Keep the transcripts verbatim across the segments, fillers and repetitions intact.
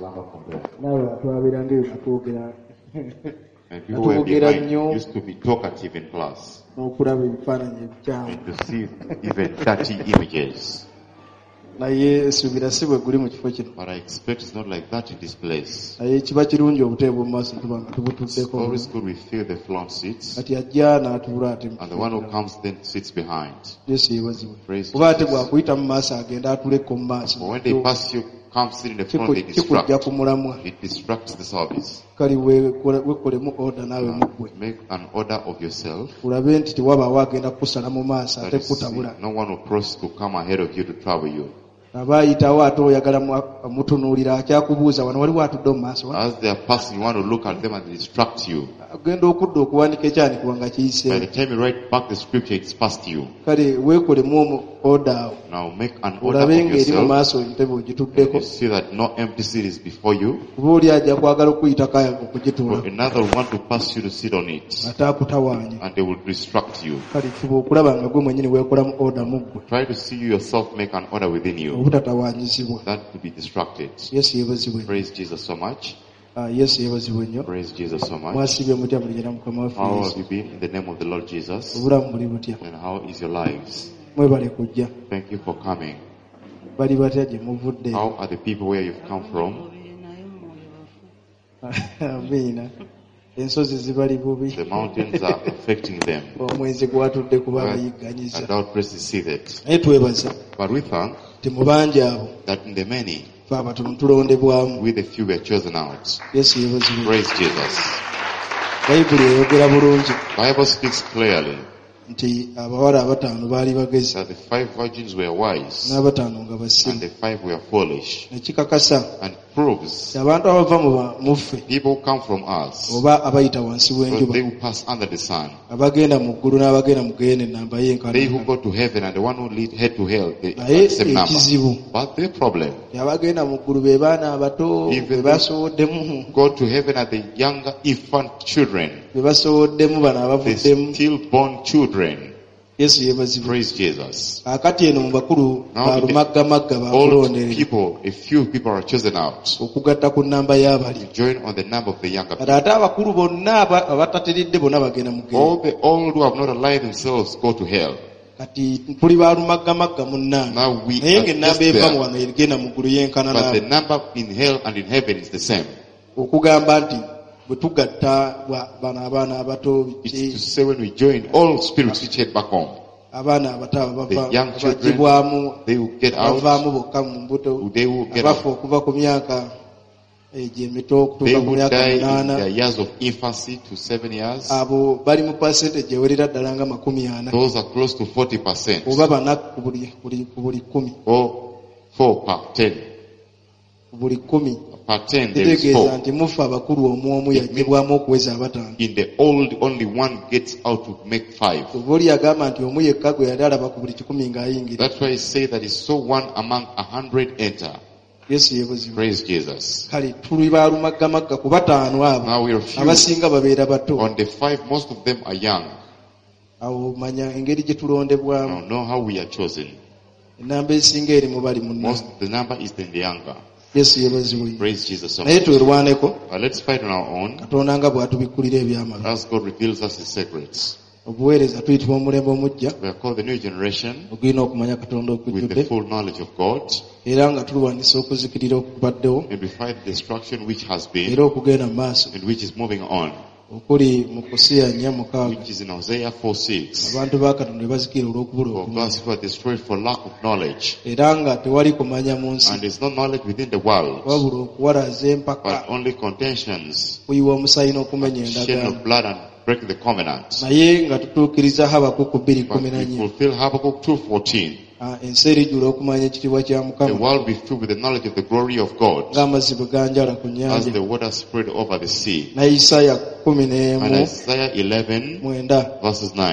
longer compare. Nawe atwabira ng'eyo natwogera And people were behind used to be talkative in class. n'okulaba ebifaananyi ebikyamu. And to see even dirty images. Naye esuubira si bwe guli mu kifo kino. But I expect it's not like that in this place. Naye kiba kirungi obuteebwa mu maaso tuba nga It's tubutuddeko. always good we fill the front seats. Kati ajja n'atuula ate mu And the one who comes then sits behind. Yesu yeebazibwe. Praise Kuba ate Jesus. bw'akuyita mu maaso agenda atuleko mu maaso. But when they pass you, come sit in the front, they Kikujja distract. ku mulamwa. It distracts the service. Kali weekole- weekolemu oda naawe muggwe. Make an order of yourself. Kulabe nti tewabaawo agenda kukusala mu maaso That ate is, kutabula. no one will cross to come ahead of you to trouble you. Aba ayitawo ate oyagala mu- mutunuulira akyakubuuza wano waliwo atudde mu maaso. As they are passing, you want to look at them and they distract you. Agenda okudda okuwandiika ekyanikibwa nga By kiyiseewo. the time you write back the scripture, it's past you. Kale weekolemu omu oda awo. Now make an order Olabe of ng'eri mu yourself. maaso entebe You ogituddeko. see that no empty seat is before you. Kuba oli ajja kwagala okuyitako ayaga okugituula. Or another will want to pass you to sit on it. Ate akutawaanya. And they will distract you. Kale fuba okulaba nga gwe mwennyini weekolamu oda mu ggwe. Try to see you yourself make an order within you. Obutatawaanyizibwa. Not to be distracted. Yesu yeebazibwe. Praise Jesus so much. Ah, Yesu yeebazibwe nnyo. Praise Jesus so much. Mwasibye mutya buli jana mukama waffe How Yesu. have you been in the name of the Lord Jesus? Obulamu buli butya. And how is your lives? Mwebale kujja. Thank you for coming. Bali batya gye muvudde. How are the people where you've come from? Amiina. Ensozi zibali bubi. The mountains are affecting them. Omwezi gwatudde kuba I bayigganyiza. doubt praise to see that. Naye twebaza. But we thank Temubanja abo. that in the many, Fe abatono tulondebwamu. with the few were chosen out. Yesu yeebazibwe. Praise Jesus. Bayibuli eyogera bulungi Bible speaks clearly nti abawala abataano baali bagezi that the five virgins were wise n'abataano nga and basiru. the five were foolish. Nekikakasa And proves nti abantu abava mu ba- mu ffe people who come from us, oba abayita wansi because w'enjuba they who pass under the sun, abagenda mu ggulu n'abagenda mu gende namba they who y'enkaana. go to heaven and the one who lead head to hell, they Naye are the same number. ekizibu But the problem, nti abagenda mu ggulu be baana abato be Even basowoddemu go to heaven are the younger infant children, be basowoddemu bano the abavuddemu. stillborn children. Yesu yeebazibwe. Praise Jesus. Akati eno mu bakulu Now ba the- lumaggamagga All bakulondere people, a few people are chosen out okugatta ku nnamba y'abali. to join on the number of the younger Kati people. ate abakulu bonna aba- abatateredde bonna bagenda mu gende. All the old who have not aligned themselves go to hell. Kati tuli ba lumaggamagga munnange. Now we Naye are ng'ennamba just eva mu there. wano egenda mu ggulu yenkana But the naabo. number in hell and in heaven is the same. Okugamba nti bwe tugatta bwa- bano abaana abato It's biki, to say when we join all spirits which head back home, abaana abato abo the bava young children, abagibwamu they will get out, abavaamu bokka mu mbuto they will get abafa out. okuva ku myaka egyo emito They okutuuka ku will myaka die in munaana. their years of infancy to seven years. Abo bali mu percentage ewerera ddala nga makumi ana Those are close to forty percent. oba bana ku buli buli- ku buli kumi Or four per ten. ku buli kumi. Per ten there is Kitegeeza four. nti mufa abakulu omu omu yagibwamu okuweza abataano. In the old, only one gets out to make five. Oba oli agamba nti omu yekka gwe yali alaba ku buli kikumi ng'ayingira. That's why I say that is so one among a hundred enter. Yesu yeebazibwe. Praise Jesus. Kale tuli ba lumaggamagga ku bataano abo Now we are few. abasinga babeera bato. On the five, most of them are young. Awo manya engeri gye tulondebwamu. Now know how we are chosen. Ennamba esinga eri mu bali munnange. Most, the number is in the younger. Yesu yeebazibwe. Praise Jesus so Naye much. twerwaneko But let's fight on our own Katonda nga bw'atubikkulira ebyamagero. as God reveals us His secrets. Obuweereza tuyitibwa omulembe omujja We are called the new generation ogulina okumanya Katonda with the okujjudde full knowledge of God, era nga tulwanisa okuzikirira okubaddewo and we fight the destruction which has been era okugenda mu maaso. and which is moving on, Okuli mu Kusiya nnya mukaaga which is in Hosea four six. abantu ba Katonda ne bazikira olw'okubula For okumanya God's people are destroyed for lack of knowledge, era nga tewali kumanya mu nsi and there's no knowledge within the world, wabula okuwalaza empaka but only contentions, kuyiwa omusaayi n'okumenya shedding endagaano. of blood and breaking the covenant. Naye nga tutuukiriza Habakuku bbiri But kumi na we nnya fulfill Habakkuk two fourteen. Ah, ensi erijjula okumanya ekitiibwa kya The Mukama world be filled with the knowledge of the glory of God, ng'amazzi bwe ganjala ku as nnyanja. the water spread over the sea. Ne Isaaya kumi And n'emu Isaiah eleven mwenda verses nine.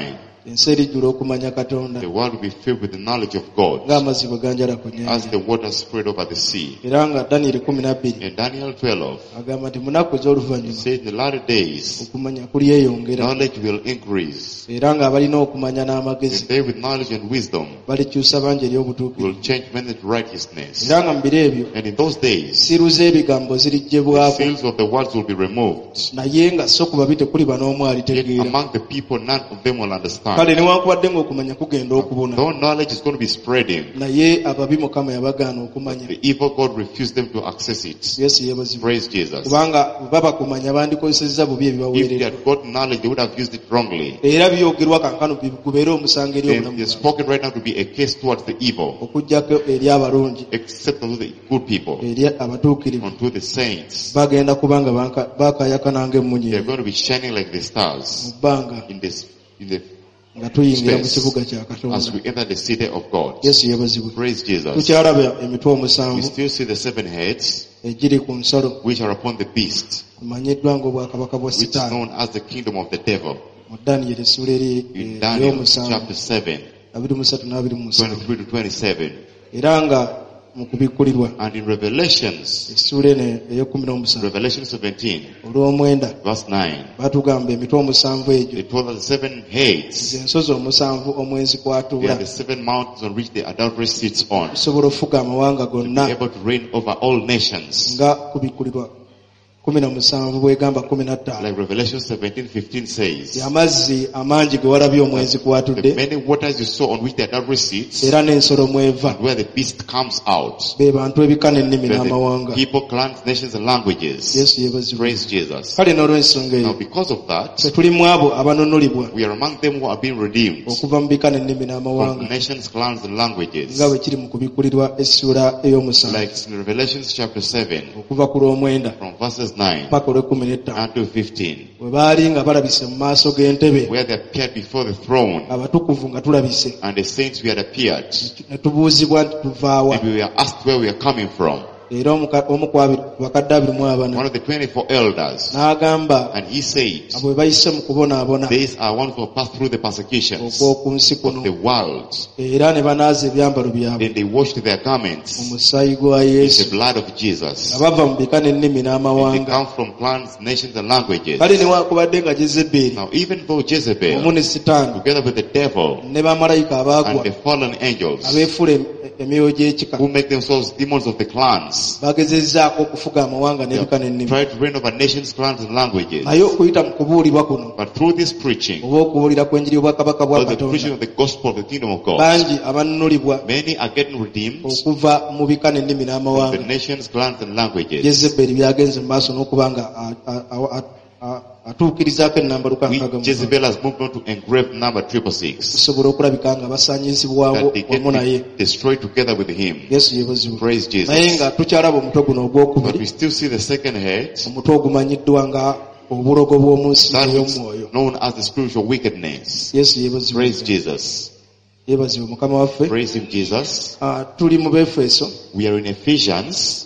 ensi erijjula okumanya Katonda the world will be filled with the knowledge of God ng'amazzi bwe ganjala ku as nnyanja. the water spread over the sea. Era nga Danyeri kumi na bbiri In Daniel twelve, agamba nti mu nnaku it ez'oluvannyuma says in the latter days, okumanya kulyeyongera, knowledge will increase. era ng'abalina okumanya n'amagezi And they with knowledge and wisdom balikyusa bangi eri obutuukirivu. will change many to righteousness. Era nga mu biro ebyo And in those days, siru z'ebigambo the ziriggibwako, seals of the words will be removed. naye nga so ku babi tekuliba n'omu Yet alitegeera. among the people, none of them will understand. Kale newankubadde ng'okumanya kugenda okubuna, Though knowledge is going to be spreading, naye ababi Mukama yabagaana okumanya. the evil God refused them to access it. Yesu yeebazibwe. Praise Jesus. Kubanga baba kumanya bandikozesezza bubi If they ebibaweerera. had got knowledge, they would have used it wrongly. Era byogerwa kankano gubeere omusango eri They obulamu are bwabwe, spoken right now to be a case towards the evil, okuggyako eri abalungi, except unto the good people, eri abatuukirivu. unto the saints. Bagenda kubanga baakaayakana They are ng'emmunyeenye going to be shining like the mu stars bbanga in this, in the nga tuyingira mu kibuga kya as we Katonda. enter the city of God. Yesu yeebazibwe. Praise Jesus. Tukyalaba emitwe We omusanvu still see the seven heads egiri ku nsolo, which are upon the beast, kumanyiddwa ng'obwakabaka bwa which is Sitaani. known as the kingdom of the devil. Mu Danyeri essula eri In Daniel ey'omusanvu chapter seven, abiri mu ssatu n'abiri mu musanvu. twenty-three to twenty-seven. Era nga mu kubikkulirwa And in Revelations, essula eno ey'ekkumi n'omusanvu Revelation seventeen, olw'omwenda verse nine, batugamba emitwe omusanvu egyo it told us the seven heads, z'ensozi omusanvu omwenzi they kwatuula, are the seven mountains on which the adultery sits on, okusobola okufuga amawanga gonna, able to reign over all nations. nga kubikkulirwa kumi na musanvu bwegamba kumi na ttaano. Like Revelation seventeen fifteen says, Amazzi amangi ge walabye omwenzi the kwatudde, many waters you saw on which the adultery sits, era n'ensolo mweva, and where the beast comes out, be bantu ebika n'ennimi where n'amawanga. the people, clans, nations, and languages. Yesu yeebazibwe. Praise Jesus. Kale n'olw'ensonga Now eyo because of that, ffe tuli mu abo abanunulibwa we are among them who are being redeemed okuva mu bika n'ennimi from n'amawanga, nations, clans, and languages. nga bwe kiri mu kubikkulirwa essula ey'omusanvu Like in Revelation chapter seven, okuva ku lw'omwenda from verses nine paka olw'ekkumi n'ettaano, unto fifteen, bwe baali nga balabise mu maaso g'entebe, where they appeared before the throne, abatukuvu nga tulabise, and the saints who had appeared, ne tubuuzibwa nti tuvaawa. and we were asked where we are coming from. Era omuka- omu ku abiri- ku bakadde abiri mu abana One of the twenty-four elders, n'agamba and he said, abo bwe bayise mu kubonaabona these are ones who have passed through the persecutions okw'oku nsi kuno, of the world. era ne banaaza ebyambalo byabwe Then they washed their mu garments musaayi gwa in Yesu, the blood of Jesus. nga bava mu bika n'ennimi And they n'amawanga. come from clans, nations, and languages. Kale newankubadde nga Jezeberi Now even though Jezebel, omu ne Sitaani together with the devil ne bamalayika and abaagwa the fallen angels, abeefula em- emyoyo gy'ekika, who make themselves demons of the clans, bagezezzaako okufuga amawanga n'ebika n'ennimi. try to reign over nations, clans, and languages. Naye okuyita mu kubuulibwa kuno But through this preaching, oba okubuulira kw'enjiri y'obwakabaka bwa or the preaching Katonda, of the gospel of the kingdom of God, bangi abanunulibwa many are getting redeemed okuva mu bika n'ennimi from the n'amawanga. nations, clans, and languages. Jezeberi byagenze mu maaso n'okuba nga a- a- a- a- atuukirizaako ennambaluka nkaaga Which mu Jezebel has moved on to engrave number triple six, kusobola okulabika nga basaanyizibwawo that they wamu naye. get destroyed together with him. Yesu yeebazibwe. Praise Naye Jesus. nga tukyalaba omutwe guno But we ogwokubiri, still see the second head, omutwe ogumanyiddwa nga obulogo bw'omu nsi that which ey'omwoyo. is known as the spiritual wickedness. Yesu yeebazibwe. Praise Jesus. Yeebazibwe Mukama waffe. Praise him, Jesus. Ah, tuli mu Befeso We are in Ephesians,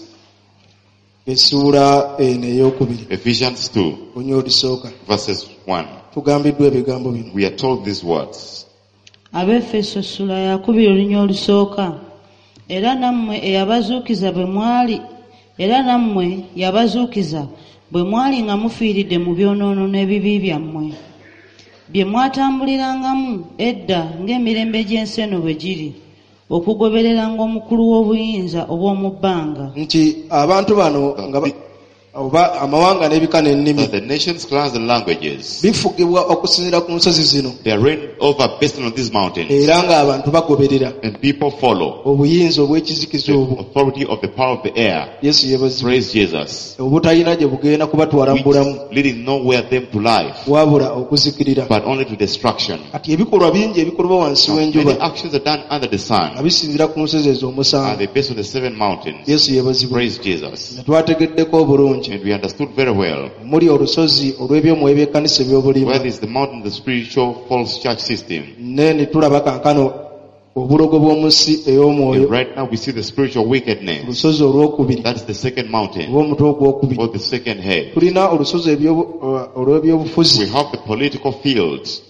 essuula eno ey'okubiri, Ephesians two, onywa olisooka. verses one. Tugambiddwa ebigambo bino. We are told these words. Abefeso ssula yakubiri olunya olusooka. Era nammwe eyabazuukiza bwe mwali era nammwe yabazuukiza bwe mwali nga mufiiridde mu byonoono n'ebibi byammwe bye mwatambulirangamu edda ng'emirembe gy'ensi eno bwe giri, okugobereranga omukulu w'obuyinza obw'omu bbanga. Nti abantu bano nga ba- oba amawanga n'ebika n'ennimi That the nations, clans, and languages, bifugibwa okusinziira ku nsozi zino, they are reigned over based on these mountains, era ng'abantu bagoberera and people follow obuyinza obw'ekizikiza the obwo. authority of the power of the air. Yesu yeebazibwe. Praise Jesus. Obutalina gye bugenda kubatwala mu Which bulamu, is leading nowhere them to life, wabula okuzikirira. but only to destruction. Kati ebikolwa bingi ebikolwa wansi Now, w'enjuba many actions are done under the sun, nga bisinziira ku nsozi ezo and omusanvu. they based on the seven mountains. Yesu yeebazibwe. Praise Jesus. Ne twategeddeko obulungi And we understood very well omuli olusozi olw'ebyomwoyo by'ekkanisa eby'obulimba, where is the mountain, the spiritual false church system. ne ne tulaba kankano obulogo bw'omu nsi ey'omwoyo, And right now we see the spiritual wickedness. olusozi olw'okubiri That is the second mountain, oba omutwe ogwokubiri. or the second head. Tulina olusozi ebyobu- uh, olw'ebyobufuzi, We have the political field,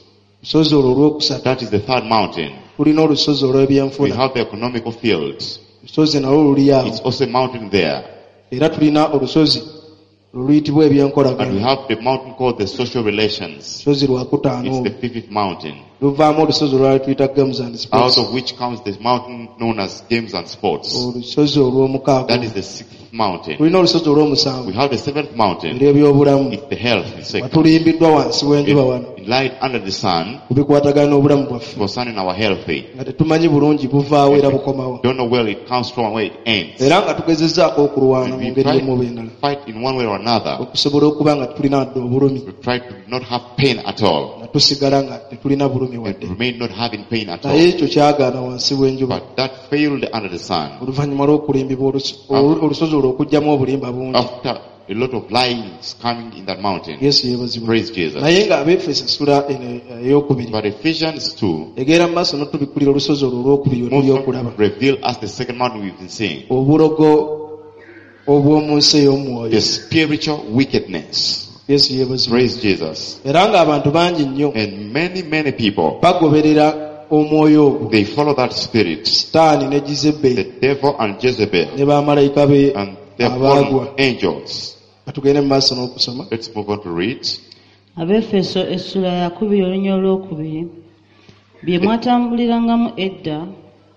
Lusozi olwo olwokusatu. That is the third mountain. Tulina olusozi We olw'ebyenfuna. have the economical fields. Lusozi nalwo luli awo. It's also a mountain there. Era tulina olusozi oluyitibwa And we ebyenkolagana. have the mountain called the social relations. Lusozi lwakutaano It's olwo. the fifth mountain. Luvaamu olusozi olwali tuyita games and Out sports. of which comes the mountain known as games and sports. Olusozi olw'omukaaga. That is the sixth mountain. Tulina olusozi olw'omusanvu. We have the seventh mountain. Eby'ebyobulamu. It's the health sector. Watulimbiddwa wansi w'enjuba wano. It light under the sun Ku bikwatagana n'obulamu bwaffe. concerning our healthy. Nga tetumanyi bulungi buvaawo era bukomawo. Don't know where it comes from and where it ends. Era nga tugezezzaako okulwana And mu we ngeri try emu oba to endala. fight in one way or another. Okusobola okuba nga tulina wadde obulumi. We try to not have pain at all. Nga tusigala nga tetulina bulumi And wadde. remain not having pain at Naye all. ekyo kyagaana wansi w'enjuba. But that failed under the sun. Oluvannyuma lw'okulimbibwa olus- olu- olusozi olwo okugyamu obulimba bungi. After a lot of lines coming in that mountain. Yesu yeebazibwa. Praise Jesus. Naye nga Abeefeso essula eno ey'okubiri. But Ephesians two Egera mu maaso n'otubikulira olusozi olwo olw'okubiri we tuli okulaba. moves on to reveal us the second mountain we've been seeing. Obulogo obw'omu nsi ey'omwoyo. The spiritual wickedness. Yesu yeebazibwa. Praise Jesus. Era ng'abantu bangi nnyo And many, many people, bagoberera omwoyo ogwo. they follow that spirit. Sitaani ne Jezeberi The devil and Jezebel ne bamalayika be and their abaagwa. fallen angels. Katugende mu maaso n'okusoma. Let's move on to read. Abefeso essula yakubiri olunya olwokubiri bye mwatambulirangamu edda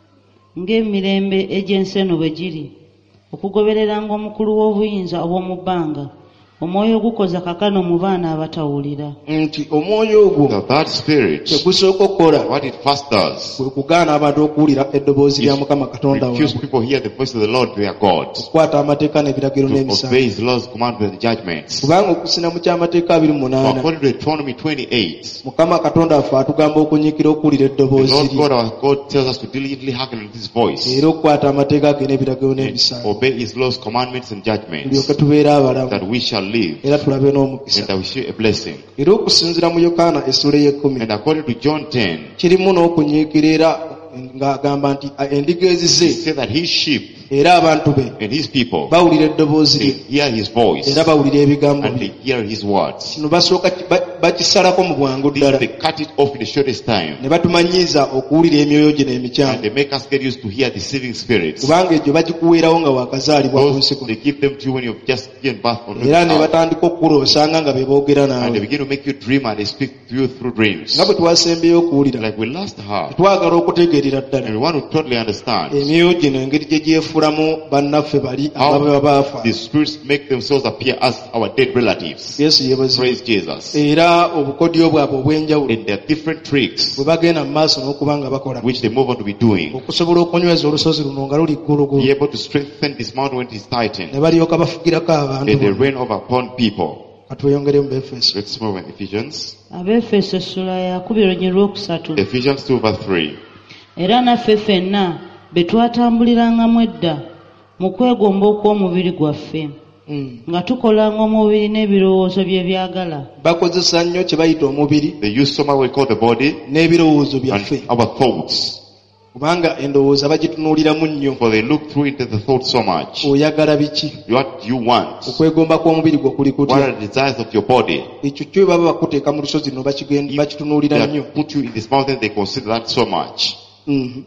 ng'emirembe egy'ensi eno bwe giri okugobereranga omukulu w'obuyinza obw'omu bbanga omwoyo ogukoza kakano mu baana abatawulira. Nti omwoyo ogwo Now that spirit, tegusooka okukola what it first does, kwe kugaana abantu okuwulira eddoboozi lya Mukama Katonda refuse waabwe, people hear the voice of the Lord their God, okukwata amateeka n'ebiragiro to n'emisango. obey His laws, commandments, and judgments. Kubanga okusina mu kyamateeka abiri mu So munaana according to Deuteronomy twenty-eight, Mukama Katonda waffe atugamba okunyiikira okuwulira the eddoboozi Lord lye God our God tells us to diligently hearken to His voice, era okukwata amateeka ge n'ebiragiro and n'emisango, obey His laws, commandments, and judgments, tulyoke tubeere abalamu that we shall live, era tulabe and n'omukisa. that we shall a blessing. Era okusinziira mu Yokaana essula ey'ekkumi And according to John ten, kirimu n'okunyiikira era ng'agamba nti endiga He ezize said that His sheep era abantu be and His people, bawulira eddoboozi they lye hear His voice, era bawulira ebigambo and bye. they hear His words. Kino basooka ki- ba- bakisalako mu bwangu This, ddala they cut it off in the shortest time, ne batumanyiiza okuwulira emyoyo gino and emikyamu, they make us get used to hear deceiving spirits. kubanga egyo bagikuweerawo nga wakazaalibwa ku nsi Those, kuno, they give them to you when you've just given birth on era ne earth. batandika okukuloosanga nga be boogera And they naawe. begin to make you dream and they speak to you through dreams. Nga bwe twasembeyo okuwulira, Like we last heard, twagala okutegeerera and ddala we want to totally understand. emyoyo gino engeri gye gyefuulamu bannaffe bali ababa How baafa. the spirits make themselves appear as our dead relatives. Yesu yeebazibwa. Praise Jesus. Era obukodyo bwabwe obw'enjawulo And there are different tricks bwe bagenda mu maaso n'okuba nga bakola which they move on to be doing. okusobola okunyweza olusozi luno nga luli ggulugulu, Be able to strengthen this mountain when it is ne tightened. balyoka bafugirako abantu And they bonna. reign over upon people. Katweyongere mu Befeso. Let's move on. Ephesians. Abefeso essula yakubiri olunya olwokusatu Ephesians two verse three. era naffe ffenna be twatambulirangamu edda mu kwegomba okw'omubiri gwaffe Mm. nga tukolanga omubiri n'ebirowoozo bye byagala Bakozesa nnyo kye bayita omubiri They use so much what we call the body n'ebirowoozo byaffe, and our thoughts. kubanga endowooza bagitunuuliramu nnyo. For they look through into the thoughts so much. Oyagala biki? What you want. Okwegomba kw'omubiri gwo kuli What kutya? are the desires of your body? Ekyo kyo baba bakuteeka mu lusozi no bakigenda bakitunuulira They nnyo. have put you in this mountain, they consider that so much. Mhm.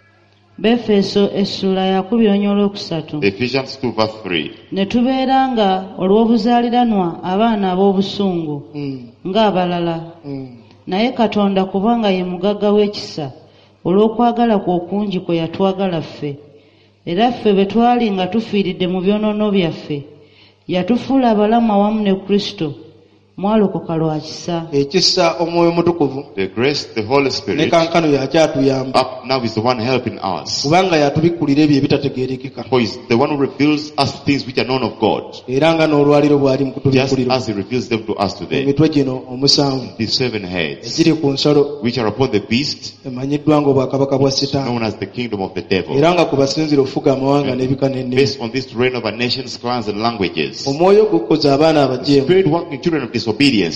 Befeso essula yakubiri olunya olwokusatu Ephesians two verse three. ne tubeera nga olw'obuzaaliranwa abaana ab'obusungu Mm. ng'abalala, Mm. naye Katonda kubanga ye mugagga w'ekisa olw'okwagala kwe okungi kwe yatwagala ffe, era ffe bwe twali nga tufiiridde mu byonoono byaffe yatufuula abalamu awamu ne Kristo, mwalokoka lwa kisa. Ekisa Omwoyo Mutukuvu The grace, the Holy ne Spirit, kankano yakyatuyamba, up now is the one helping us. kubanga yatubikkulira ebyo ebitategeerekeka, For he's the one who reveals us things which are known of God. era nga n'olwaliro bw'ali mu Just kutubikkulira as he reveals them to us today. emitwe gino omusanvu These seven heads, egiri ku nsolo which are upon the beast, emanyiddwa ng'obwakabaka bwa Setaani, known as the kingdom of the devil. era nga ku basinzira okufuga amawanga n'ebika n'ennimi. Based on this reign over nations, clans, and languages. Omwoyo gukoza abaana abajeemu Spirit working children of disobedience.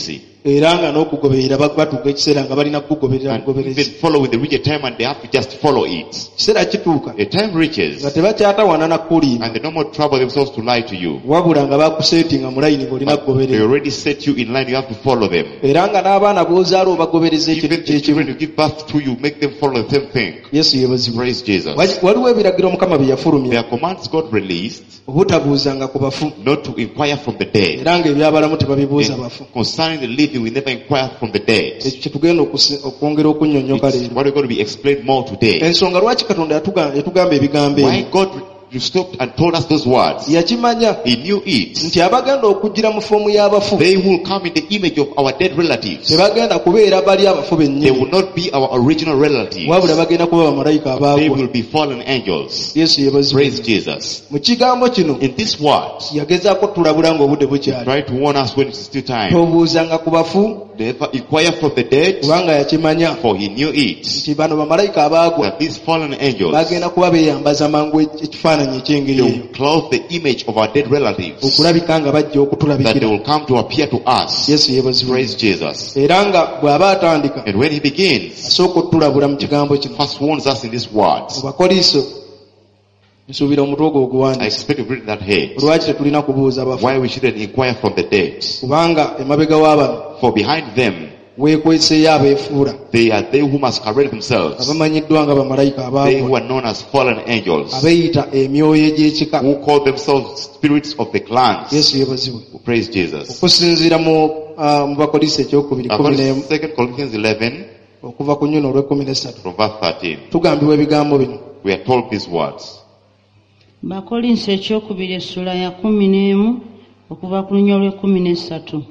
era nga n'okugoberera batuuka ekiseera nga balina kugoberera And bugoberezi even following the reach a time and they have to just follow it. kiseera kituuka A time reaches nga tebakyatawana na kulimba and they no more trouble themselves to lie to you. wabula nga bakuseetinga mu layini ng'olina But they kugoberera already set you in line, you have to follow them. era nga n'abaana b'ozaala obagobereza ekintu Even the kyekimu. children you give birth to, you make them follow the same thing. yesu yeebazibwa. Praise Jesus. Wali- waliwo ebiragiro mukama bye yafulumya There are commands God released obutabuuzanga ku bafu not to inquire from the dead. era ng'ebyabalamu tebabibuuza And bafu. concerning the living, we never inquire from the dead. ekyo kye tugenda okusi- okwongera okunnyonnyoka It's leero. what we're going to be explained more today. ensonga lwaki katonda yatuga- yatugamba ebigambo Why ebyo God you stopped and told us those words. yakimanya He knew it. nti abagenda okujjira mu foomu y'abafu They will come in the image of our dead relatives. tebagenda kubeera bali abafu They bennyini will not be our original relatives. wabula bagenda kuba bamalayika They abaagwa. will be fallen angels. yesu yeebazibwa. Praise Jesus. mu kigambo kino In this word, yagezaako tulabula ng'obudde bukyali try to warn us when it's still time. tobuuzanga ku bafu Never inquire from the dead, kubanga yakimanya for he knew it. nti bano bamalayika abaagwa That these fallen angels, bagenda kuba beeyambaza mangu ekifaananyi ekyengeri they eyo will clothe the image of our dead relatives. okulabika nga bajja That they okutulabikira. will come to appear to us. yesu yeebazibwa. Praise Jesus. era nga bw'aba atandika And when he begins, asooka okutulabula mu kigambo kino. first warns us in these words. mu bakoliiso nsuubira omutwe ogwo I oguwandiika expect you've written that head. lwaki tetulina kubuuza bafu Why we shouldn't inquire from the dead. kubanga emabega w'abano For behind them, weekweseeyo abeefuula they are they who masquerade themselves. abamanyiddwa nga bamalayika They who abaagwa are known as fallen angels. abeeyita emyoyo egy'ekika. Who call themselves spirits of the clans. yesu yeebazibwe. Praise Jesus. okusinziira mu ah, mu bakoliiso ekyokubiri kumi According n'emu to Second Corinthians eleven, okuva ku nnyuno olw'ekkumi n'essatu from verse thirteen, tugambibwa ebigambo bino. we are told these words. bakolinso ekyokubiri essula ya kumi n'emu okuva ku lunya olw'ekkumi n'essatu.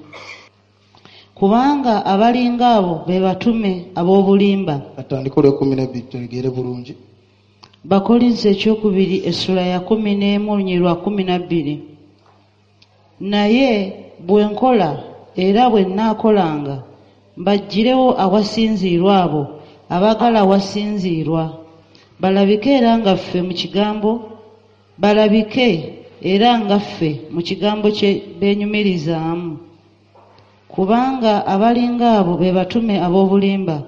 kubanga abalinga abo be batume ab'obulimba. atandika olw'ekkumi n'ebbiri tutegeere bulungi. bakolinso ekyokubiri essula ya kumi n'emu olunyiri lwa kumi na bbiri. naye bwe nkola era bwe nnaakolanga mbaggirewo awasinziirwa abo abaagala awasinziirwa, balabike era nga ffe mu kigambo balabike era nga ffe mu kigambo kye beenyumirizaamu. kubanga abalinga abo be batume ab'obulimba,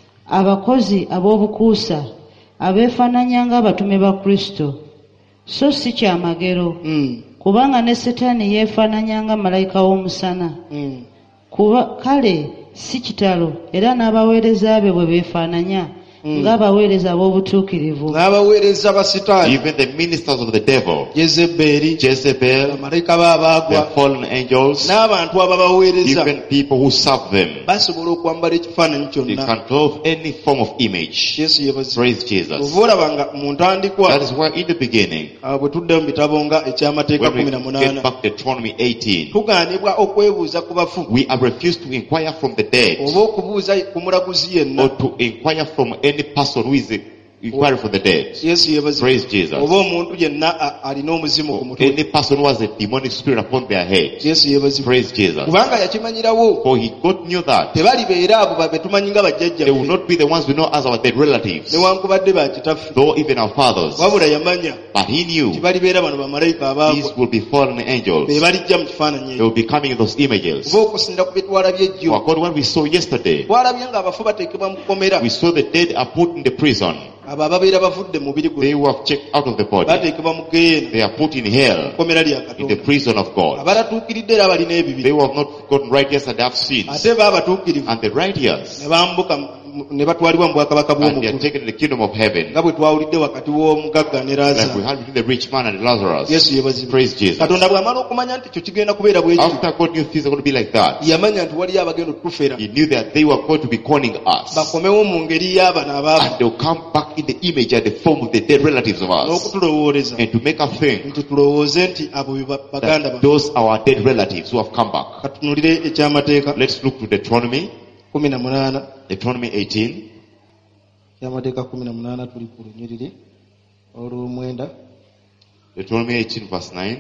abakozi ab'obukuusa, abeefaananya ng'abatume ba Kristo, so si kyamagero. Mm. kubanga ne Setaani yeefaananya nga malayika w'omusana. Mm. kuba kale si kitalo era n'abaweereza be bwe beefaananya Mm. ng'abaweereza ab'obutuukirivu. n'abaweereza ba sitaani Even the ministers of the devil, Jezeberi, Jezebel, bamalayika the baabaagwa fallen angels, n'abantu ababaweereza even people who serve them, basobola okwambala ekifaananyi they kyonna. can clothe any form of image. yesu yeebazibwe. Praise Jesus. oba olaba nga mu ntandikwa That is why in the beginning, ah, bwe tudde mu bitabo nga ekyamateeka when we kumi na munaana get back to Deuteronomy eighteen, tugaanibwa okwebuuza ku bafu we are refused to inquire from the dead oba okubuuza ku mulaguzi yenna. or to inquire from any person who is inquiring for the dead. yesu yeebazibwe. Praise Jesus. oba omuntu yenna a- alina omuzimu ku mutwe. Any person who has a demonic spirit upon their head. yesu yeebazibwe. Praise Jesus. kubanga yakimanyirawo For he God knew that tebalibeera abo babe tumanyi nga they will bajjajjaffe not be the ones we know as our dead relatives, newankubadde bakitaffe, though even our fathers. wabula yamanya But he knew tibalibeera bano bamalayika abaagwa these will be fallen angels. be balijja mu kifaananyi They ekyo. will be coming in those images. kuba okusinda ku bye twalabye For ejjo according to what we saw yesterday, twalabye ng'abafu bateekebwa mu kkomera, we saw the dead are put in the prison. abo ababeera bavudde mu mubiri They guno who have checked out of the body, bateekebwa mu geyeena, they are put in hell, kkomera lya in the katonda. prison of God. abalatuukiridde era balina They ebibi who have not gotten righteous and have sins, ate ba abatuukirivu and the righteous, ne bambuka mu- ne batwalibwa mu bwakabaka and they are bw'omuggulu, taken in the kingdom of heaven, nga bwe twawulidde wakati w'omugagga ne like we Laazaalo. had between the rich man and Lazarus. yesu yeebazibwe. Praise Jesus. katonda bw'amala okumanya nti kyo kigenda kubeera bwe kityo, After God knew things are going to be like that, yamanya nti waliyo abagenda okutufera He knew that they were going to be conning us, bakomewo mu ngeri y'abano abaavu and they'll come back in the image and the form of the dead relatives of us, n'okutulowooleza and to make us think nti tulowooze nti abo be ba- baganda that baffe. those are our dead relatives who have come back. katunulire ekyamateeka Let's look to Deuteronomy, kumi na munaana Deuteronomy eighteen, ekyamateeka kumi na munaana tuli ku lunyiriri olw'omwenda. Deuteronomy eighteen verse nine.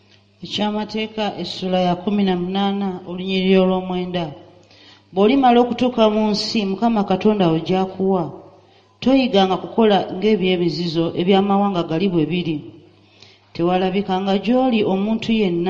ekyamateeka essula ya kumi na munaana olunyiriri olw'omwenda. bw'olimala okutuuka mu nsi mukama katonda wo gy'akuwa, toyiganga kukola ng'eby'emizizo eby'amawanga gali bwe biri. tewalabikanga gy'oli omuntu yenna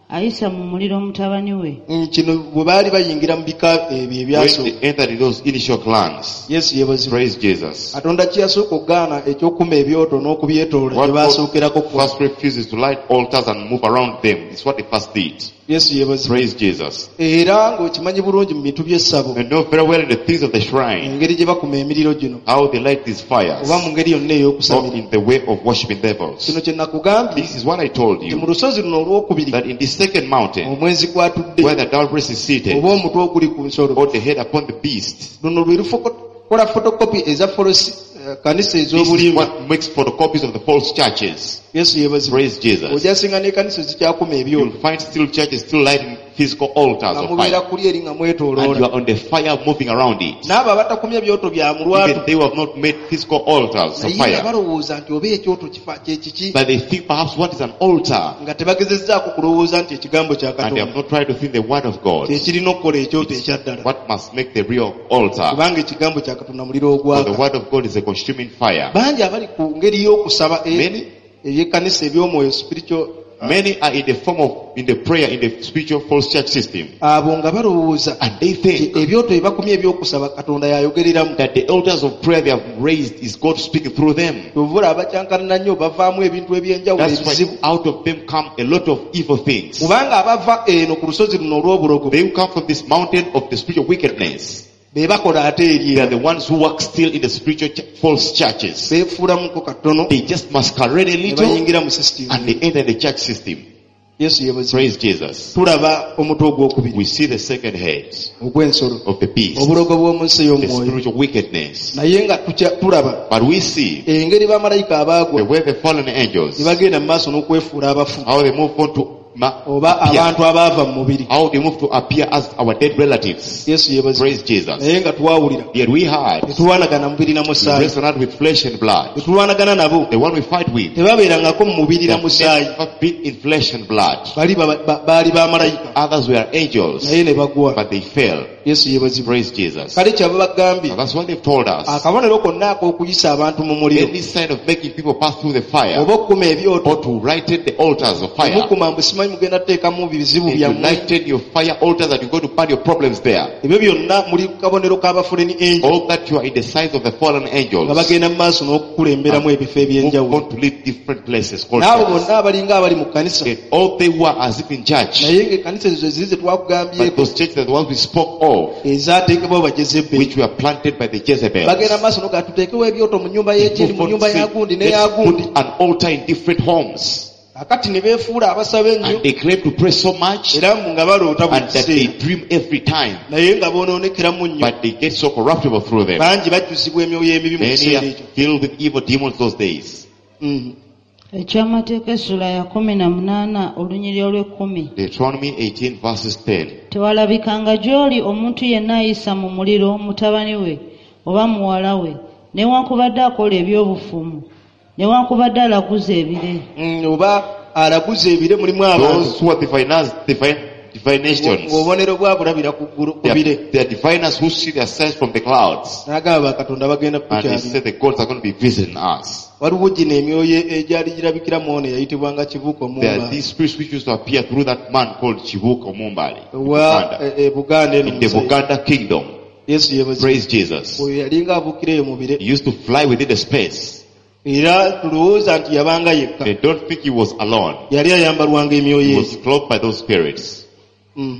ayisa mu muliro mutabani we. Kino bwe baali bayingira mu bika ebyo ebyasooka. When they entered in those initial clans, Yesu yebazi. praise Jesus. Katonda kyasooka okugaana ekyokuma ebyoto n'okubyetoola What gye basookerako God first refuses to light altars and move around them. It's what they first did. Yesu yebazi. Praise Jesus. Era ng'okimanyi bulungi mu bintu by'essabo And know very well in the things of the shrine engeri gye bakuma emiriro gino how they light these fires, oba mu ngeri yonna or ey'okusamira. in the way of worshiping devils. Kino kye nakugambye This is what I told nti mu you, lusozi luno olwokubiri that in this second mountain, omwenzi kwatudde where the downbreast is seated, oba omutwe oguli ku nsolo or the head upon the beast, luno lwe lukola fotokopi eza folosi kanisa this is ez'obulimba. what makes photocopies of the false churches. Yesu yebazi. Praise Jesus. Ojasinga n'ekanisa zikyakuma ebyoto You'll find still churches still lighting physical altars nga of mubeera fire, kuli eri nga and you mwetooloola. are on the fire moving around it. N'abo abatakumya byoto bya mulwatu Even they who have not made physical altars of naye nga fire, balowooza nti oba ekyoto kifa kye kiki but they think perhaps what is an altar, nga tebagezezzaako kulowooza nti ekigambo kya and they have Katonda not tried to think the word of God. kyekirina okukola ekyoto ekya ddala. What must make the real altar? Kubanga ekigambo kya Katonda muliro For the ogwaka. word of God is a consuming fire. Bangi abali ku ngeri y'okusaba e- Many, eby'ekkanisa eby'omwoyo spiritual, many are in the form of, in the prayer, in the spiritual false church system. abo nga balowooza And they nti think ebyoto bye bakumya ebyokusaba Katonda yayogereramu. that the altars of prayer they have raised is God speaking through them. Kyovula abakyankalana nnyo bavaamu ebintu eby'enjawulo That's why ebizibu. out of them come a lot of evil things. Kubanga abava eno ku lusozi luno olw'obulogo They who come from this mountain of the spiritual wickedness, be bakola ate eri they are era. the ones who work still in the spiritual ch- false churches. Beefuulamuko katono They just masquerade a ne little bayingira mu system. and they enter the church system. Yesu yebazi. Praise Jesus. Tulaba omutwe ogwokubiri We see the second head ogw'ensolo, of the beast, obulogo bw'omu nsi the ey'omwoyo. spiritual wickedness. Naye nga tukya- tulaba But we see engeri bamalayika the abaagwa way the fallen ne angels, bagenda mu maaso n'okwefuula abafu how they move on to ma- oba appear, abantu abaava mu mubiri. how they move to appear as our dead relatives. Yesu yebazi. Praise Jesus. Naye nga twawulira Yet we heard, tetulwanagana mubiri na we musaayi, wrestle not with flesh and blood. tetulwanagana nabo The one we fight with, tebabeerangako mu mubiri they na have musaayi, never been in flesh and blood. bali ba- ba- baali bamalayika Others were angels, naye ne bagwa. but they fell. Yesu yebazibwa. Praise Jesus. Kale kyaba bagambye And that's what they've told us. akabonero konna ak'okuyisa abantu mu muliro Any sign of making people pass through the fire, oba okukuma ebyoto or to lighten the altars of fire, mukuma mbu simanyi mugenda kuteekamu bizibu and to byammwe, lighten your fire altars that you're going to burn your problems there. ebyo byonna muli ku kabonero k'abafuleni angel All that you are in the signs of the fallen nga angels, bagenda mu maaso n'okukulemberamu ebifo move eby'enjawulo. on to live different places called N'abo churches. bonna abalinga abali mu kkanisa And all they were as if in church, naye ng'ekkanisa ezo ziri ze but twakugambyeko those churches are the ones we spoke of, ezaateekebwawo bajezebbe which were planted by the Jezebels. bagenda mu maaso n'oga tuteekewo ebyoto mu nnyumba y'ekindi, mu Move on nnyumba to say, ya gundi let's n'eya put gundi. an altar in different homes. Akati ne beefuula abasaba ennyo And they claim to pray so much, era mu nga baloota buli and that they kiseera, dream every time, naye nga boonoonekeramu nnyo. but they get so corruptible through them. Bangi bajjuzibwa emyoyo emibi mu Many kiseera are ekyo. filled with evil demons those days. Mhm. Ekyamateeka essula ya kumi na munaana olunyiri olw'ekkumi. Deuteronomy eighteen verses ten. Tewalabikanga gy'oli omuntu yenna ayisa mu muliro mutabani we oba muwala we, newankubadde akola ebyobufumu, newankubadde alaguza ebire. Mm, oba alaguza ebire mulimu abantu Those who are diviners, divine, divinations, ng'obubonero bwabulabira ku ggulu- ku they bire. are, they are diviners who see their signs from the clouds. N'agamba bakatonda bagenda And they kutukyalira. say the gods are going to be visiting us. Waliwo gino emyoyo egyali girabikiramu ono eyayitibwanga kibuuko There are Mumba. these spirits which used to appear through that man called Chibuko Mumbali. wa Buganda. e- e, Buganda eno In the musajja. Buganda kingdom. Yesu yebazi. Praise Jesus. Oyo yalinga abuukira eyo mu bire. He used to fly within the space. Era tulowooza nti yabanga yekka. They don't think he was alone. Yali ayambalwanga emyoyo He egyo. was clothed by those spirits. Mhm.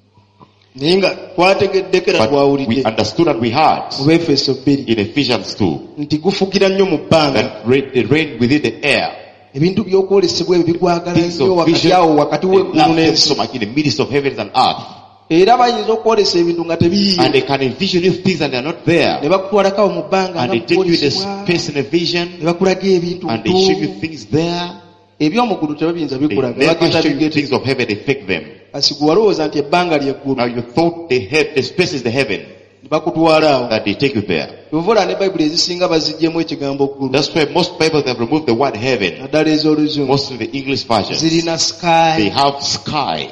Naye nga twategeddekera But we twawulidde understood and we heard mu Befeso bbiri in Ephesians two nti gufugira nnyo mu bbanga. that rain, they reigned within the air. Ebintu by'okwolesebwa ebyo bigwagala Things nnyo of wakati vision, awo wakati they w'eggulu love them n'ensi. so much in the midst of heavens and earth. Era bayinza okwolesa ebintu nga And tebiyiye. they can envision you things and they are not Ne there. bakutwalako awo mu bbanga And nga they take you in a mukwolesebwa. space in a vision Ne bakulaga ebintu and they show you things there. eby'omugulu tebabiyinza They bikulaga. never Bagenda show you bigete. things of heaven, they fake them. Kasigu walowooza nti ebbanga lyeggulu. Now you thought the head, the space is the heaven, Ne bakutwala awo. that they take you there. Bw'ovola ne Bayibuli ezisinga baziggyemu ekigambo ggulu. That's why most Bibles have removed the word heaven. Naddala ez'oluzungu. Most of the English versions, Zirina they sky. have sky.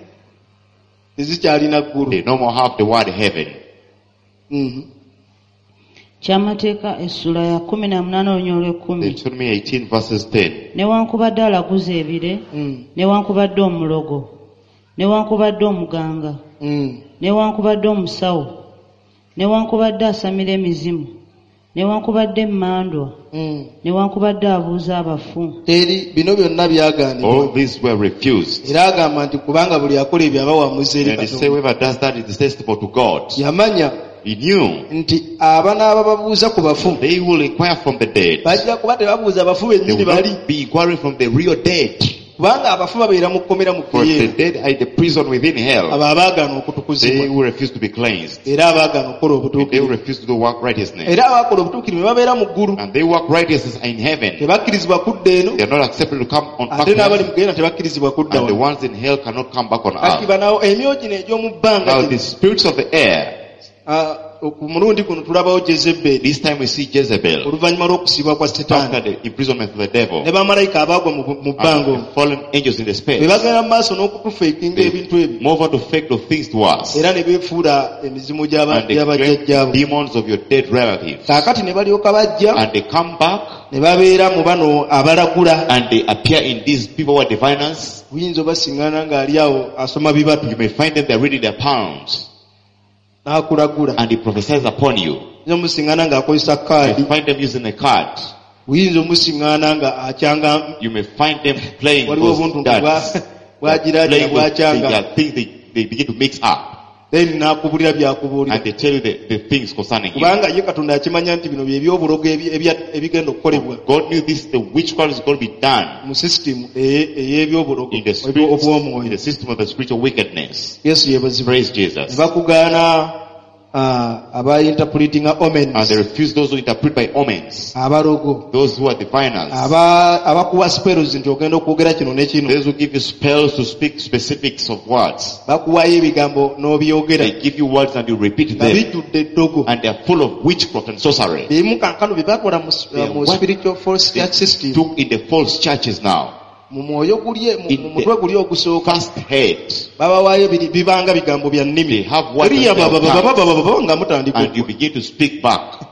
Tezikyalina ggulu. They no more have the word heaven. Mhm. Kyamateeka essula ya kumi na munaana olunyiri olw'ekkumi. Deuteronomy eighteen verses ten. Newankubadde alaguza ebire, Mm. newankubadde omulogo, newankubadde omuganga, Mm. newankubadde omusawo, newankubadde asamira emizimu, newankubadde emmandwa, Mm. newankubadde abuuza abafu. Teri bino byonna byagaanibwa. All these were refused. Era agamba nti kubanga buli akola ebyo aba wamuzi eri And he said, Katonda. whoever does that is detestable to God. Yamanya He knew nti aba n'aba babuuza ku bafu they will inquire from the dead. bajja kuba tebabuuza bafu They bennyini will bali, not be inquiring from the real dead. kubanga abafu babeera mu kkomera mu For the kuyeera. dead are in the prison within hell. Abo abaagaana They okutukuzibwa will refuse to be cleansed. era abaagaana okukola They will obutuukirivu. refuse to do work righteousness. Era abakola obutuukirivu babeera mu ggulu, And they work righteousness in heaven. tebakkirizibwa kudda eno, They are not accepted to come on back ate to n'abali heaven. mu geena tebakkirizibwa kudda And the wano. ones in hell cannot come back on Kati earth. banawo emyoyo gino egy'omu bbanga Now gino, the spirits of the air, ah, ku mulundi guno tulabawo Jezeberi this time we see Jezebel oluvannyuma lw'okusibwa kwa after Setaani the imprisonment of the devil ne bamalayika abaagwa mu mu bbanga omwo. and the fallen angels in the Bwe space. bagenda mu maaso n'okutufeekinga They ebintu ebyo move on to fake those things to us. era ne beefuula emizimu gy'aba- And they claim gy'abajjajjaabo. demons of your dead relatives. Kaakati ne balyoka bajja And they come back ne babeera mu bano abalagula. and they appear in these people who are diviners. Buyinza obasiŋŋaana ng'ali awo asoma bibatu You may find them, they're reading their palms n'akulagula. and he prophesies upon you. Buyinza omusiŋŋaana ng'akozesa You kaadi. may find them using a card. Buyinza omusiŋŋaana nga akyanga You may find them playing waliwo those obuntu darts. bwagiragira Playing those things, bwakyanga there are things they, they begin to mix up. then n'akubulira byakubuulira. And they tell you the, the things concerning you. Kubanga ye Katonda akimanya nti bino bye by'obulogo ebi- ebya- ebigenda okukolebwa God knew this, the witchcraft is going to be done mu sisitimu eye- ey'ebyobulogo in the ebyo- spirit, in obw'omwoyo. the system of the spiritual wickedness. Yesu yeebazibwe. Praise Ne Jesus. bakugaana ah, abayinterpretinga And they omens, refuse those who interpret by omens. abalogo, Those who are diviners. aba- abakuwa spells nti ogenda okwogera kino ne kino. Those who give you spells to speak specifics of words. Bakuwayo ebigambo n'obyogera They give you words and you repeat nga them. bijjudde eddogo. And they are full of witchcraft and sorcery. Bimu kankano bye bakola mu s- They are mu what spiritual false They church system, took in the false churches now. mu mwoyo guli mu In mu mutwe guli ogusooka First head. babawaayo biri- bibanga bigambo bya nnimi. They have words Eriya in their baba baba tongue. baba baba nga mutandika And you begin to speak back.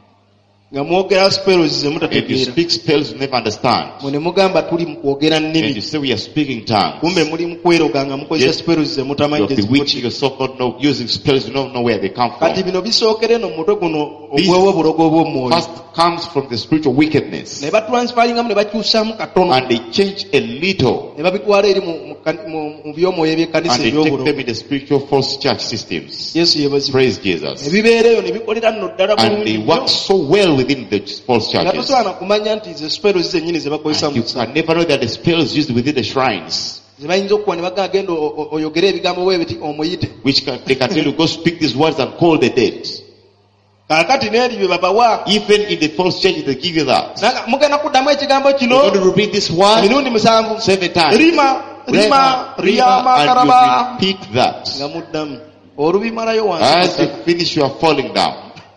nga mwogera spells ze If you mutategeera. speak spells you never understand. Mwe ne mugamba tuli mu kwogera And you nnimi, say we are speaking tongues. kumbe muli mu kweroga nga mukozesa Yes. spells ze You mutamanyi are gye bewitching zivuga. yourself, not know, using spells you don't know where they come Kati from. bino bisookera eno mu mutwe guno This- ogw'obulogo obw'omwoyo. First comes from the spiritual wickedness. Ne batransfaringamu ne bakyusaamu katono And they change a little. ne babitwala eri mu- mu kan- mu mu by'omwoyo eby'ekkanisa And they take them eby'obulogo. in the spiritual false church systems. Yesu yeebazibwe. Praise Jesus. Ebibeera eyo ne bikolera nno ddala And bulungi they nnyo. work so well within the false nga churches. tosaana kumanya nti ze spells zennyini ze bakozesa And mu you can never know that the spells used within the shrines, ze bayinza okuwa ne bagamba genda o- o- oyogere ebigambo bwe biti omuyite. which can, they can tell you, go speak these words and call the dead. Kaakati n'eri bye babawa. Even in the false churches, they give you that. Naga- mugenda kuddamu ekigambo You're kino going to repeat this word emirundi musanvu. seven times. Rima, rima, riyama, karaba. And you repeat that. Nga muddamu. Olubimalayo As you wansi. finish, you are falling down.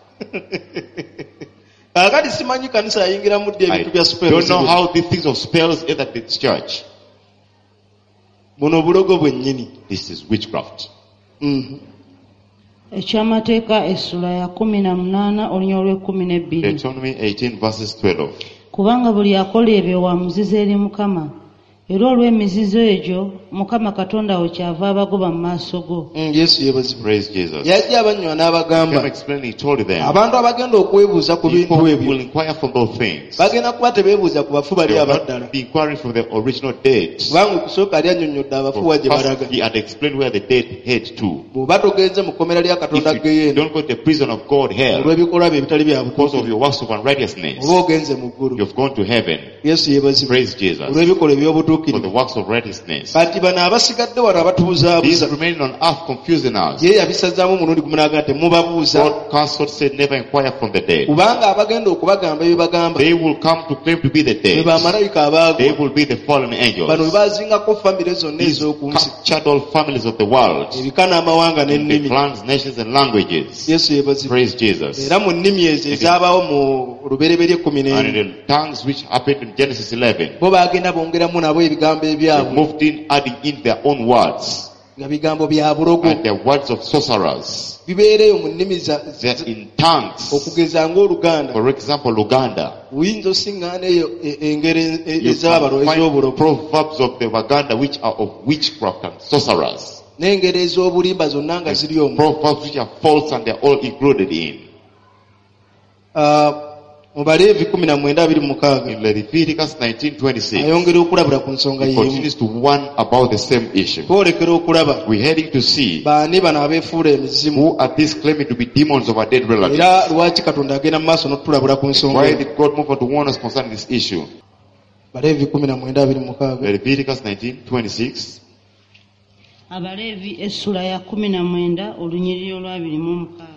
Kaakati simanyi kanisa yayingiramu ddi I ebintu bya don't know spells. how the things of spells entered this church. Buno bulogo bwennyini. This is witchcraft. Mhm. Ekyamateeka essula ya kumi na munaana olunya olw'ekkumi n'ebbiri. Deuteronomy eighteen verses twelve. Kubanga buli akola ebyo wa muzizo eri Mukama, era olw'emizizo egyo Mukama Katonda we kyava abagoba mu maaso go. Mm, Yesu yeebazibwe. Praise Jesus. Yajja abanywa Came n'abagamba explaining, he told them, abantu abagenda okwebuuza ku bintu people ebyo will inquire from those things. bagenda kuba tebeebuuza ku bafu They bali will abaddala. not be inquiring from the original dead. Kubanga okusooka ali annyonnyodde abafu wa gye balaga. First, he had explained where the dead head to. Bw'oba togenze mu kkomera lya Katonda If you geyeeno don't go to the prison of God hell olw'ebikolwa bye ebitali bya because of butuukirivu, your works of unrighteousness, oba ogenze mu ggulu. you've gone to heaven. Yesu yeebazibwe. Praise Jesus. Olw'ebikolwa For the eby'obutuukirivu. works of righteousness. Kati bano abasigadde wano These abatubuuzaabuuza, remaining on earth confusing us. ye yabisazaamu omulundi gumu n'agamba temubabuuza, God cancelled, said, never inquire from the dead. kubanga abagenda okubagamba ebyo bagamba They will come to claim to be the be dead. bamalayika abaagwa. They will be the fallen Bano angels. bwe bazingako famire zonna These ez'oku nsi, captured all families of the world, ebika n'amawanga the n'ennimi. clans, nations, and languages. Yesu yeebazibwe. Praise Jesus. Era mu nnimi ezo ezaabawo mu lubereberye ekkumi And in n'emu, the tongues which happened in Genesis eleven, bo baagenda bongeramu nabo ebigambo they ebyabwe. moved in, adding in their own words. nga bigambo bya bulogo and they're words of sorcerers. bibeereyo mu nnimi za They're in tongues. okugeza ng'oluganda For example, Luganda. oyinza osiŋŋaana eyo e- engero e- You ez'abalo can find ez'obulogo proverbs of the Luganda which are of witchcraft and sorcerers. n'engero ez'obulimba zonna nga ziri omwo. Proverbs which are false and they're all included in. Ah, mu Baleevi kumi na mwenda abiri mu mukaaga In Leviticus nineteen twenty-six, ayongera okulabula ku nsonga it y'emu continues to warn about the same issue. twolekera okulaba We're heading to see baani bano abeefuula emizimu who are these claiming to be demons of our dead relatives. era lwaki katonda agenda mu maaso n'otulabula ku nsonga Why eyo. did God move on to warn us concerning this issue? Baleevi kumi na mwenda abiri mu mukaaga Leviticus nineteen twenty-six. Abaleevi essula ya kumi na mwenda olunyiriri olwabiri mu mukaaga.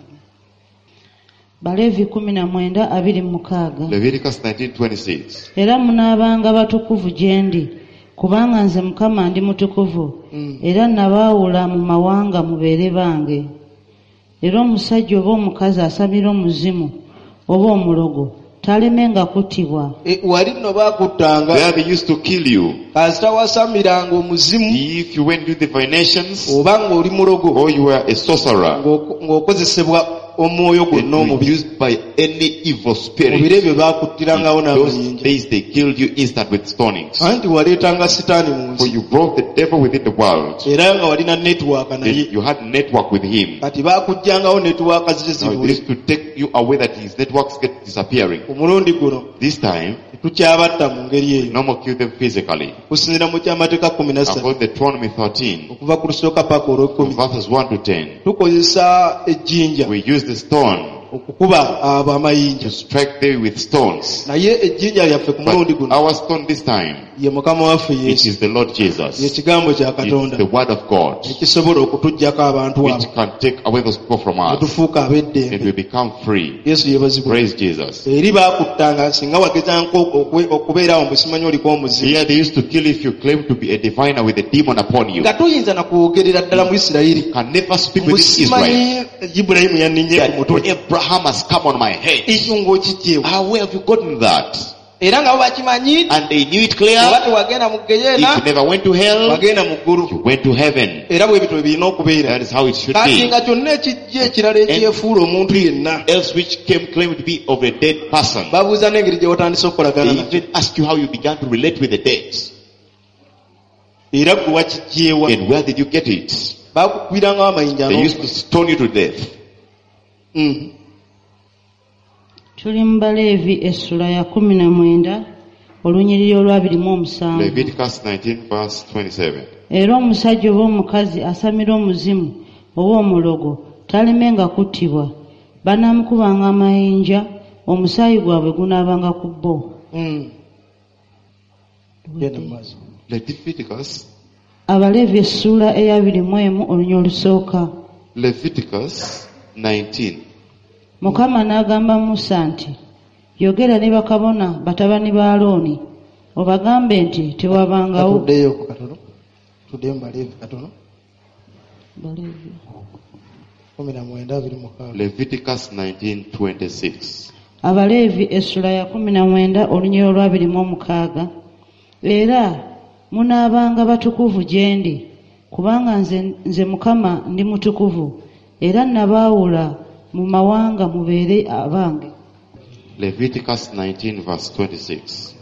Baleevi kumi na mwenda abiri mu mukaaga. Leviticus nineteen twenty-six. Era munaabanga batukuvu gye ndi kubanga nze Mukama ndi mutukuvu Mm. era nabaawula mu mawanga mubeere bange. Era omusajja oba omukazi asamira omuzimu oba omulogo talemenga kuttibwa. E, wali nno baakuttanga There they used to kill you. kasita wasamiranga omuzimu If you went to divinations oba ng'oli mulogo or you were a sorcerer, ng'oko- ng'okozesebwa omwoyo gwonna and omubiri used by any evil mu biro spirit. ebyo baakuttirangawo In those n'amayinja days they killed you instant with stonings. anti waleetanga sitaani mu For nsi you brought the devil within the world. era nga walina netiwaaka naye You had network with him. kati baakugjangawo netiwaaka ziri Now zibule. this to take you away that his networks get disappearing. omulundi guno This time, tetukyabatta mu ngeri eyo no more kill them physically. kusinziira mu kyamateeka kumi na ssatu According to Deuteronomy thirteen, okuva ku lusooka paka olw'ekkumi verses one to ten, tukozesa ejjinja we use the stone okukuba abo amayinja to strike them with stones. naye ejjinja lyaffe ku mulundi But guno our stone this time, ye mukama waffe it yesu is the Lord ye Jesus. kigambo kya It's katonda the word of God, ekisobola okutuggyako abantu which abo can take away those people from ne us, tufuuka and we ab'eddembe become free. yesu yeebazibwe Praise Jesus. eri baakuttanga singa wagezanko okwe- okubeerawo mbu simanyi oliko omuzimu Here they used to kill if you claim to be a diviner with a demon upon you. nga tuyinza nakwogerera ddala mu isirayiri Can never speak mbu with this Israel. simanyi ibulayimu yanninye ku That mutwe Abraham has come on my head. ekyo ng'okijjeewo Ah, where have you gotten that? era nga bo bakimanyi And they knew it oba clear. tewagenda mu If geyeena you never went to hell, wagenda mu ggulu you went to heaven. era bwe bityo bwe birina okubeera That is how it should kati be. nga kyonna ekijja ekirala ekyefuula omuntu yenna Else which came claiming to be of a dead person. babuuza n'engeri gye watandise okukolagana They nakyo even ask you how you began to relate with the dead. era gwe wakijjeewa And where did you get it? baakukwirangawo amayinja They ano- used to stone you to death. Mm. Tuli mu Baleevi essula ya kumi na mwenda olunyiriri olwabiri mu omusanvu. Leviticus nineteen verse twenty-seven. Era omusajja oba omukazi asamira omuzimu oba omulogo talemenga kuttibwa. Banaamukubanga amayinja omusaayi gwabwe gunaabanga ku bo. Mm. Genda mu maaso. Leviticus. Abaleevi essula eyabiri mu emu olunya olusooka. Leviticus nineteen. Mukama n'agamba Musa nti yogera ne bakabona batabani ba Alooni obagambe nti tewabangawo. Tuddeyo ku katono tuddeyo mu Baleevi katono Baleevi. kumi na mwenda abiri mukaaga Leviticus nineteen twenty-six. Abaleevi essula ya kumi na mwenda olunyiriri olwabiri mu omukaaga. Era munaabanga batukuvu gye ndi kubanga nze, nze Mukama ndi mutukuvu era nabaawula mu mawanga mubeere abange. Leviticus nineteen verse twenty-six.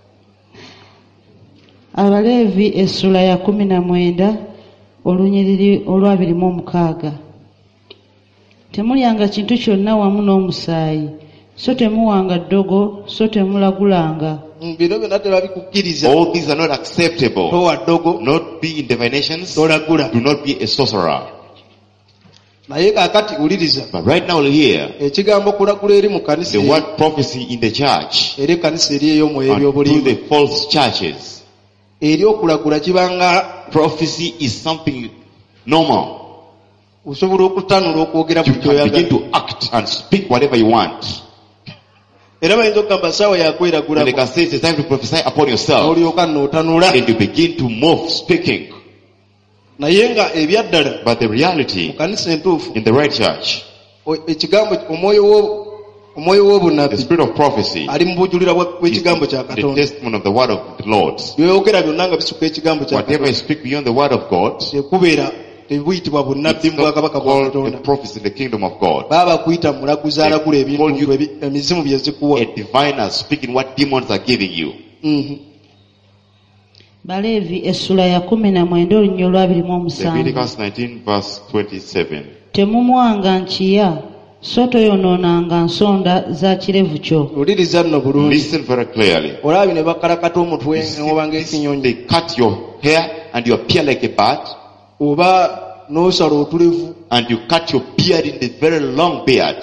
Abaleevi essula ya kumi na mwenda olunyiriri olwabiri mu omukaaga. Temulyanga kintu kyonna wamu n'omusaayi, so temuwanga ddogo, so temulagulanga. Mm, bino byonna tebabikukkiriza All these are not acceptable. towa ddogo Not be in divinations. tolagula Do not be a sorcerer. naye kaakati wuliriza But right now here, ekigambo kulagula eri mu kanisa the eri- word prophecy in the church eri kanisa eri ey'omwoyo and to ebyobulimba the false churches. eri okulagula kibanga Prophecy is something normal. osobola okutanula okwogera You ku can begin kyoyagala to act and speak whatever you want. era bayinza okugamba saawa And they yakweragulako can say it's time to prophesy upon yourself. olyoka nootanula And you begin to move speaking. naye nga ebyaddala But the mu reality kanisa entuufu in the right church, o- ekigambo omwoyo wo- omwoyo the w'obunabbi spirit of prophecy ali mu bujulira bwa- is bw'ekigambo kya the katonda testimony of the word of the Lord. byoyogera byonna nga bisuka ekigambo kya Whatever katonda you speak beyond the word of God, tekubeera tebuyitibwa bunnabbi It's mu bwakabaka not bwa called the Katonda. prophets in the kingdom of God. Baba kuyita mulaguzi They alagula ebintu call you ebi- emizimu bye zikuwa. A diviner speaking what demons are giving you. Mhm. Baleevi essula ya kumi na mwenda olunnyo olwabiri mu omusanvu. Leviticus nineteen verse twenty-seven. Temumwanga nkiya so toyonoonanga nsonda za kirevu kyo. Oliriza nno bulungi. Listen very clearly. Olaba ne bakalakata omutwe You see, oba this- ng'ekinyonyi. They cut your hair and you appear like a bat, Oba n'osala otulevu. and you cut your beard in the very long beard.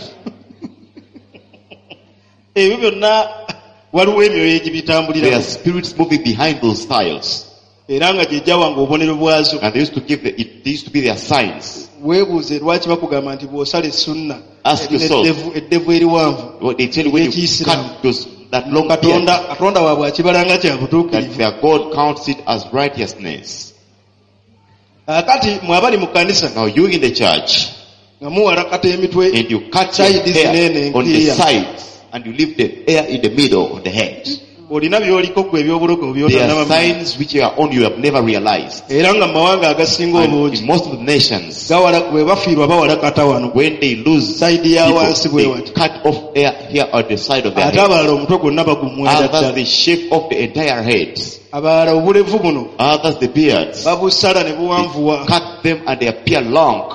Ebyo byonna waliwo emyoyo There are egibitambulira. spirits moving behind those styles. Era nga gye gyawanga obubonero bwazo. And they used to give the, it they used to be their signs. Weebuuze lwaki bakugamba nti bw'osala essunna Ask erina yourself. eddevu- eddevu eriwanvu. What they tell you when you Ekyisiraamu. cut those, that long Katonda beard, Katonda waabwe akibalanga kya that butuukirivu. their God counts it as righteousness. Akati mwabali mu kkanisa Now you in the church, nga muwalakata emitwe and you cut your Sides zinene hair on the nkiriya. sides, and you leave the hair in the middle of the head. olina by'oliko gwe ebyobulogo There are by'otanaba. signs which are on you have never realized. Era nga mu mawanga agasinga And obungi in most of the nations, gawala bwe bafiirwa bawalakata wano. when they lose Side ya wansi bwe people, wati. they cut off hair here on the side of their Ate head. abalala omutwe gwonna bagumwera Others ddala. they shave off the entire head. Abalala obulevu buno Others the beards. babusala ne They buwanvuwa. cut them and they appear long.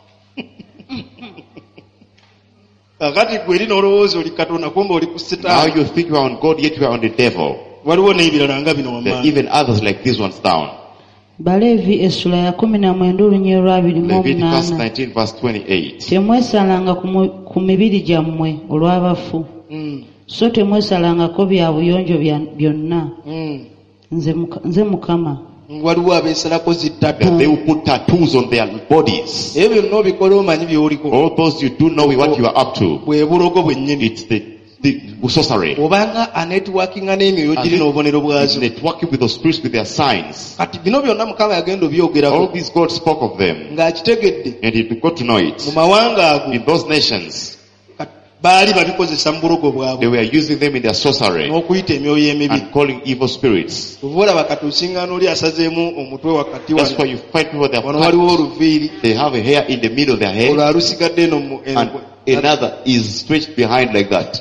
Kakati gwe eri n'olowooza oli Katonda kumbe oli ku Now Setaani. you think you are on God, yet you are on the devil. Waliwo n'ebirala nga bino There are wammanga. even others like these ones down. Baleevi essula ya kumi na mwenda olunnyo olwabiri mu Leviticus omunaana. nineteen verse twenty-eight. Temwesalanga ku mu- ku mibiri gyammwe olw'abafu, Mm, so temwesalangako bya buyonjo bya- byonna. mm. Nze Muka- nze Mukama. Waliwo abeesalako zittatu. That they will put tattoos on their bodies. Ebyo byonna obikola omanyi by'oliko. All those you do know what you are up to. Bwe bulogo bwennyini. It's the, the sorcery. Obanga anetiwakinga n'emyoyo giri n'obubonero It's bwazo. networking with those spirits with their signs. Kati bino byonna Mukama yagenda All obyogerako these God spoke of them. ng'akitegedde And you got to know mu it. mawanga ago In those nations, kati baali babikozesa mu bulogo they bwabwe were using them in their sorcery n'okuyita emyoyo emibi. and calling evil spirits. Oba olaba kati osiŋŋaana oli asazeemu omutwe wakati That's wano. why you find people that Wano waliwo have, oluviiri they have a hair in the middle of their olwo head alusigadde eno mu- eno- and another is stretched behind like that.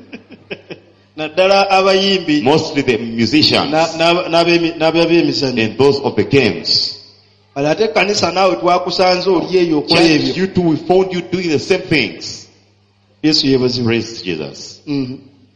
naddala abayimbi Mostly the musicians na- na- n'ab'emi- n'ab'emizannyo. and those of the games. Kale ate ekkanisa naawe twakusanze oli eyo okola Just ebyo. you two, we found you doing the same things. Yesu yeebazibwe. Praise Jesus. Mhm.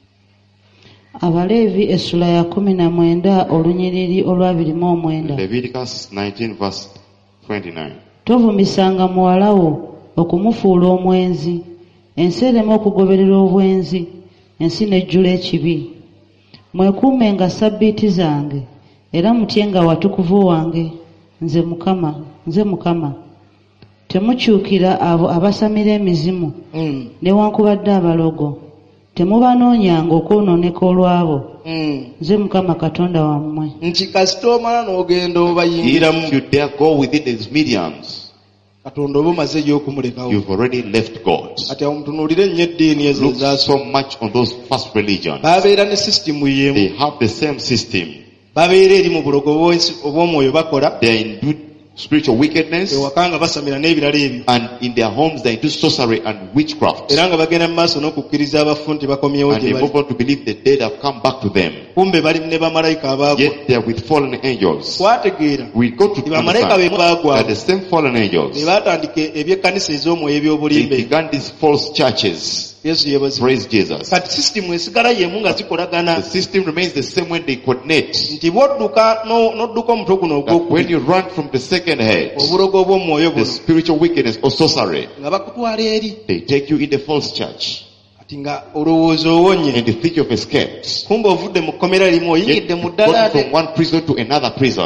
Abaleevi essula ya kumi na mwenda olunyiriri olwabiri mu omwenda. Leviticus nineteen verse twenty-nine. Tovumisanga muwala wo okumufuula omwenzi, ensi ereme okugoberera obwenzi, ensi nejjula ekibi. Mwekuumenga ssabbiiti zange, era mutyenga watukuvu wange, nze Mukama, nze Mukama. Temukyukira abo abasamira emizimu, Mm. newankubadde abalogo. Temubanoonyanga okwonooneka olwabo, Mm. nze Mukama Katonda wammwe. nti kasita omala n'ogenda obayingiramu If you dare go within these mediums, Katonda oba omaze eyokumulekawo. you've already left God. Kati awo mutunuulire nnyo eddiini ezo Look ezaaso. so much on those first religions. Babeera ne sisitimu yemu. They have the same system. Babeera eri mu bulogo bw'ensi- obw'omwoyo bakola. They are into spiritual wickedness, Ewaka nga basamira n'ebirala ebyo. and in their homes they are into sorcery and witchcraft. Era nga bagenda mu maaso n'okukkiriza abafu nti bakomyewo And gye they bali. move on to believe the dead have come back to them. Kumbe bali ne bamalayika abaagwa. Yet they are with fallen angels. Twategeera We go to Ti bamalayika understand be baagwa that the same fallen be angels, baatandika ebyekkanisa ez'omwoyo they eby'obulimbe. began these false churches. Yesu yeebazibwe. Praise Jesus. Kati sisitimu esigala yemu nga zikolagana. The system remains the same when they coordinate. Nti bw'odduka no- n'odduka omutwe guno That when ogwokubiri, you run from the second head, obulogo obw'omwoyo the buno, spiritual wickedness or sorcery, nga bakutwala eri. they take you in the false church. Kati nga olowooza owonye. And you think you've escaped. Kumbe ovudde mu kkomera limu oyingidde Yet mu you've ddala gone ate. from one prison to another prison.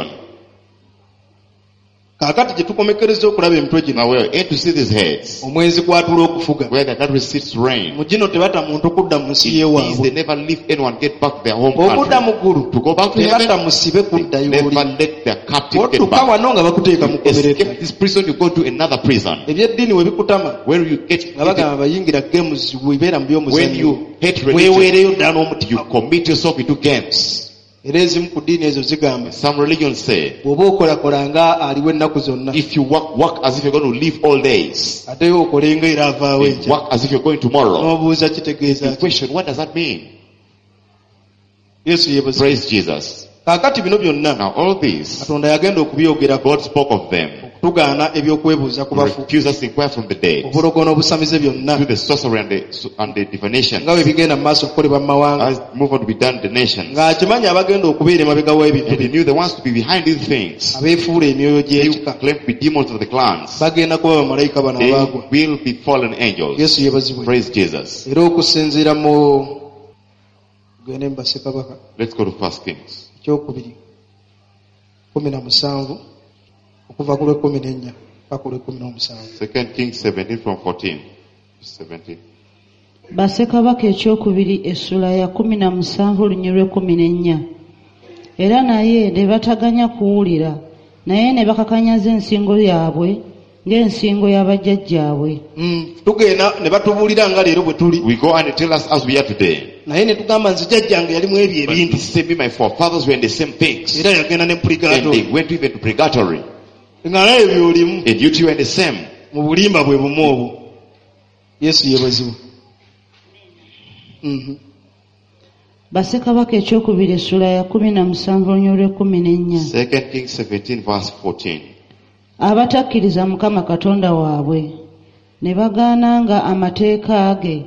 Kaakati gye tukomekereza okulaba emitwe gino. Now we are in to see these heads, Omwenzi kwatula okufuga. where the country sits reign. Mu gino tebata muntu kudda mu nsi In these, y'ewaabwe. they never leave anyone get back to their home Okudda mu country. ggulu To go back to tebata heaven, musibe kuddayo never oli. let their captive get Odduka back. wano nga bakuteeka mu kkomera Escape eddala. this prison, you go to another prison. Ebyeddiini we bikutama Where you get, nga bagamba bayingira games webeera mu when by'omuzannyo. you hate religion, Weeweereyo ddala you n'omutima. commit yourself into games. Era ezimu ku ddiini ezo zigamba Some religions say, bw'oba okolakola nga aliwo ennaku zonna if you work, work as if you're going to live all days. ate okolenga era avaawo You enkya work as if you're going tomorrow. n'obuuza kitegeeza You ki? question, what does that mean? Yesu yeebazibwe. Praise Jesus. Kaakati bino byonna Now all these, Katonda yagenda okubyogerako God spoke of them. okutugaana ebyokwebuuza ku To bafu refuse us to inquire from the dead. obulogo n'obusamize byonna To the sorcery and the, and the divination. nga bwe bigenda mu maaso okukolebwa mu mawanga As move on to be done in the nations. ng'akimanyi abagenda okubeera emabega w'ebintu And he knew the ones to be behind these things. abeefuula emyoyo They gy'ekika who claim to be demons of the clans. bagenda kuba bamalayika bano They abaagwa. will be fallen angels. Yesu yeebazibwe. Praise Jesus. Era okusinziira mu gende mu bassekabaka Let's go to First Kings. ekyokubiri kumi na musanvu okuva ku lw'ekkumi n'ennya paka ku lw'ekkumi n'omusanvu. Second Kings seventeen from fourteen. seventeen. Bassekabaka ekyokubiri essula ya kumi na musanvu olunyiriri lw'ekkumi n'ennya. Era naye ne bataganya kuwulira, naye ne bakakanyaza ensingo yaabwe ng'ensingo y'abajjajjaabwe. Mm, tugenda ne batubuulira nga leero bwe tuli We go and they tell us as we are today. naye ne tugamba nze jjajjange yalimu ebyo But ebintu he said, me, my forefathers were in the same things. era yagenda ne And purigato they went even to purgatory. nga naye byolimu And you two were the same. mu bulimba bwe bumu obwo. Yesu yeebazibwe. Mhm. Bassekabaka ekyokubiri essula ya kumi na musanvu olunyiriri lw'ekkumi n'ennya. Second Kings seventeen verse fourteen. Abatakkiriza Mukama Katonda waabwe ne bagaananga amateeka ge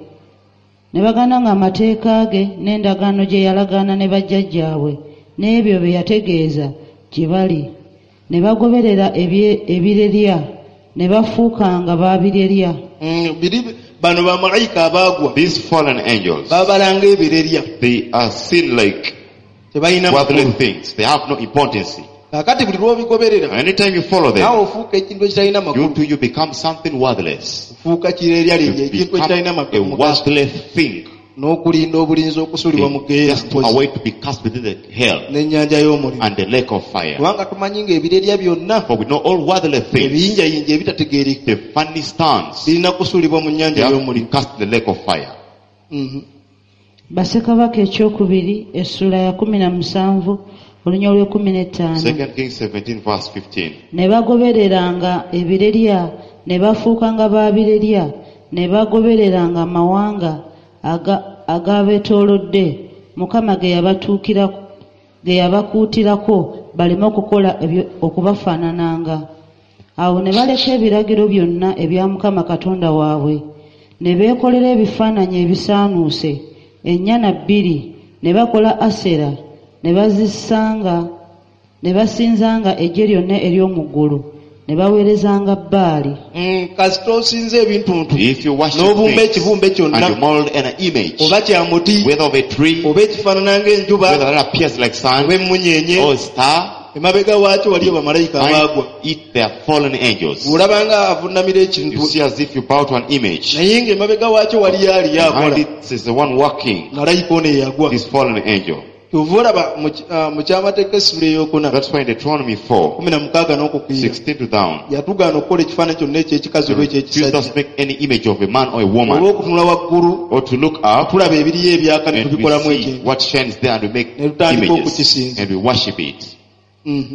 ne bagaananga amateeka ge n'endagaano gye yalagaana ne bajjajjaabwe n'ebyo bye yategeeza gye bali, ne bagoberera ebye- ebirerya ne bafuukanga baabirerya. Mm, biri bano bamalayika abaagwa These fallen angels, babalanga ebirerya they are seen like tebalina worldly makulu. things. They have no importance. Kaakati buli lw'obigoberera Anytime you follow naawe them, ofuuka ekintu ekitalina you makulu, too, you become something worthless. ofuuka kirerya You lye ekintu become ekitalina a makulu mugaso, worthless thing. n'okulinda obulinzi okusuulibwa mu ggeera Just to await to be cast within the hell n'ennyanja y'omuliro. and the lake of fire. Kubanga tumanyi ng'ebirerya byonna For we know all worldly things, ebiyinjayinja ebitategeereka the funny stones, birina kusuulibwa mu they nnyanja have to be y'omuliro. cast in the lake of fire. Mhm. Bassekabaka ekyokubiri essula ya kumi na musanvu olunyiriri lw'ekkumi n'ettaano. Second Kings seventeen verse fifteen. Ne bagobereranga ebirerya ne bafuukanga baabirerya ne bagobereranga amawanga aga- agabeetoolodde Mukama ge yabatuukira ge yabakuutirako baleme okukola ebyo okubafaanananga. Awo ne baleka ebiragiro byonna ebya Mukama Katonda waabwe ne beekolera ebifaananyi ebisaanuuse ennyana bbiri, ne bakola Asera ne bazisanga ne basinzanga eggye lyonna ery'omu ggulu ne baweerezanga Baali. Mm, kasita osinza ebintuntu If you worship n'obumba things ekibumbe and you kyonna mold an image, oba kya muti whether of a tree, oba ekifaanana ng'enjuba whether that appears like sun oba emmunyeenye, or a star, emabega waakyo waliyo bamalayika abaagwa. find it they are fallen angels. Bw'olabanga avuunamira ekintu You see as if you bow to an image. naye ng'emabega waakyo waliyo aliyo Behind akola, it is the one walking, malayika ono eyagwa. this fallen angel. Kyova olaba mu ki- ah, mu kyamateeka essula ey'okuna That's why in Deuteronomy four, kumi na mukaaga n'okukwiira sixteen to down, yatugaana okukola ekifaananyi kyonna eky'ekikazi oba refuse eky'ekisajja, us to make any image of a man or a woman, olw'okutunula waggulu or to look up tulaba ebiriyo ebyaka ne and we tubikolamu see ekintu. what shines there and we make Ne tutandika images okukisinza. and we worship it. Mhm.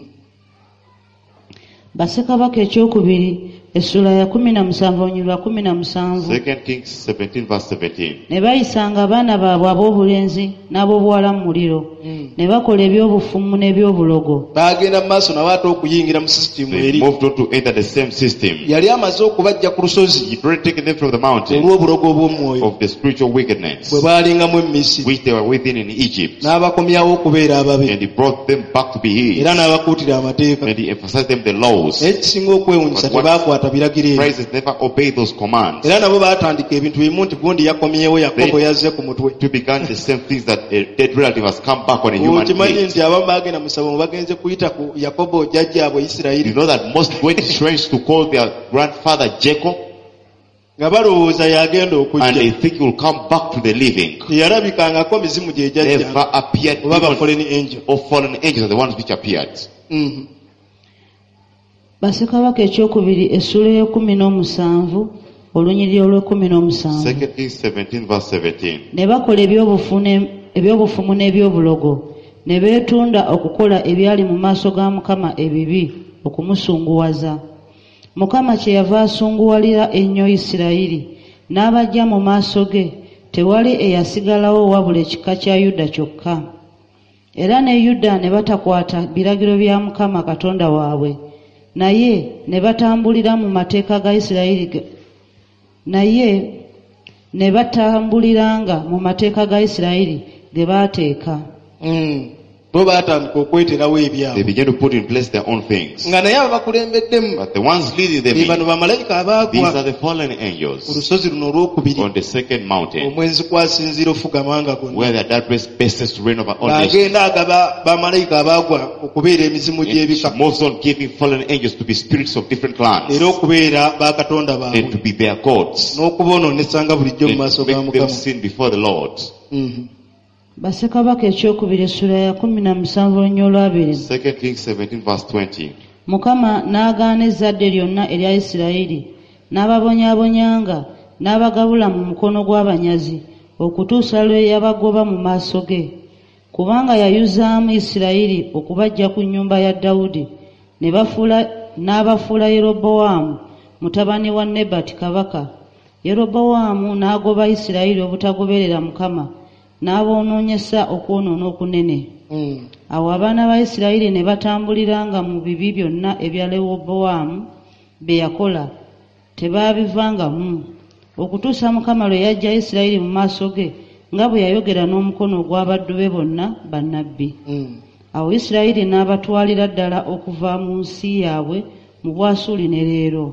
Bassekabaka ekyokubiri essula ya kumi na musanvu olunyiriri lwa kumi na musanvu. Second Kings seventeen verse seventeen. Ne bayisanga abaana baabwe ab'obulenzi n'ab'obuwala mu muliro, ne bakola ebyobufumu n'ebyobulogo. Baagenda mu maaso nawe ate okuyingira mu sisitimu They eri. moved on to enter the same system. Yali amaze okubajja ku lusozi He'd already taken them from the mountain olw'obulogo bw'omwoyo of the spiritual wickedness bwe baalingamu e Misiri, which they were within in Egypt, n'abakomyawo okubeera ababe and he brought them back to be his, era n'abakuutira amateeka. and he emphasized them the laws. Naye ekisinga okwewunyisa tebaakwata biragiro ebyo. Christ has never obeyed those commands. Era nabo baatandika ebintu bimu nti gundi yakomyewo Yakobo yazze ku mutwe. To began the same things that a dead relative has come back on a human Okimanyi being. nti abamu baagenda mu ssabo bagenze kuyita ku Yakobo jjajjaabwe You Isirayiri know that most went strange to call their grandfather Jacob, nga balowooza yagenda and they okujja. think he will come back to the living. Teyalabikangako mizimu gye jjajja Never appeared, oba ba demons fallen angel. or fallen angels are the ones which appeared. Mhm. Bassekabaka ekyokubiri essula y'ekumi n'omusanvu olunyiriri olw'ekumi n'omusanvu. Second Kings seventeen verse seventeen. Ne bakola ebyobufu ne- ebyobufumu n'ebyobulogo, ne beetunda okukola ebyali mu maaso ga Mukama ebibi okumusunguwaza. Mukama kyeyava asunguwalira ennyo Isirayiri n'abajja mu maaso ge, tewali eyasigalawo wabula ekika kya Yuda kyokka. Era ne Yuda ne batakwata biragiro bya Mukama Katonda waabwe, naye ne batambulira mu mateeka ga Isirayiri naye ne batambuliranga mu mateeka ga Isirayiri ge baateeka. Mm. Bo batandika okweterawo They ebyabwe. began to put in place their own things. Nga naye abakulembeddemu But the ones leading them be in, bano bamalayika these are abaagwa the fallen ku angels lusozi luno olwokubiri on the second mountain, omwenzi kwasinziira ofuga amawanga gonna. where their dad raised bases to reign over all nations. Ng'agenda agaba bamalayika abaagwa okubeera emizimu And gy'ebika she moves on giving fallen angels to be spirits of different clans era okubeera bakatonda and baabwe to be their gods n'okuboonoonesa bulijjo mu and maaso to ga make them Mukama. sin before the Lord. Mhm. Bassekabaka ekyokubiri essula ya kumi na musanvu olunya olwabiri. Second Kings seventeen verse twenty. Mukama n'agaana ezzadde lyonna erya Isirayiri, n'ababonyaabonyanga, n'abagabula mu mukono gw'abanyazi, okutuusa lwe yabagoba mu maaso ge. Kubanga yayuzaamu Isirayiri okubaggya ku nnyumba ya Dawudi, ne bafuula n'abafuula Yerobowaamu mutabani wa Nebati kabaka. Yerobowaamu n'agoba Isirayiri obutagoberera Mukama, n'aboonoonyesa okwonoona okunene. Mm. Awo abaana ba Isirayiri ne batambuliranga mu bibi byonna ebya Yerobowaamu bye yakola, tebaabivangamu, okutuusa Mukama lwe yaggya Isirayiri mu maaso ge, nga bwe yayogera n'omukono ogw'abaddu be bonna bannabbi. Mm. Awo Isirayiri n'abatwalira ddala okuva mu nsi yaabwe mu Bwasuli ne leero.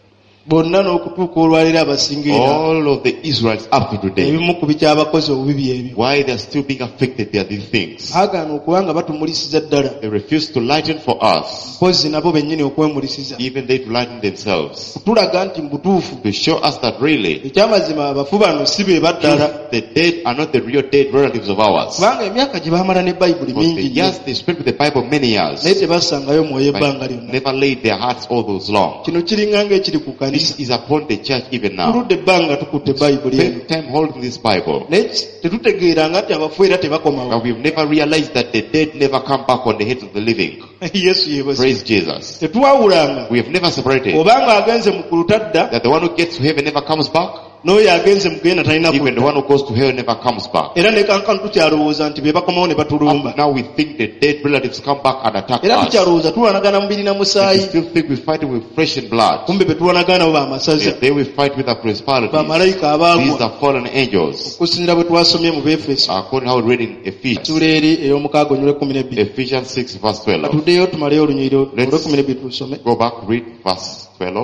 Bonna n'okutuuka olwaliro abasingirira All of the Israelites up to today, ebimu ku bikyabakozi obubibi ebyo why they are still being affected, they are these things. agaana okuba nga batumulisiza ddala, They refuse to lighten for us, mpozi nabo bennyini okwemulisiza, even they to lighten themselves, tulaga nti mu butuufu to show us that really ekyamazima abafu bano si be baddala, the dead are not the real dead relatives of ours. kubanga emyaka gye baamala ne bayibuli Because the mingi nnyo, years they spent with the Bible, many years, naye tebassangayo mwoyo ebbanga but lyonna. never laid their hearts all those long. Kino kiringa ng'ekiri ku kanisa, This is upon the church even now. tuludde ebbanga tukutte bayibuli eno, Spend time holding this Bible, naye tetutegeeranga nti abafu era tebakomawo. but we've never realized that the dead never come back on the heads of the living. Yesu yeebase. Praise Jesus. Tetwawulanga We have never separated obanga agenze mu ggulu tadda, that the one who gets to heaven never comes back, n'oyo agenze mu genda talina even the kudda. one who goes to hell never comes back. Era ne kankano tukyalowooza nti be bakomawo ne batulumba, And now we think the dead relatives come back and attack era us. tukyalowooza tulwanagana mubiri na We musaayi, still think we fight with flesh and blood. kumbe be tulwanagana nabo bamasaza, Yet they will fight with the principalities. bamalayika These abaagwa, are fallen angels. okusinziira bwe twasomye mu Befeso According to how we read in Ephesians, ssula eri ey'omukaaga onyole kumi n'ebbiri. Ephesians six verse twelve. Atuddeyo tumaleyo olunyiriro Let's- olw'ekumi n'ebbiri tusome. Go back, read verse twelve.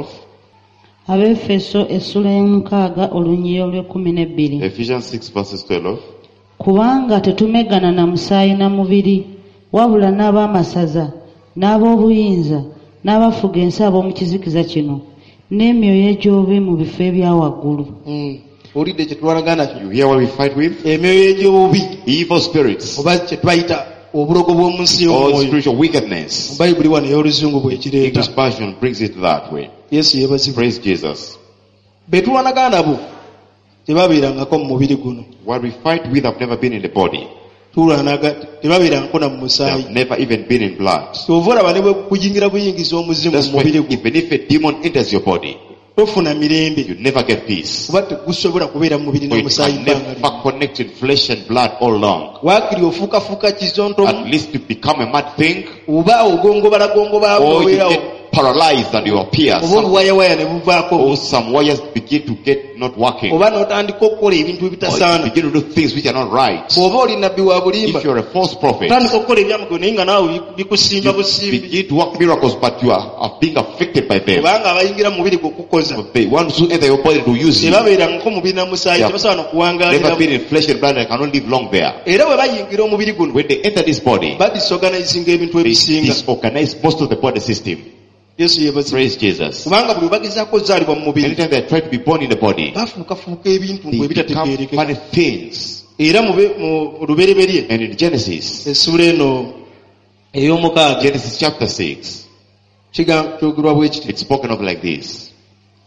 Abefeso essula y'omukaaga olunyiriro olw'ekkumi n'ebbiri. Ephesians six verses twelve. Kubanga tetumegana na musaayi na mubiri, wabula n'ab'amasaza, n'ab'obuyinza, n'abafuga ensi ab'omu kizikiza kino, n'emyoyo egy'obubi mu bifo ebya waggulu. Mm. Olidde kye tulwanagana kyo, You hear what we fight with? emyoyo egy'obubi Evil spirits. oba kye twayita obulogo bw'omu nsi All y'omwoyo. spiritual Mu wickedness. bayibuli wano ey'oluzungu bw'ekireeta. English version brings it that way. Yesu yeebazibwe. Praise Jesus. Be tulwanagana nabo tebabeerangako mu mubiri guno, What we fight with have never been in the body. tulwanaga tebabeerangako na mu They musaayi. have never even been in blood. Kyova olaba ne bwe kuyingira buyingiza omuzimu That's mu why mubiri gwo, even if a demon enters your body, tofuna mirembe, you never get peace. kuba tegusobola kubeera mu mubiri For it n'omusaayi can bbanga lyonna. never connect in flesh and blood all along. Waakiri ofuukafuuka kizontomu, At least to become a mad thing, oba ogongobalagongoba or you obeerawo, get paralyzed and you appear. oba Some, oluwayawaya ne buvaako, or some wires begin to get not working. oba n'otandika okukola ebintu Or you ebitasaana. begin to do things which are not right. Bw'oba oli nabbi wa bulimba, If you're a false prophet, otandika okukola ebyamagero naye nga naawe bikusimba you busimbi, begin to work miracles, but you are, are being affected by them. kubanga abayingira mu mubiri gw'okukoza But the ones who enter your body to use you, tebabeerangako mubiri na musaayi, Yeah. tebasobola never nokuwangaalira. been in flesh and blood and cannot live long there. Era bwe bayingira omubiri guno, When they enter this body, badisorganizinga ebintu they ebisinga. disorganize most of the body system. Yesu yeebazibwe. Praise Jesus. Kubanga buli bagezaako ozaalibwa mu mubiri, Anytime they try to be born in the body, bafuukafuuka ebintu they ngwe become ebitategeerekeka. funny things. Era mu be- mu lubereberye And in Genesis, essula eno ey'omukaaga Genesis chapter six, kiga- kyogerwa bwe kiti. it's spoken of like this.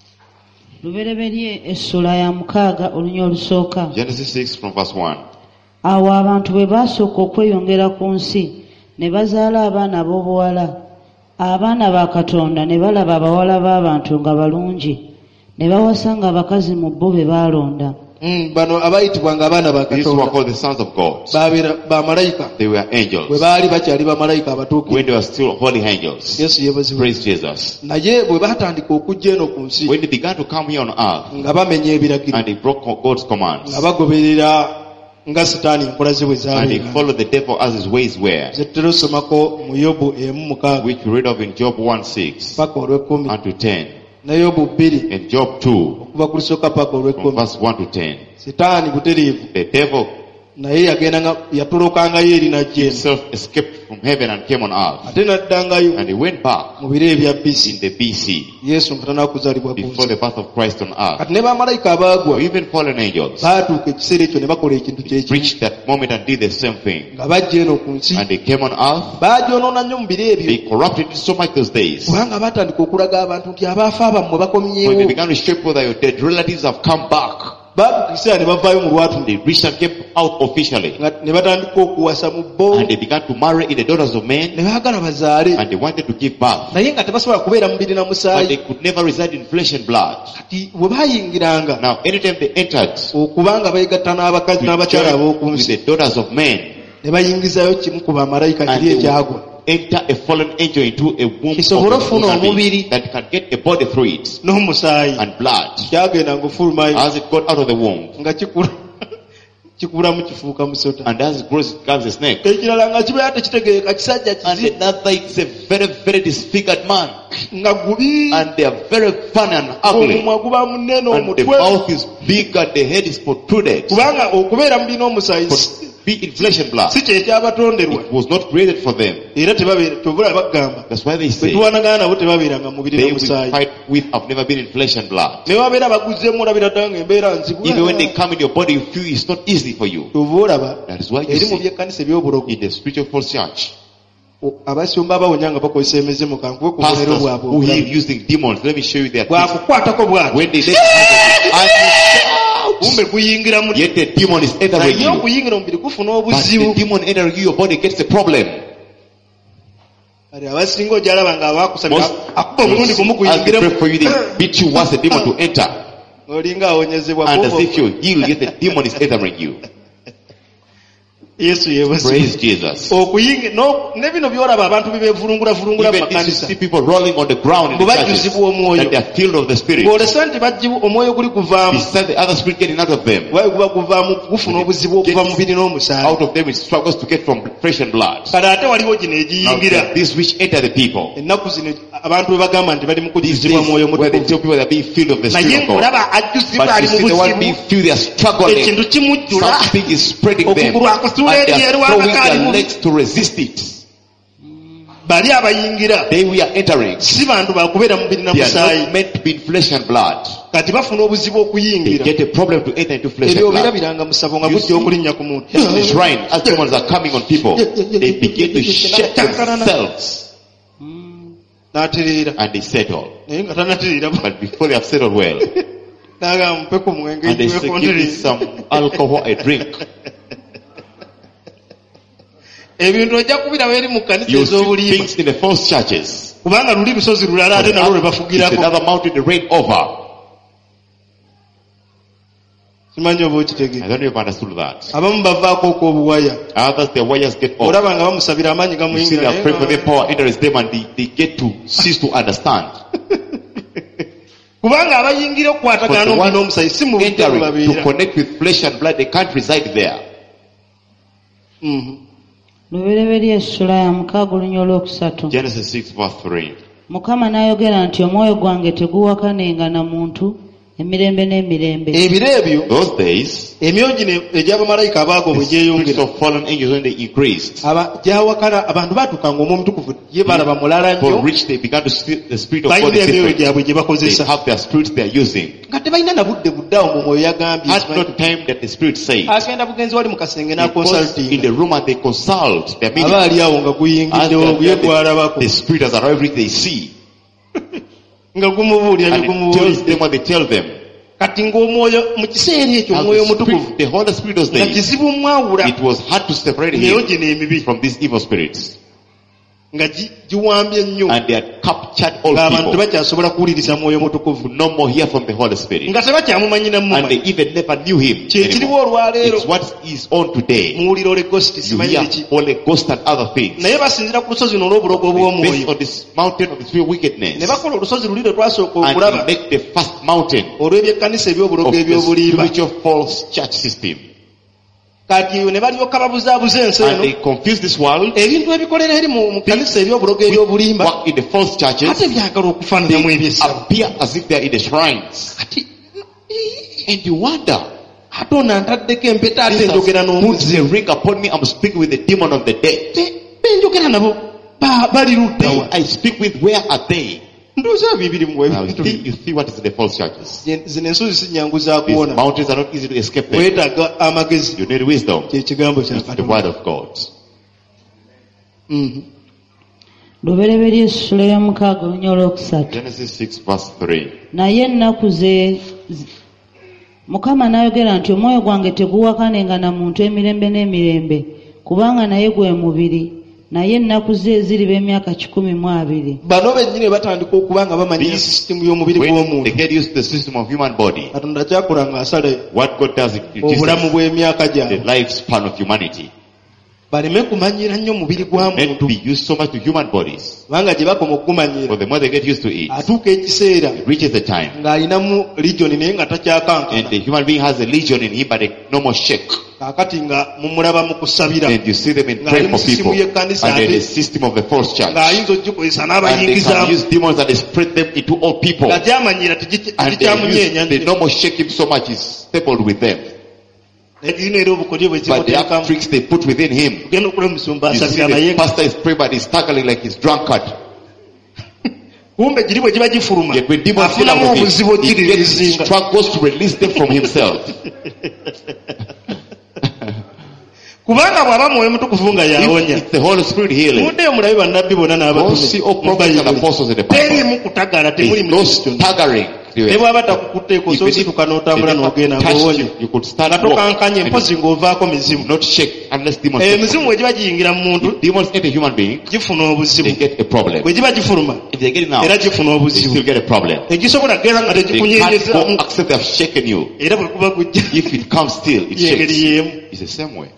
Lubereberye essula ya mukaaga olunya olusooka. Genesis six from verse one. Awo abantu bwe baasooka okweyongera ku nsi ne bazaala abaana b'obuwala. Abaana ba Katonda ne balaba abawala b'abantu nga balungi ne bawasa nga abakazi mu bo be baalonda. Mm, bano abayitibwanga abaana ba These were Katonda called the sons of God. babeera bamalayika They were bwe angels. baali bakyali bamalayika abatuukirivu. When they were still holy angels. Yesu yeebazibwe. Praise Jesus. Naye bwe baatandika okujja eno ku nsi When they began to come here on earth nga bamenya ebiragiro and they broke God's commands nga bagoberera nga Sitaani enkola ze bwe and they zaali. followed the devil as his ways were, Ze tutera osomako mu Yobu emu mukaaga which we read of in Job one six paka olw'ekkumi and to ten, ne Yobu bbiri and Job two okuva ku lusooka paka from olw'ekkumi. verse one to ten. Sitaani butereevu The devil naye yagenda yatolokangayo eri najja eno himself escaped from heaven and came on earth, ate n'addangayo and he went back mu biro ebya B C in the B C Yesu nga tannakuzaalibwa ku before nsi. the birth of Christ on earth. Kati ne bamalayika abaagwa Or even fallen angels baatuuka ekiseera ekyo ne bakola ekintu kyekimu reached that moment and did the same thing, nga bajja eno ku nsi and they came on earth. baagyonoona nnyo mu biro ebyo They corrupted it so much those days. kubanga baatandika okulaga abantu nti abaafa abammwe When they bakomyewo. began to show people that your dead relatives have come back, Baabuka ekiseera ne bavaayo mu lwatu they reached and came out officially, nga ne batandika okuwasa mu bo and they began to marry in the daughters of men, ne baagala bazaale and they wanted to give birth, naye nga tebasobola kubeera mubiri na but musaayi. they could never reside in flesh and blood. Kati bwe baayingiranga Now, anytime they entered okubanga beegatta n'abakazi to n'abakyala ab'oku join with nsi the daughters of men, ne bayingizayo kimu ku bamalayika and kiri they ekyagwa would enter a fallen angel into a womb of kisobole a ofuna human being omubiri that can get a body through it n'omusaayi. and blood. Kyagenda ng'ofulumayo As it got out of the womb, nga kikula kikulamu kifuuka musota. and as it grows, it becomes a snake. Ekirala nga kibeera tekitegeeka kisajja And kizi another, it's a very, very disfigured man. nga gubi And they are very funny and ugly. omumwa guba munene And the omutwe mouth is big and the head is protruded. kubanga okubeera mubi n'omusaayi For be in flesh and blood. si kyekyabatonderwa It was not created for them. era tebabeera tobula bagamba That's why they bwe say tuwanagana nabo tebabeeranga mubiri they na will musaayi. fight with have never been in flesh and blood. ne babeera baguzeemu olabira ddala ng'embeera nzibu Even when they come in your body, you feel it's not easy for you. tova olaba That is why you eri mu see byekkanisa eby'obulogo in the spiritual false church, o- abasumba abawonya nga bakozesa emizimu kankube ku bubonero pastors bwabwe who obulamu. live using demons. Let me show you their tricks. bwakukwatako bwati When they let and kumbe kuyingira mu yet the demon is entering naye you. okuyingira omubiri kufuna But the obuzibu. demon entering you, your body gets a problem. Kale abasinga ojalaba nga abakusabira Most, akuba omulundi gumu as they pray kuyingiremu for you, they beat you once the demon to enter. olinga awonyezebwa And as bobo. if you're healed, yet the demon is entering you. Yesu yeebazibwe. Praise Jesus. okuyingira no- ne bino byolaba abantu bibevulungula vulungula mu Even this, you makanisa see people rolling on the ground in the Bwe churches, bajjuzibwa omwoyo. that they are filled of the Spirit. ng'olesa nti bagibu omwoyo guli kuvaamu Besides the other spirit getting out of them, wayi guba guvaamu gufuna obuzibu okuva mu mubiri n'omusaayi. out of them it struggles to get from flesh and blood. kale ate waliwo gino Now, egiyingira this which enter the people, ennaku zino abantu bwe bagamba nti bali mu these kujjuzibwa days mwoyo where they mutukuvu tell people they're being filled of the naye Spirit of God. ng'olaba ajjuzibwa But ali you mu see the one being buzibu filled, they are struggling. ekintu kimujjula Something is spreading them. okugulu akusuula And they eri are eri throwing wabakaali their mu legs to resist it. bali abayingira They we are entering. si bantu bakubeera mu mubiri na They are musaayi not meant to be in flesh and blood. kati bafuna obuzibu They okuyingira get a problem to enter into flesh ebyo and blood. obirabiranga mu ssabo nga You gujja see? okulinnya ku muntu In the shrine, as demons are coming on people, they begin to shake themselves n'atereera and they settle. naye nga tanatereera But before they have settled well, n'agamba mupe ku mwenge and they say, njiweko give me ntereza some alcohol, I drink. ebintu ojja kubiraba eri mu kkanisa You see ez'obulimba things in the false churches. kubanga luli lusozi lulala ate nalwo lwe It's bafugirako another mountain they reign over. simanyi oba I okitegeera don't know if you understood that. abamu bavaako ok'obuwaya Others, their wires get off. olaba nga bamusabira amaanyi You see, they are praying for gamuyingira them, power enters them, and they, they get to cease to understand. kubanga abayingira But okukwatagana the n'omubiri ones n'omusaayi si mu budde bwe entering to babeera. connect with flesh and blood, they can't reside there. Mhm. lubereberye essula ya mukaaga olunya olwokusatu. Genesis six verse three. Mukama n'ayogera nti omwoyo gwange teguwakanenga na muntu emirembe n'emirembe. ebiro ebyo Those days, emyoyo gino egy'abamalayika abaago bwe the spirits gyeyongera of fallen angels, when they increased, aba gyawakana abantu baatuukanga omwoyo mutukuvu ye balaba mulala for nnyo which they began to see the spirit of God balina is emyoyo different. gyabwe gye They bakozesa have their spirits they are using. nga tebalina na budde buddeawo mu mwoyo yagambye At no time that the spirit said, agenda bugenzi wali mu kasenge he goes in n'akonsaltinga the room and they consult their aba meaning. ali awo nga As guyingiddewo the, ye the, gwalabako the spirit has arrived, everything they see. nga gumubuulira And it bye tells gumubuulidde them what they tell them. kati ng'omwoyo mu kiseera ekyo omwoyo omutukuvu the Holy Spirit was there. nga kizibu mwawula It was hard to separate neyo him gino emibi from these evil spirits. nga giwambye nnyo And they had captured all ng'abantu people. tebakyasobola kuwuliriza mwoyo mutukuvu No more hear from the Holy Spirit. nga tebakyamumanyira And mumumanyi they even never knew him kyekiriwo anymore. olwaleero It's what is on today. muwulira Holy Ghost You simanyi hear biki Holy Ghost and other things. naye basinzira ku lusozi n'olw'obulogo Based bw'omwoyo on this mountain of the spirit wickedness. ne bakola olusozi luli lwe twasooka And okulaba they make the first mountain olw'ebyekkanisa eby'obulogo of the eby'obulimba spiritual false church system. kati eyo ne balyoka babuzaabuza ensi And eno they confuse this world. ebintu ebikolera eri mu mu kkanisa eby'obulogo eby'obulimba Work in the false churches. ate byagala okufaananamu eby'essabo Appear as if they are in the shrines. kati And you wonder. ate ono antaddeko empeta ate This has njogera put n'omuzi a ring upon me. I'm speaking with the demon of the dead. benjogera nabo ba- bali They luddawa I speak with, where are they? ndowooza bibiri mu Now you ebintu think you see what is in the false churches. zino ensozi si nnyangu za These kuwona mountains are not easy to escape them. weetaaga amagezi You need wisdom. kyekigambo kya It's the Katonda. word of God. Mhm. lubereberye essula ya mukaaga olunya olwokusatu. Genesis six verse three. naye ennaku ze z- mukama n'ayogera nti omwoyo gwange teguwakanenga na muntu emirembe n'emirembe kubanga naye gwe mubiri naye ennaku ze ziriba emyaka kikumi mu abiri. bano bennyini batandika okuba nga bamanyira These- sisitimu y'omubiri When they gw'omuntu get used to the system of human body, katonda kyakola ng'asala what God does it obulamu reduces bw'emyaka the gyabwe lifespan of humanity. baleme kumanyira nnyo mubiri gwa Not muntu be used so much to human bodies. kubanga gye bakoma okugumanyira For the more they get used to it, atuuka ekiseera it reaches the time. ng'alinamu ligioni naye nga And takyakankana the human being has a legion in him, but a no more shake. kaakati nga mumulaba mu kusabira And you see them in Ng'ali praying mu for people. sisimu y'ekkanisa Under ate the system of the false church. ng'ayinza ogikozesa And they can n'abayingizaamu use demons and they spread them into all people. nga gyamanyira And they tekikyamunyeenya use, they no more shake him so much, he's stapled with them. egino era obukodyo bwe But they have zimuteekamu tricks they put within him. genda okula omusumba You see asabira the naye pastor is praying, but he's struggling like he's drunkard. kumbe giri bwe giba gifuluma Yet when demons get out afunamu of obuzibu it, he gets, ogiririzinga struggles to release them from himself. kubanga bw'aba mwoyo mutukuvu nga If yawonya it's the Holy Spirit healing, muddeyo mulabe bannabbi bonna go see all n'abatume prophets and apostles in the Bible. teriimu kutagala temuli There's no staggering. ne bw'aba takukutteeko Even if osituka n'otambula they n'ogenda never touched ng'owonya you, you could start nga walk tokankanye and mpozi ng'ovaako mizimu not shake unless demons Eh, take emizimu bwe giba giyingira mu muntu If demons enter a human being, gifuna they obuzibu get a problem. bwe giba gifuluma If they get it now, era they gifuna obuzibu still get a problem. tegisobola kgenda nga They can't tegikunyenyezaamu go accept they have shaken you. era bwe kuba gujja If it comes still, it yengeri shakes. y'emu. It's the same way.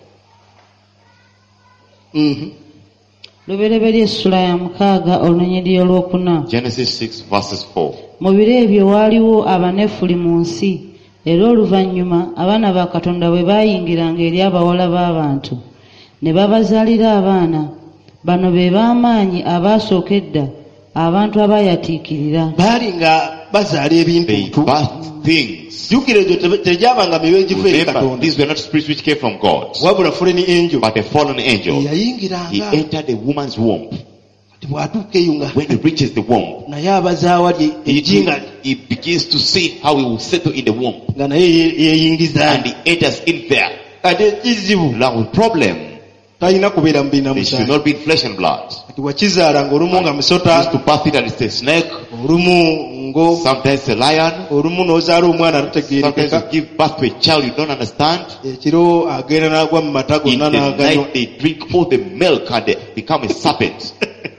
Mhm. lubereberye essula ya mukaaga olunyiriri olwokuna. Genesis six verses four. mu biro ebyo waaliwo abanefuli mu nsi era oluvannyuma abaana ba katonda bwe baayingiranga eri abawala b'abantu ne babazaalira abaana bano be b'amaanyi abaasooka edda abantu abaayatiikirira. baali nga bazaala ebintu They ntu birth things. jjukira egyo tebe- tegyabanga mibeera egiva eri Remember, katonda these were not spirits which came from God, wabula fuleni enjo but a fallen angel. He yayingiranga entered the woman's womb. ti bw'atuuka eyo nga When he reaches the womb, naye abazaawa lye he, ejjinga he begins to see how he will settle in the womb. nga naye ye- yeeyingiza And he enters in there. kati ekizibu Now with problem, talina kubeera mu biina they should musanvu not be in flesh and blood. kati wakizaala ng'olumu nga Used musota to birth it and it's a snake, olumu ngo sometimes a lion, olumu n'ozaala omwana sometimes atategeerekeka you give birth to a child you don't understand. ekiro agenda n'agwa mu mata In gonna the n'aganywa night they drink all the milk and they become a serpent.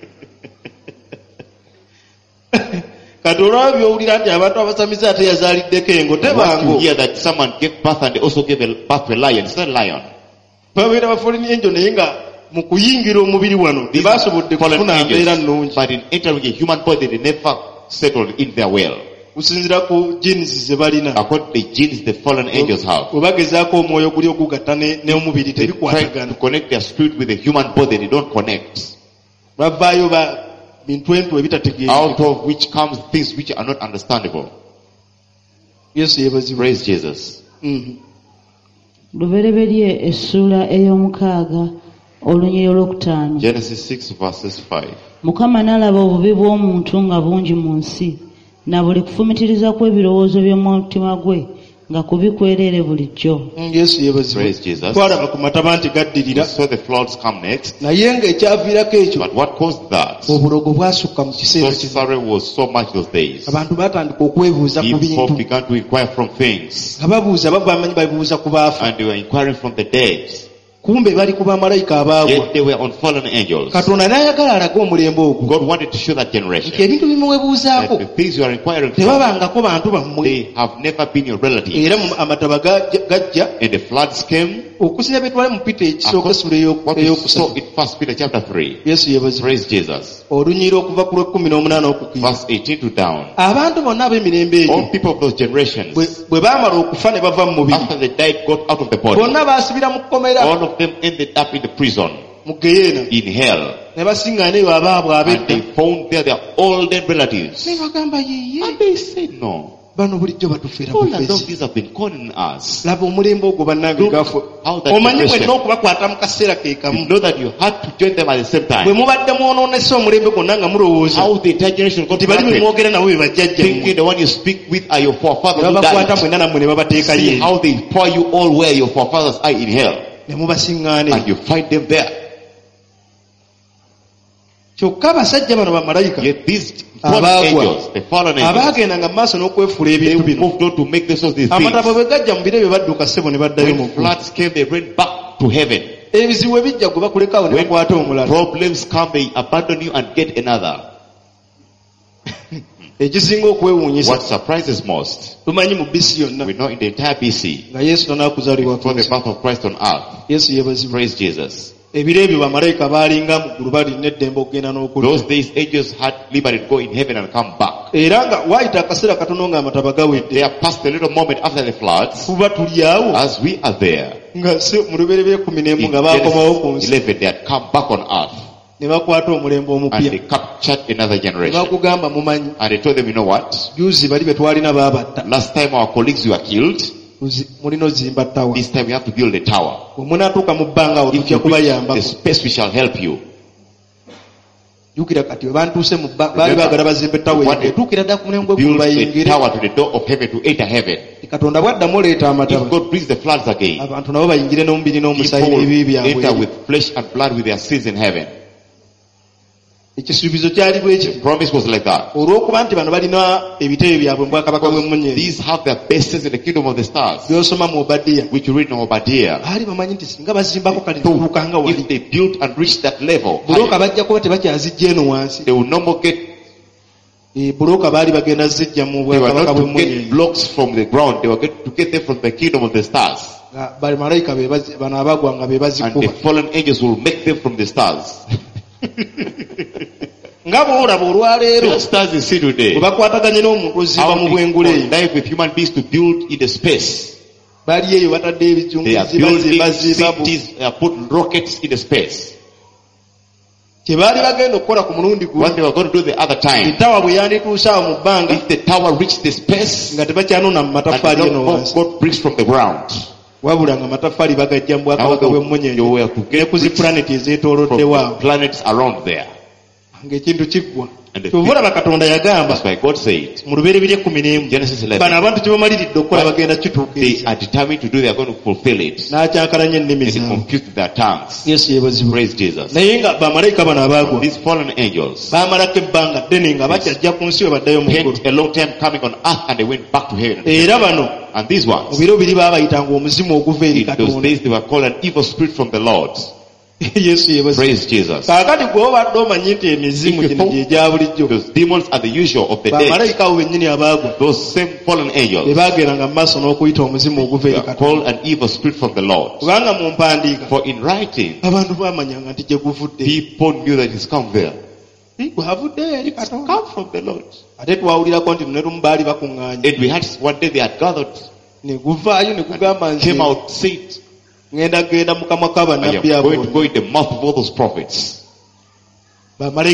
kati olwaba byowulira nti abantu abasamiza ate yazaaliddeko engo Once you tebango hear that someone gave birth and they also gave a birth to a lion, it's not a lion. babeera bafoleni enjo naye nga mu kuyingira omubiri wano These tebasobodde are fallen kufuna mbeera angels, nnungi but in entering a human body they never settled in their well. kusinziira ku jinisi ze balina According to the genes the fallen angels have, bwe bagezaako omwoyo guli ogugatta ne- n'omubiri they try to tebikwatagana connect their spirit with the human body, they don't connect. bavaayo ba bintu entu ebitategeera. Out of which comes things which are not understandable. Yesu yeebazibwe. Praise Jesus. Mhm. lubereberye essula ey'omukaaga olunyiriri olwokutaano. Genesis six verses five. mukama n'alaba obubi bw'omuntu nga bungi mu nsi na buli kufumitiriza kw'ebirowoozo by'omu mutima gwe nga kubikwerere bulijjo. Yesu yebazibwe. Twalaba ku mataba nti gaddirira. So the floods come next. Naye ng'ekyaviirako ekyo. But what caused that? Obulogo bwasukka mu kiseera kino. Sorrow was so much those days. Abantu batandika okwebuuza ku bintu. People began to inquire from things. Nga babuuza bamanyi babuuza ku baafu. And they were inquiring from the dead. Kumbe bali ku bamalayika abaagwa. Yet they were on fallen angels. Katonda n'ayagala alage omulembe ogwo. God wanted to show that generation. Nti ebintu bimuwebuuzaako. The things you are inquiring from. Tebabangako bantu bammwe. They have never been your relatives. Era amataba gajja. And the floods came. Okusinza betwale mu Peter ekisooka essula ey'okusatu. In First Peter chapter three. Yesu yebazi. Praise Jesus. Olunyira okuva ku lw'ekkumi n'omunaana okukira. Verse eighteen to down. Abantu bonna ab'emirembe egyo. All people of those generations. Bwe baamala okufa ne bava mu mubiri. After they died, got out of the body. Bonna baasibira mu kkomera. All of them ended up in the prison. Mu Geyeena. In hell. Ne basingaana eyo abaabwe ab'edda. And they found there their old dead relatives. Ne bagamba yeye. And they said no. Bano bulijjo batufeera all of these have been calling us. Laba omulembe ogwo bannange gafu. Omanyi mwenna okubakwata mu kaseera ke kamu. You know that you had to join them at the same time. Bwe mubadde mwonoonese omulembe gwonna nga mulowooza. How the entire generation got bali bwe mwogera nabo be bajjajja. Thinking the one you speak with are your forefathers who died. Babakwata mwenna nammwe ne babateeka yeri. See how they pour you all where your forefathers are in hell. Ne mubasiŋŋaane. And you find them there. Kyokka abasajja bano bamalayika abaagendanga mu maaso n'okwefuula ebintu bino amataba bwe gajja mu biro ebyo badduka ssebo ne baddayo mu ggulu. Ebizibu ebijja gwe bakulekawo ne bakwata omulala. Ekisinga okwewuunyisa tumanyi mu B C yonna nga Yesu tannakuzaalibwa ku nsi. Yesu yeebazibwe. Ebiro ebyo bamalayika baalinga mu ggulu balina eddembe okugenda n'okudda. Those days angels had liberty to go in heaven and come back. Era nga waayita akaseera katono ng'amataba gawedde. They have passed a little moment after the floods. Kuba tuli awo. As we are there. Nga se mu lubereberye kkumi n'emu nga baakomawo ku nsi. eleven they had come back on earth. Ne bakwata omulembe omupya. And they captured another generation. Ne bakugamba mumanyi. And they told them, you know what? Juzi bali be twalina baabatta. Last time our colleagues were killed. This time we have to build a tower. If you reach the space, we shall help you. Build a tower to the door of heaven to enter heaven. If God brings the floods again, people enter with flesh and blood with their sins in heaven. The promise was like that. These have their bases in the kingdom of the stars, which you read in Obadiah. If they build and reach that level, they will no more get They were not to get blocks from the ground. They were to get them from the kingdom of the stars. And the fallen angels will make them from the stars. Just as you see today, how they live with human beings to build in the space. They are building cities, they are putting rockets in the space. What they were going to do the other time, if the tower reached the space, and God brings from the ground, you were to get from the planets around there. And the people, that's why God said, Genesis eleven, they are determined to do, they are going to fulfill it. And they confused their tongues. Praise Jesus. These fallen angels spent a long time coming on earth and they went back to heaven. And these ones, in those days they were called an evil spirit from the Lord. Praise Jesus. If you those demons are the usual of the dead, those same fallen angels, they are called an evil spirit from the Lord. For in writing, people knew that it's come there. It's come from the Lord. And we had one day they had gathered, came out, said, I am going to go in the mouth of all those prophets. Fallen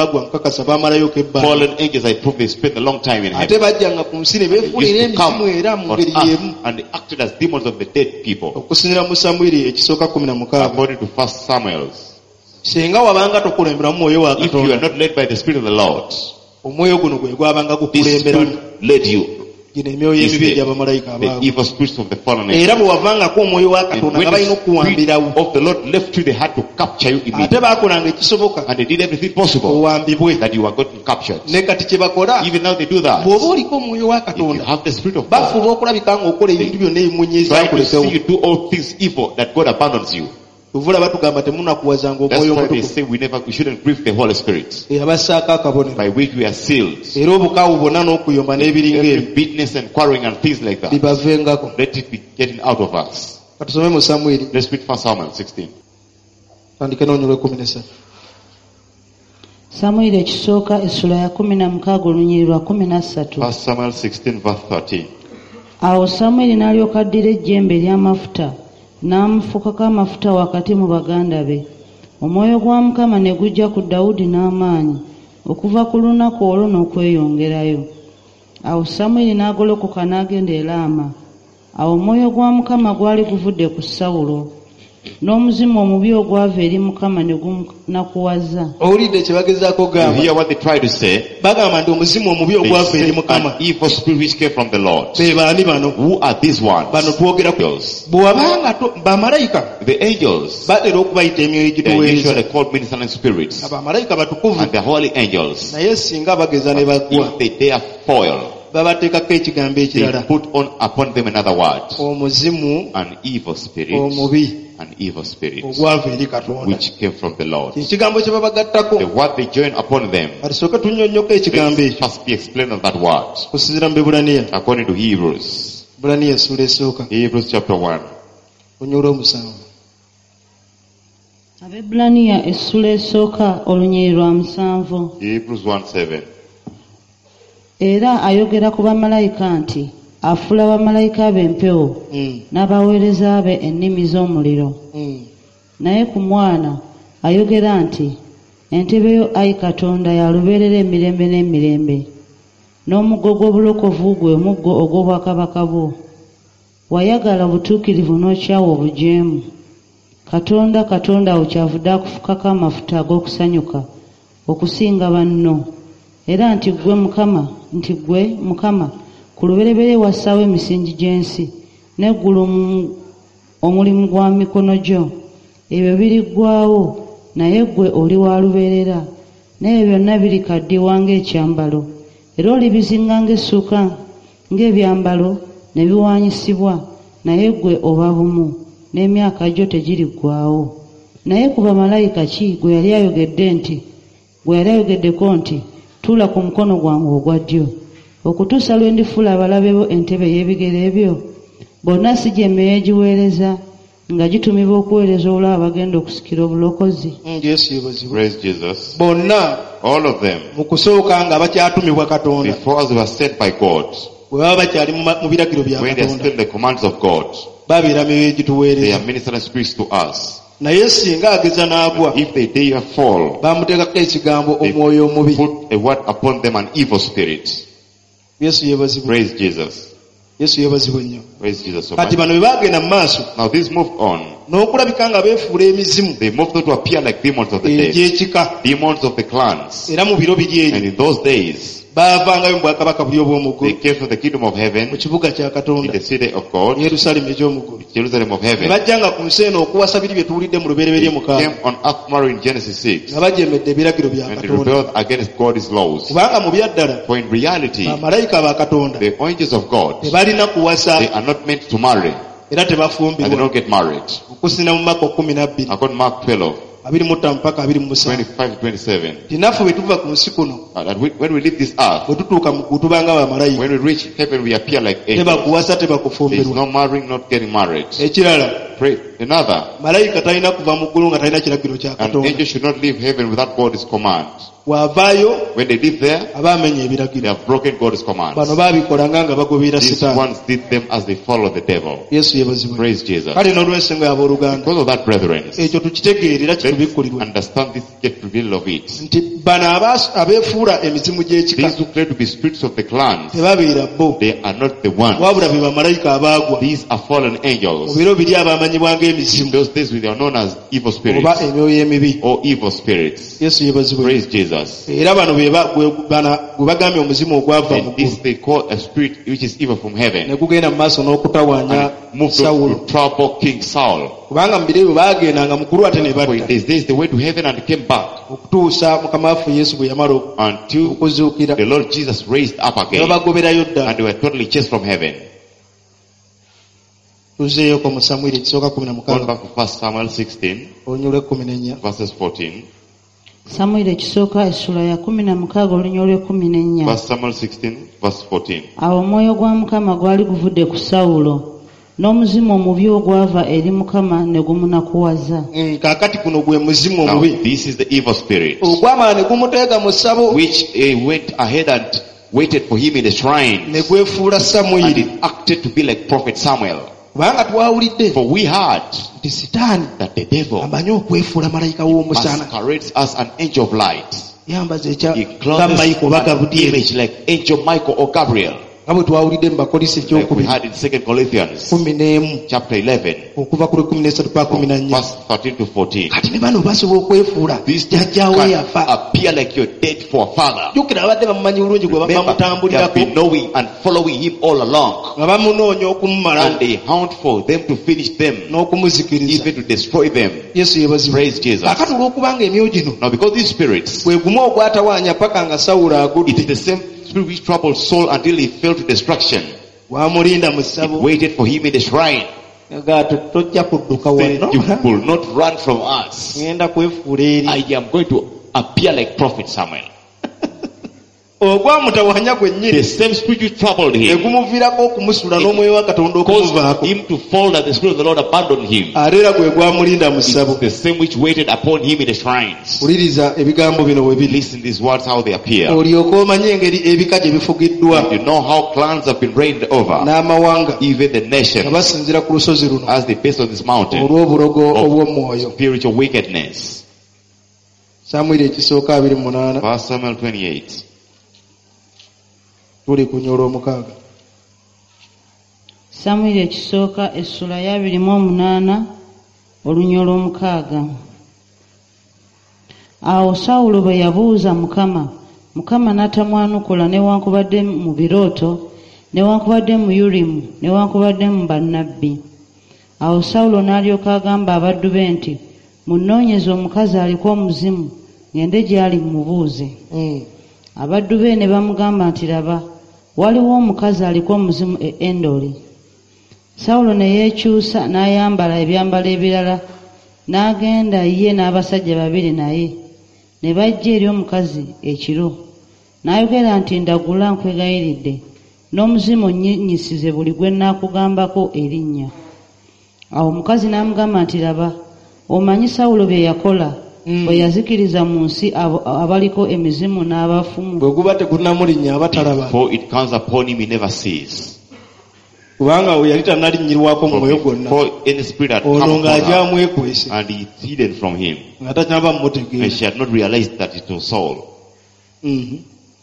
angels, I prove they spent a long time in heaven. They used to come on earth and they acted as demons of the dead people. According to First Samuel. If you are not led by the Spirit of the Lord, this Spirit led you. gino emyoyo emibi gy'abamalayika the abaagwa evil spirits of the fallen era angels. bwe wavangako omwoyo wa And katonda when nga balina the spirit okuwambirawo of the Lord left you, they had to capture you ate immediately. baakolanga ekisoboka And they did everything possible owambibwe that you were gotten captured. ne kati kye bakola Even now they do that. bw'oba oliko omwoyo wa If you katonda have the spirit of God, bafuba okulabika ng'okola ebintu byonna ebimunyiiza try to akulekewo see you do all things evil that God abandons you. tuvula batugamba temunakuwazanga That's omwoyo why they omutukuvu say we never, we shouldn't grieve the Holy Spirit, eyabassaako akabonero by which we are sealed. era obukaawu bwonna n'okuyomba n'ebiringa Every ebyo bitterness and quarreling and things like that, bibavengako. let it be getting out of us. katusome mu Samwiri Let's read First Samuel sixteen. tandike n'onyolwa ekumi nesatu. Samwiri ekisooka essula ya kumi na mukaaga olunyiri lwa kumi na ssatu. First Samuel sixteen verse thirteen. Awo Samwiri n'alyoka addira ejjembe ery'amafuta n'amufukako amafuta wakati mu baganda be. Omwoyo gwa Mukama ne gujja ku Dawudi n'amaanyi okuva ku lunaku olwo n'okweyongerayo. Awo Samwiri n'agolokoka n'agenda e Laama. Awo omwoyo gwa Mukama gwali guvudde ku Sawulo, n'omuzimu omubi ogwava eri Mukama ne gunakuwaza. owulidde kye bagezaako You gamba hear what they try to say? bagamba nti omuzimu omubi They ogwava eri say Mukama an evil spirit which came from the Lord. be baani bano Who are these ones? bano twogera ku Angels. bwe wabanga to- bamalayika The angels. batera okubayita emyoyo They are egituweereza usually called ministering spirits. abamalayika batukuvu And the holy angels. naye singa bageza ne bagwa If they dare foil, babateekako ekigambo they ekirala put on upon them another word. omuzimu An evil spirit. omubi An evil spirit. ogwava eri Katonda. Which came from the Lord. ekigambo kye babagattako The word they join upon them. katusooke tunnyonnyoko ekigambo Let's ekyo first be explained on that word. kusinziira mu Bebulaniya According to Hebrews. Bebulaniya essula esooka Hebrews chapter one. onyolwa omusanvu. Abebulaniya essula esooka olunyiri lwa musanvu. Hebrews one seven. Era ayogera ku bamalayika nti afuula bamalayika be empewo Mm, n'abaweereza be ennimi z'omuliro. mm. Naye ku mwana ayogera nti entebe yo ayi Katonda ya lubeerera emirembe n'emirembe, n'omuggo gw'obulokovu gwe muggo ogw'obwakabaka bwo. Wayagala obutuukirivu n'okyawa obujeemu. Katonda Katonda awo kyavudde akufukako amafuta ag'okusanyuka okusinga banno, era nti ggwe Mukama nti ggwe Mukama ku lubereberye wassaawo emisingi gy'ensi n'eggulu mu- omulimu gwa mikono gyo. Ebyo biriggwaawo, naye ggwe oli wa lubeerera, naye byonna birikaddiwa ng'ekyambalo, era olibizinga ng'essuuka ng'ebyambalo ne biwaanyisibwa, naye ggwe oba bumu, n'emyaka gyo tegiriggwaawo. Naye ku bamalayika ki gwe yali ayogedde nti gwe yali ayogeddeko nti tuula ku mukono gwange ogwa ddyo, okutuusa lwe ndifuula abalabe bo entebe y'ebigere ebyo? Bonna si gye emyoyo egiweereza nga gitumibwa okuweereza olwo abagenda okusikira obulokozi? Mm, Yesu yeebazibwe. Praise Jesus. bonna All of them. mu kusooka nga bakyatumibwa Katonda Before us were sent by God. bwe baba bakyali mu ma- mu biragiro bya When they are Katonda still in the commands of God. babeera myoyo They egituweereza. are ministering spirits to us. naye singa ageza n'agwa If they dare fall, bamuteekako ekigambo they omwoyo omubi. put a word upon them, an evil spirit. Yesu yeebazibwe. Praise Jesus. Yesu yeebazibwe nnyo. Praise Jesus so kati much. bano bwe baagenda mu maaso Now this moved on. n'okulabika nga beefuula emizimu They moved on to appear like demons of the dead. egy'ekika Demons of the clans. era mu biro biri And eri in those days, baavangayo mu bwakabaka buli they obw'omuggulu came from the kingdom of mu heaven, kibuga kya in Katonda the city of God, Yerusaalemi egy'omuggulu. Jerusalem of ne heaven. bajjanga ku nsi eno okuwasa biri bye tuwulidde mu lubereberye They mukaaga came on earth tomorrow in Genesis six. nga bajemedde ebiragiro bya And they Katonda. rebelled against God's laws. kubanga mu byaddala For in reality, bamalayika ba Katonda the angels of God, tebalina kuwasa they are not meant to marry. era And they tebafumbirwa. don't get married. okusina mu Maka kumi na bbiri According to Mark twelve, abiri mu ttaano mpaka abiri mu musanvu twenty-five to twenty-seven. tinaffe bwe tuva ku nsi kuno Uh, that we, when we leave this earth, bwe tutuuka mu ggulu tubanga bamalayika when we reach heaven, we appear like angels. tebakuwasa There is tebakufumbirwa. no marrying, not getting married. ekirala Pray. Another, malayika talina kuva mu ggulu nga talina kiragiro kya an Katonda. angel should not leave heaven without God's command. bw'avaayo When they live there, aba amenya they ebiragiro. have broken God's commands. bano baabikolanga nga bagoberera These sitaani. ones did them as they follow the devil. yesu yeebazibwe. Praise Jesus. kale n'olw'ensonga y'abooluganda Because of that, brethren, ekyo tukitegeere era let's kitubikkulirwe understand this, get revealed of it. nti bano abaas- abeefuula emizimu gy'ekika These who claim to be spirits of the clans, tebabeera bo they are not the ones. wabula be bamalayika abaagwa These are fallen mu angels. biro biri abamanyi byamanyibwa ng'emizimu. Those days we are known as evil spirits. Oba emyoyo emibi. Or evil spirits. Yesu yebazibwe. Praise Jesus. Era bano be bana gwe bagambye omuzimu ogwava mu ggulu. This they call a spirit which is evil from heaven. Ne gugenda mu maaso n'okutawaanya Sawulo. To trouble King Saul. Kubanga mu biro ebyo baagendanga mu ggulu ate ne batta. For in these days they went to heaven and came back. Okutuusa Mukama waffe Yesu bwe yamala okuzuukira. The Lord Jesus raised up again. And they were totally chased from heaven. Tuzeeyo ko mu Samwiri ekisooka kumi na mukaaga. Going back to First Samuel sixteen. Olunyolo kumi n'ennya. Verses fourteen. Samwiri ekisooka essula ya kumi na mukaaga olunyolo lw'ekkumi n'ennya. First Samuel sixteen verse fourteen. Awo omwoyo gwa Mukama gwali guvudde ku Sawulo. N'omuzimu omubi ogwava eri Mukama ne gumunakuwaza. Kaakati guno gwe muzimu omubi. This is the evil spirit. Ogwamala ne gumuteega mu ssabo. Which uh, went ahead and waited for him in the shrine. Ne gwefuula Samwiri. And it acted to be like Prophet Samuel. Kubanga twawulidde. For we heard nti Sitaani that the devil amanyi okwefuula malayika w'omusana. Masquerades as an angel of light. Yambaza ekya nga Michael oba Gabriel. Image like angel Michael or Gabriel. Abo twawulidde mu Bakolisi ekyokubiri. We had in Second Corinthians kumi n'emu chapter eleven. Okuva ku kumi n'esatu pa kumi na nnya. Verse thirteen to fourteen. Kati ne bano basobola okwefuula. Jjajjaawe yafa. Appear like you're dead for a father. Jjukira abadde bamumanyi bulungi gwe bamutambulirako. They have been knowing and following him all along. Nga bamunoonya okumumala. And they hound for them to finish them. N'okumuzikiriza. Even to destroy them. Yesu yebazibwe. Praise Jesus. Kakati olw'okubanga emyoyo gino. Now because these spirits. Bwe gumu ogwatawaanya paka nga Sawulo agudde. It is the same spirit which troubled Saul until he fell to destruction. Wamulinda mu ssabo. It waited for him in the shrine. Tojja kudduka wano. You will not run from us. Ngenda kwefuula eri. I am going to appear like Prophet Samuel. Ogwamutawaanya gwennyini. The same spirit which troubled him. Egumuviirako okumusula n'omwoyo wa Katonda okumuvaako. Him to fall that the spirit of the Lord abandoned him. Ate era gwe gwamulinda mu ssabo. The same which waited upon him in the shrines. Wuliriza ebigambo bino bwe biri. Listen these words how they appear. Olyoke omanye engeri ebika gye bifugiddwa. You know how clans have been reigned over. N'amawanga. Even the nations. Nga basinziira ku lusozi luno. As they based on this mountain. Olw'obulogo obw'omwoyo. Spiritual wickedness. Samwiri ekisooka abiri mu munaana. First Samuel twenty-eight. Tuli ku nnyolo omukaaga. Samwiri ekisooka essula ya abiri mu omunaana olunyolo omukaaga. Awo Sawulo bwe yabuuza Mukama, Mukama n'atamwanukula newankubadde mu birooto, newankubadde mu Urimu, newankubadde mu bannabbi. Awo Sawulo n'alyoka agamba abaddu be nti, munnoonyeze omukazi aliko omuzimu, ngende gy'ali mmubuuze. Mm. Abaddu be ne bamugamba nti laba, waliwo omukazi aliko omuzimu e Endoli. Sawulo ne yeekyusa n'ayambala ebyambalo ebirala, n'agenda ye n'abasajja babiri naye, ne bajja eri omukazi ekiro. N'ayogera nti ndagula nkwegayiridde, n'omuzimu onnyinnyisize buli gwe nnaakugambako erinnya. Awo omukazi n'amugamba nti laba, omanyi Sawulo bye yakola, mm. bwe yazikiriza mu nsi abaliko emizimu n'abafumu. Bwe guba tegunnamulinnya abatalaba. Before it comes upon him, he never sees. Kubanga we yali tannalinnyirwako mu mwoyo gwonna. Ono ng'ajja amwekwese. And it's hidden from him. Nga takyaba mmutegeera. And she had not realized that it was Saul. Mm-hmm.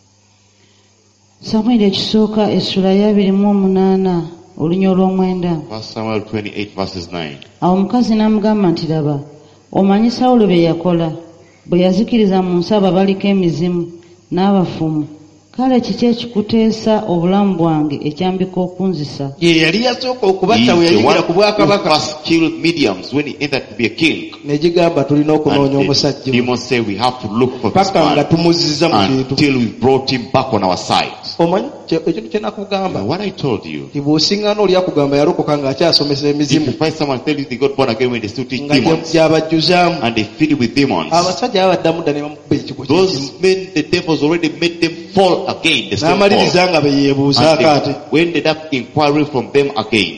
Samwiri ekisooka essula ya abiri mu omunaana olunyolo olw'omwenda. First Samuel twenty-eight verses nine. Awo omukazi n'amugamba nti laba, omanyi Sawulo bye yakola, bwe yazikiriza mu nsi abaliko emizimu n'abafumu. Kale kiki ekikuteesa obulamu bwange ekyambika okunzisa? Ye yali yasooka okubatta we yayingira ku bwakabaka. First killed mediums when he entered to be a king. Negigamba tulina okunoonya omusajja. Demons say we have to look for this man. Paka nga tumuzizza mu kintu. Until we brought him back on our side. Omanyi ekintu kye nakugamba. What I told you. Bw'osinga n'oli akugamba yalokoka ng'akyasomesa emizimu. If you find someone tell you they got born again when they still teach demons. Gy'abajjuzaamu. And they feed with demons. Abasajja abaddamu dda ne bamukuba ekigwo. Those men, the devils already made them fall again. The same n'amaliriza nga beyeebuuzaako ate. When they ended up inquiring from them again.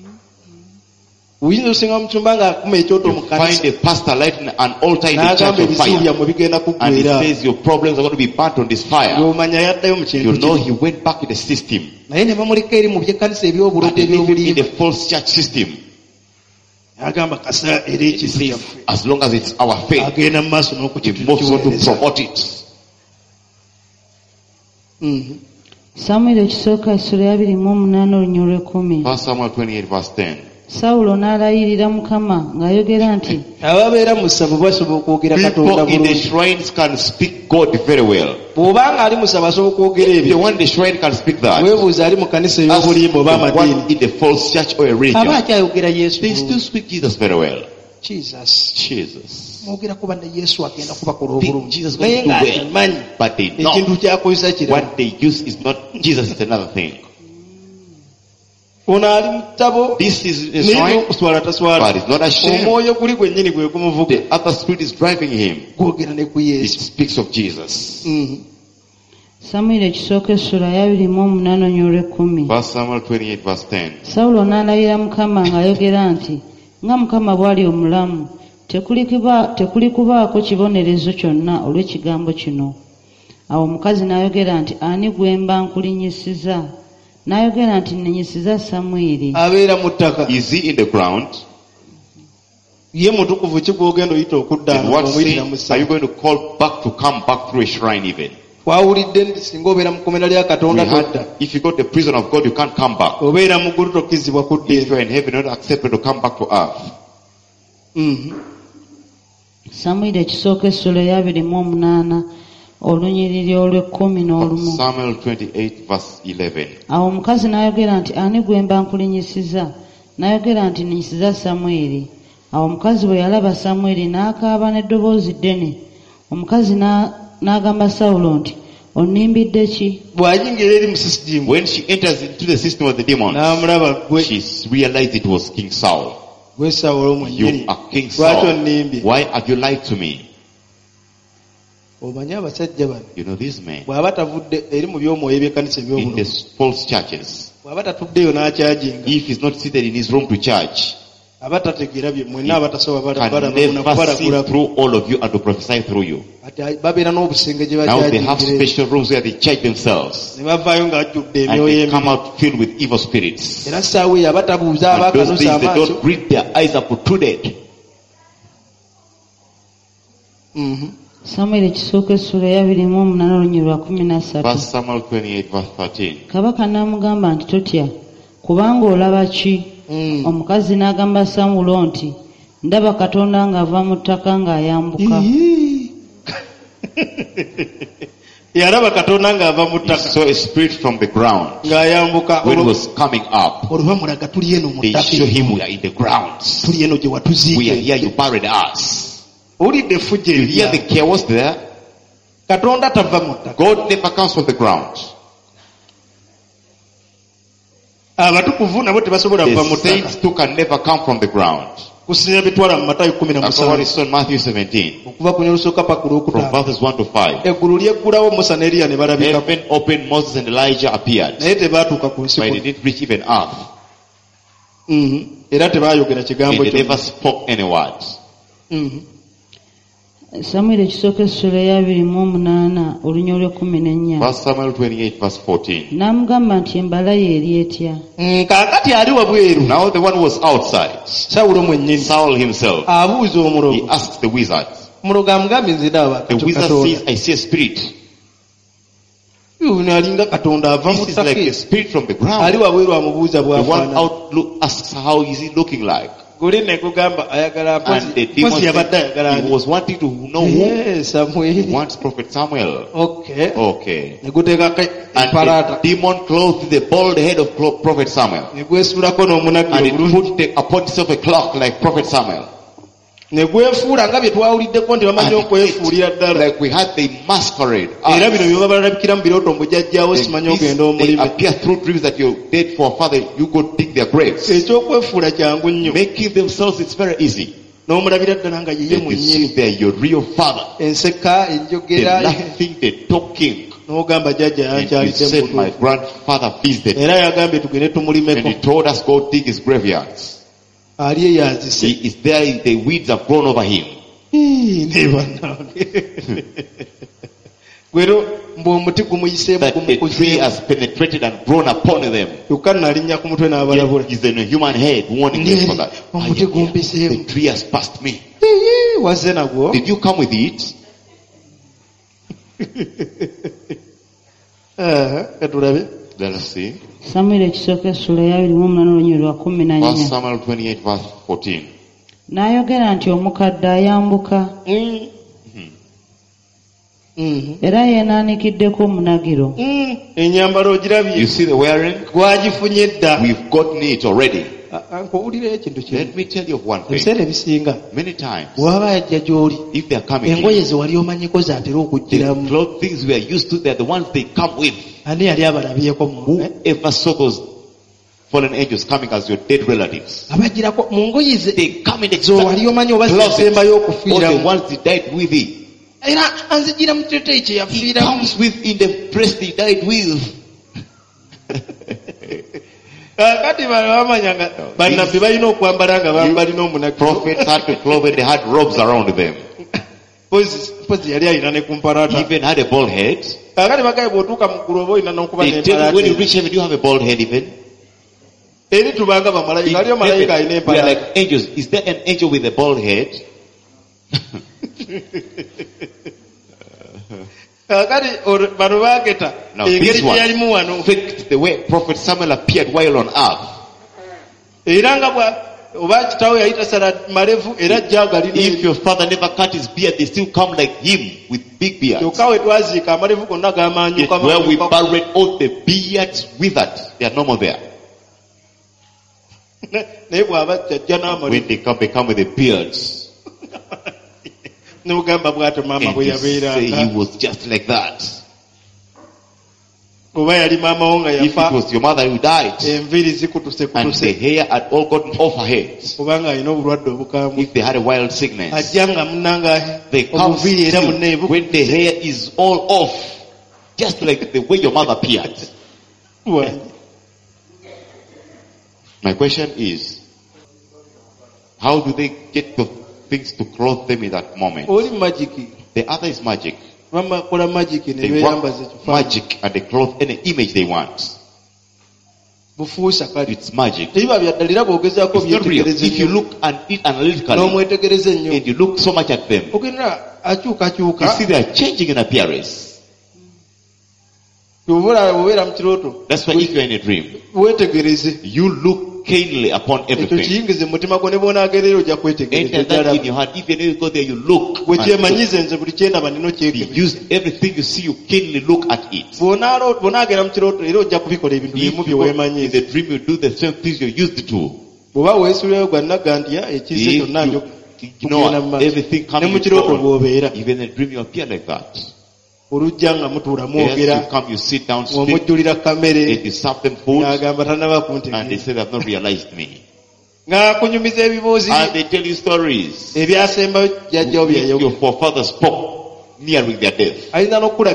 Uyinza osinga omutumba ng'akuma ekyoto mu kanisa. Find a pastor lighting an altar in the church of fire. And he says your problems are going to be burnt on this fire. You know he went back in the system. Naye ne bamuleka eri mu by'ekkanisa eby'obulogo eby'obulimba. In the false church system. Agamba kasa era ekizibu yaffe. As long as it's our faith. Agenda mu maaso n'okukituukiweereza. He moves on to promote it. Mm-hmm. Samwiri ekisooka essula ya abiri mu omunaana olunyolo lw'ekkumi. First Samuel twenty-eight verse ten. Sawulo n'alayirira Mukama ng'ayogera nti ababeera mu ssabo basobola okwogera Katonda people in the shrines can speak God very well. Bw'obanga ali mu ssabo asobola okwogera If the ebyo one in the shrine can speak that, weebuuza ali mu kanisa ey'obulimba oba the one amadiini in the false church or a aba religion, akyayogera Yesu they still speak Jesus very well. Jesus Jesus. mwogera kuba ne Yesu agenda kubakola Think obulungi Jesus is naye going to do well, ng'akimanyi but they ekintu know kyakozesa kirala what they use is not Jesus, is another thing. ono ali mu ttabo This is a naye shrine, okuswala taswala but it's not ashamed. omwoyo guli gwennyini gwe gumuvuga The other spirit is driving him. gwogera ne ku It Yesu. speaks of Jesus. Mhm. Samwiri ekisooka essula ya abiri mu omunaana olw'ekkumi. First Samuel twenty-eight verse ten. Sawulo n'alayira Mukama ng'ayogera nti nga Mukama bw'ali omulamu tekuli kuba- tekuli kubaako kibonerezo kyonna olw'ekigambo kino. Awo omukazi n'ayogera nti ani gwe mba nkulinyisiza? N'ayogera nti nnenyisiza Samwiri. abeera mu ttaka Is he in the ground? ye mutukuvu ki gw'ogenda oyita Then okuddaana what omuyitira mu sin are you ssabo going to call back to come back through a shrine even? twawulidde nti singa obeera mu kkomera lya We Katonda todda had, if you go to the prison of God, you can't come back. obeera mu ggulu tokkizibwa kudda If eno. you are in heaven, you're not accepted to come back to earth. Mhm. Samwiri ekisooka essula ya abiri mu omunaana olunyiriri olw'ekkumi n'olumu. Samuel twenty-eight verse eleven. Awo omukazi n'ayogera nti ani gwe mba nkulinyisiza? N'ayogera nti nnyisiza Samwiri. Awo omukazi bwe yalaba Samwiri n'akaaba n'eddoboozi ddene. Omukazi na- n'agamba Sawulo nti onnimbidde ki? bw'ayingira eri mu sisidimu When she enters into the system of the demons, n'amulaba gwe she realized it was King Saul. gwe Sawulo mwennyini You are King lwaki Saul. onnimbye? Why have you lied to me? omanyi abasajja bano You know these men bw'aba tavudde eri mu by'omwoyo eby'ekkanisa in eby'obulungi the false churches. bw'aba tatuddeyo n'akyajinga If he's not seated in his room to church, aba tategeera bye mwenna abatasoba can balabuna never see kubalagula through all of you and to prophesy through you. ati babeera n'obusenge gye Now they have bakyajingire special rooms where they charge themselves, ne bavaayo ng'ajjudde and emyoyo they emibi come out filled with evil spirits. era ssaawa eyo aba tabuuza aba And those akanusa days they amaaso don't read, their eyes are protruded. Mhm. Samwiri ekisooka essula ya abiri mu omunaana olunyiriri lwa kumi na ssatu. First Samuel twenty-eight verse thirteen. Kabaka n'amugamba nti totya kubanga olaba ki? Mm. Omukazi n'agamba Sawulo nti ndaba Katonda ng'ava mu ttaka ng'ayambuka. Ii. yalaba Katonda ng'ava mu He ttaka saw a spirit from the ground. ng'ayambuka When it was coming up, olwo bamulaga tuli eno mu they ttaka show him we are in the ground. tuli eno gye We are watuziika here, you buried us. owulidde effujjo You hear the erya chaos there? Katonda tava mu ttaka God never comes from the ground. abatukuvu nabo tebasobola kuva mu The ttaka saints too can never come from the ground. kusinira bitwala mu Matayo kumi na That's what musanvu is in Matthew seventeen, okuva ku nyolusooka paka ku from lwokutaano verses one to five. eggulu lyeggulawo Musa ne Eriya ne balabika Heaven opened, Moses and Elijah appeared, naye tebaatuuka ku nsi but they kuno. didn't reach even earth. Mhm. era tebaayogera kigambo And they kyo never spoke any word. Mhm. Samwiri ekisooka essula ya abiri mu omunaana olunyiriri lw'ekkumi n'ennya. First Samuel twenty-eight verse fourteen. N'amugamba nti embala ye eri etya? Mm, kaakati ali wabweru Now the one who was outside, Sawulo mwennyini Saul himself, abuuza he omulogo asks the wizard. omulogo amugambye nze ndaba The wizard Katonda says, I see a spirit. ono alinga Katonda ava mu This is like ttaka a spirit from the ali ground. wabweru amubuuza The one bw'afaanana out look, asks how is he looking like. guli ne kugamba ayagala And the demon mpozi yabadde said, ayagala he ani? was wanting to know who. Eh, He Samwiri wants Prophet Samuel. okay Okay. ne guteekako And empalaata the demon clothed the bald head of Clo- Prophet Samuel. ne gwesuulako n'omunagiro And it bulungi put the, upon itself a clock like Prophet Samuel. ne gwefuula nga bye twawuliddeko nti bamanyi And okwefuulira ddala like we had the masquerade. era Us. bino byoba balabikira mu birooto mbujajjaawo They, simanyi this- ogenda they omulime appear through dreams that you're dead for a father, you go dig their graves. ekyokwefuula kyangu nnyo Making themselves, it's very easy. n'omulabira ddala nga yiye They mwennyini deceive they're your real father. enseka They're enjogera laughing, they're talking. n'ogamba jjajja And he yankyalidde said, mu my butuufu grandfather visited. era yagambye tugende And tumulimeko he told us, go dig his graveyards. ali eyo azise He is there, the weeds have grown over him. Ii, ne bannange gwero mbu omuti gumuyiseemu That the tree gumukuzeemu has penetrated and grown upon them. kyokka nalinnya ku mutwe n'abalabula Yet is in a human head warning them for that. I am omuti here. gumpiseemu The tree has passed me. Ii, wazze nagwo Did you come with it? Eh, katulabe Let us see. Samuel ekisooka essula y'abiri mu omunaana olunyiri lwa kumi na nnya. First Samuel twenty-eight verse fourteen. N'ayogera nti omukadde ayambuka. Mm. Mm-hmm. Era yeenaanikiddeko omunagiro. Mm. Enyambalo ogirabye. You see the wearing? Gwagifunye dda. We've gotten it already. Let me tell you of one thing. Many times, if they are coming in, the clothes things we are used to, they are the ones they come with. Whoever saw those fallen angels coming as your dead relatives, they come in the clothes, or the ones they died with it. He comes with in the dress they died with. Prophets had to clothe, they had robes around them. Even had a bald head. They tell you when you reach heaven, you have a bald head even. In heaven, we are like angels. Is there an angel with a bald head? Now this one fixed the way Prophet Samuel appeared while on earth. If your father never cut his beard, they still come like him with big beards. Yet where we buried all the beards withered, they are no more there. When they come, they come with the beards. And you say he was just like that. If it was your mother who died, and the hair had all gotten off her head, if they had a wild sickness, they come still when the hair is all off, just like the way your mother appeared. My question is, how do they get the things to clothe them in that moment? The other is magic. They work magic and they clothe any image they want. It's magic. It's not real. If you look and eat analytically and you look so much at them, you see they are changing in appearance. That's why if you're in a dream, you look keenly upon everything. Enter that in your heart. If you never go there, you look. You use everything you see, you keenly look at it. If you go in the dream, you do the same things you used to. If you know everything coming with God, even in the dream you appear like that. Yes, you come, you sit down, speak, and you serve them food, and they say they have not realized me. And they tell you stories. Your forefathers spoke nearing their death. They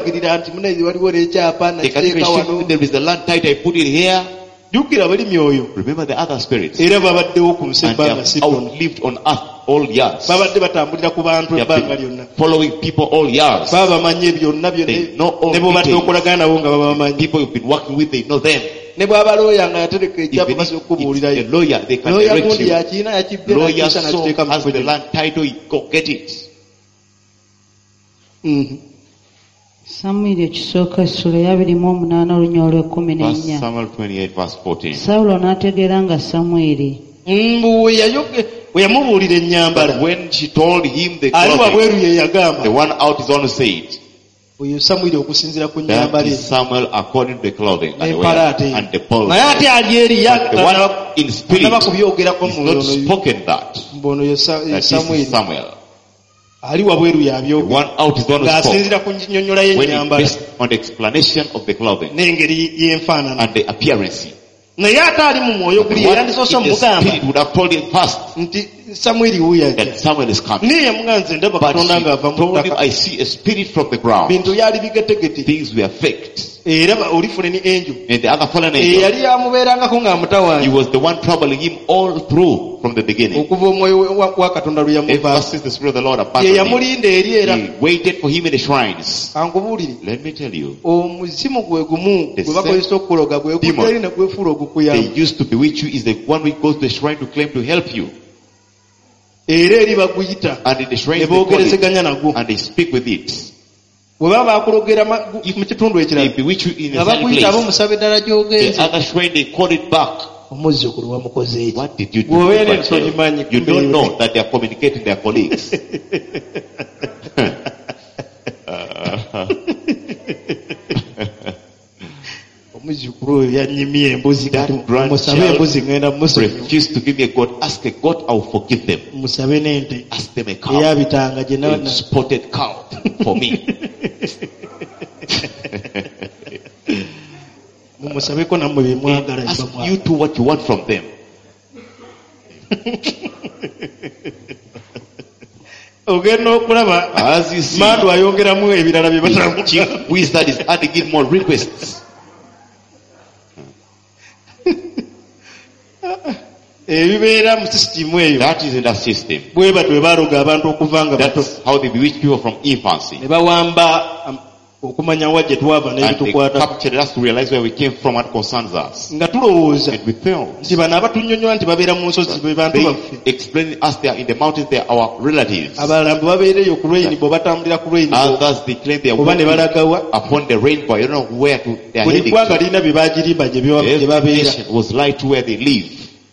can even show you there is a land title, I put it here. Remember the other spirits. And they have outlived on earth all years. They have been following people all years. They know all details. People you've been working with, they know them. Even if it's a lawyer, they can direct you. Lawyer so has the land title, go get it. Mm-hmm. Samuel ekisooka essula y'abiri mu omunaana olunya olw'ekkumi n'ennya. Samuel twenty-eight verse fourteen. Sawulo n'ategeera nga Samwiri. When she told him the clothing, the one out is on said, that is Samuel according to the clothing and the, and the pulse. But the one in spirit is not spoken that. That is Samuel. The one out is not spoken. When it based on the explanation of the clothing and the appearance. The one in the spirit would have told him first that Samuel is coming. But he told him, I see a spirit from the ground. Things were faked. And the other fallen angel, he was the one troubling him all through from the beginning. Ever since the Spirit of the Lord abandoned him, he waited for him in the shrines. Let me tell you, the demon they used to bewitch you is the one who goes to the shrine to claim to help you. And in the shrine they call it, and they speak with it. bwe baba bakulogera mu kitundu ekirala abakuyita ab'omusabe eddala gy'ogenze omuzzukulu wamukoze eki bw'obeera tonyimanyi you don't know that they are communicating their colleagues. omuzzukulu oyo yanyimye embuzi musabe embuzi ngenda refuse to give me a goat, ask a goat, I will forgive them. musabe n'ente Ask them a cow, eyabitanga gye a spotted cow for me. mumusabeko nammwe bye mwagala Ask you to what you want from them. ogenda okulaba mandu ayongeramu ebirala bye batamu Chief Wizard is adding in more requests. ebibeera mu sisitimu eyo That is in that system. bwe batyo bwe baaloga abantu okuva nga bato That's how they bewitch people from infancy. ne bawamba um, okumanya wa gye twava And they n'ebitukwata captured us to realize where we came from and concerns us. nga tulowooza And we felt. nti bano abatunyonnyola nti babeera mu nsozi be bantu They baffe explain us they are in the mountains, they are our relatives. abalala mbu babeereyo ku lweyini bwe batambulira ku lweyini Others they claim they are oba ne walking balagawa upon the rainbow. You don't know where to they are buli heading ggwanga to. lirina bye bagirimba gye bye- gye Every babeera nation was lied to where they live.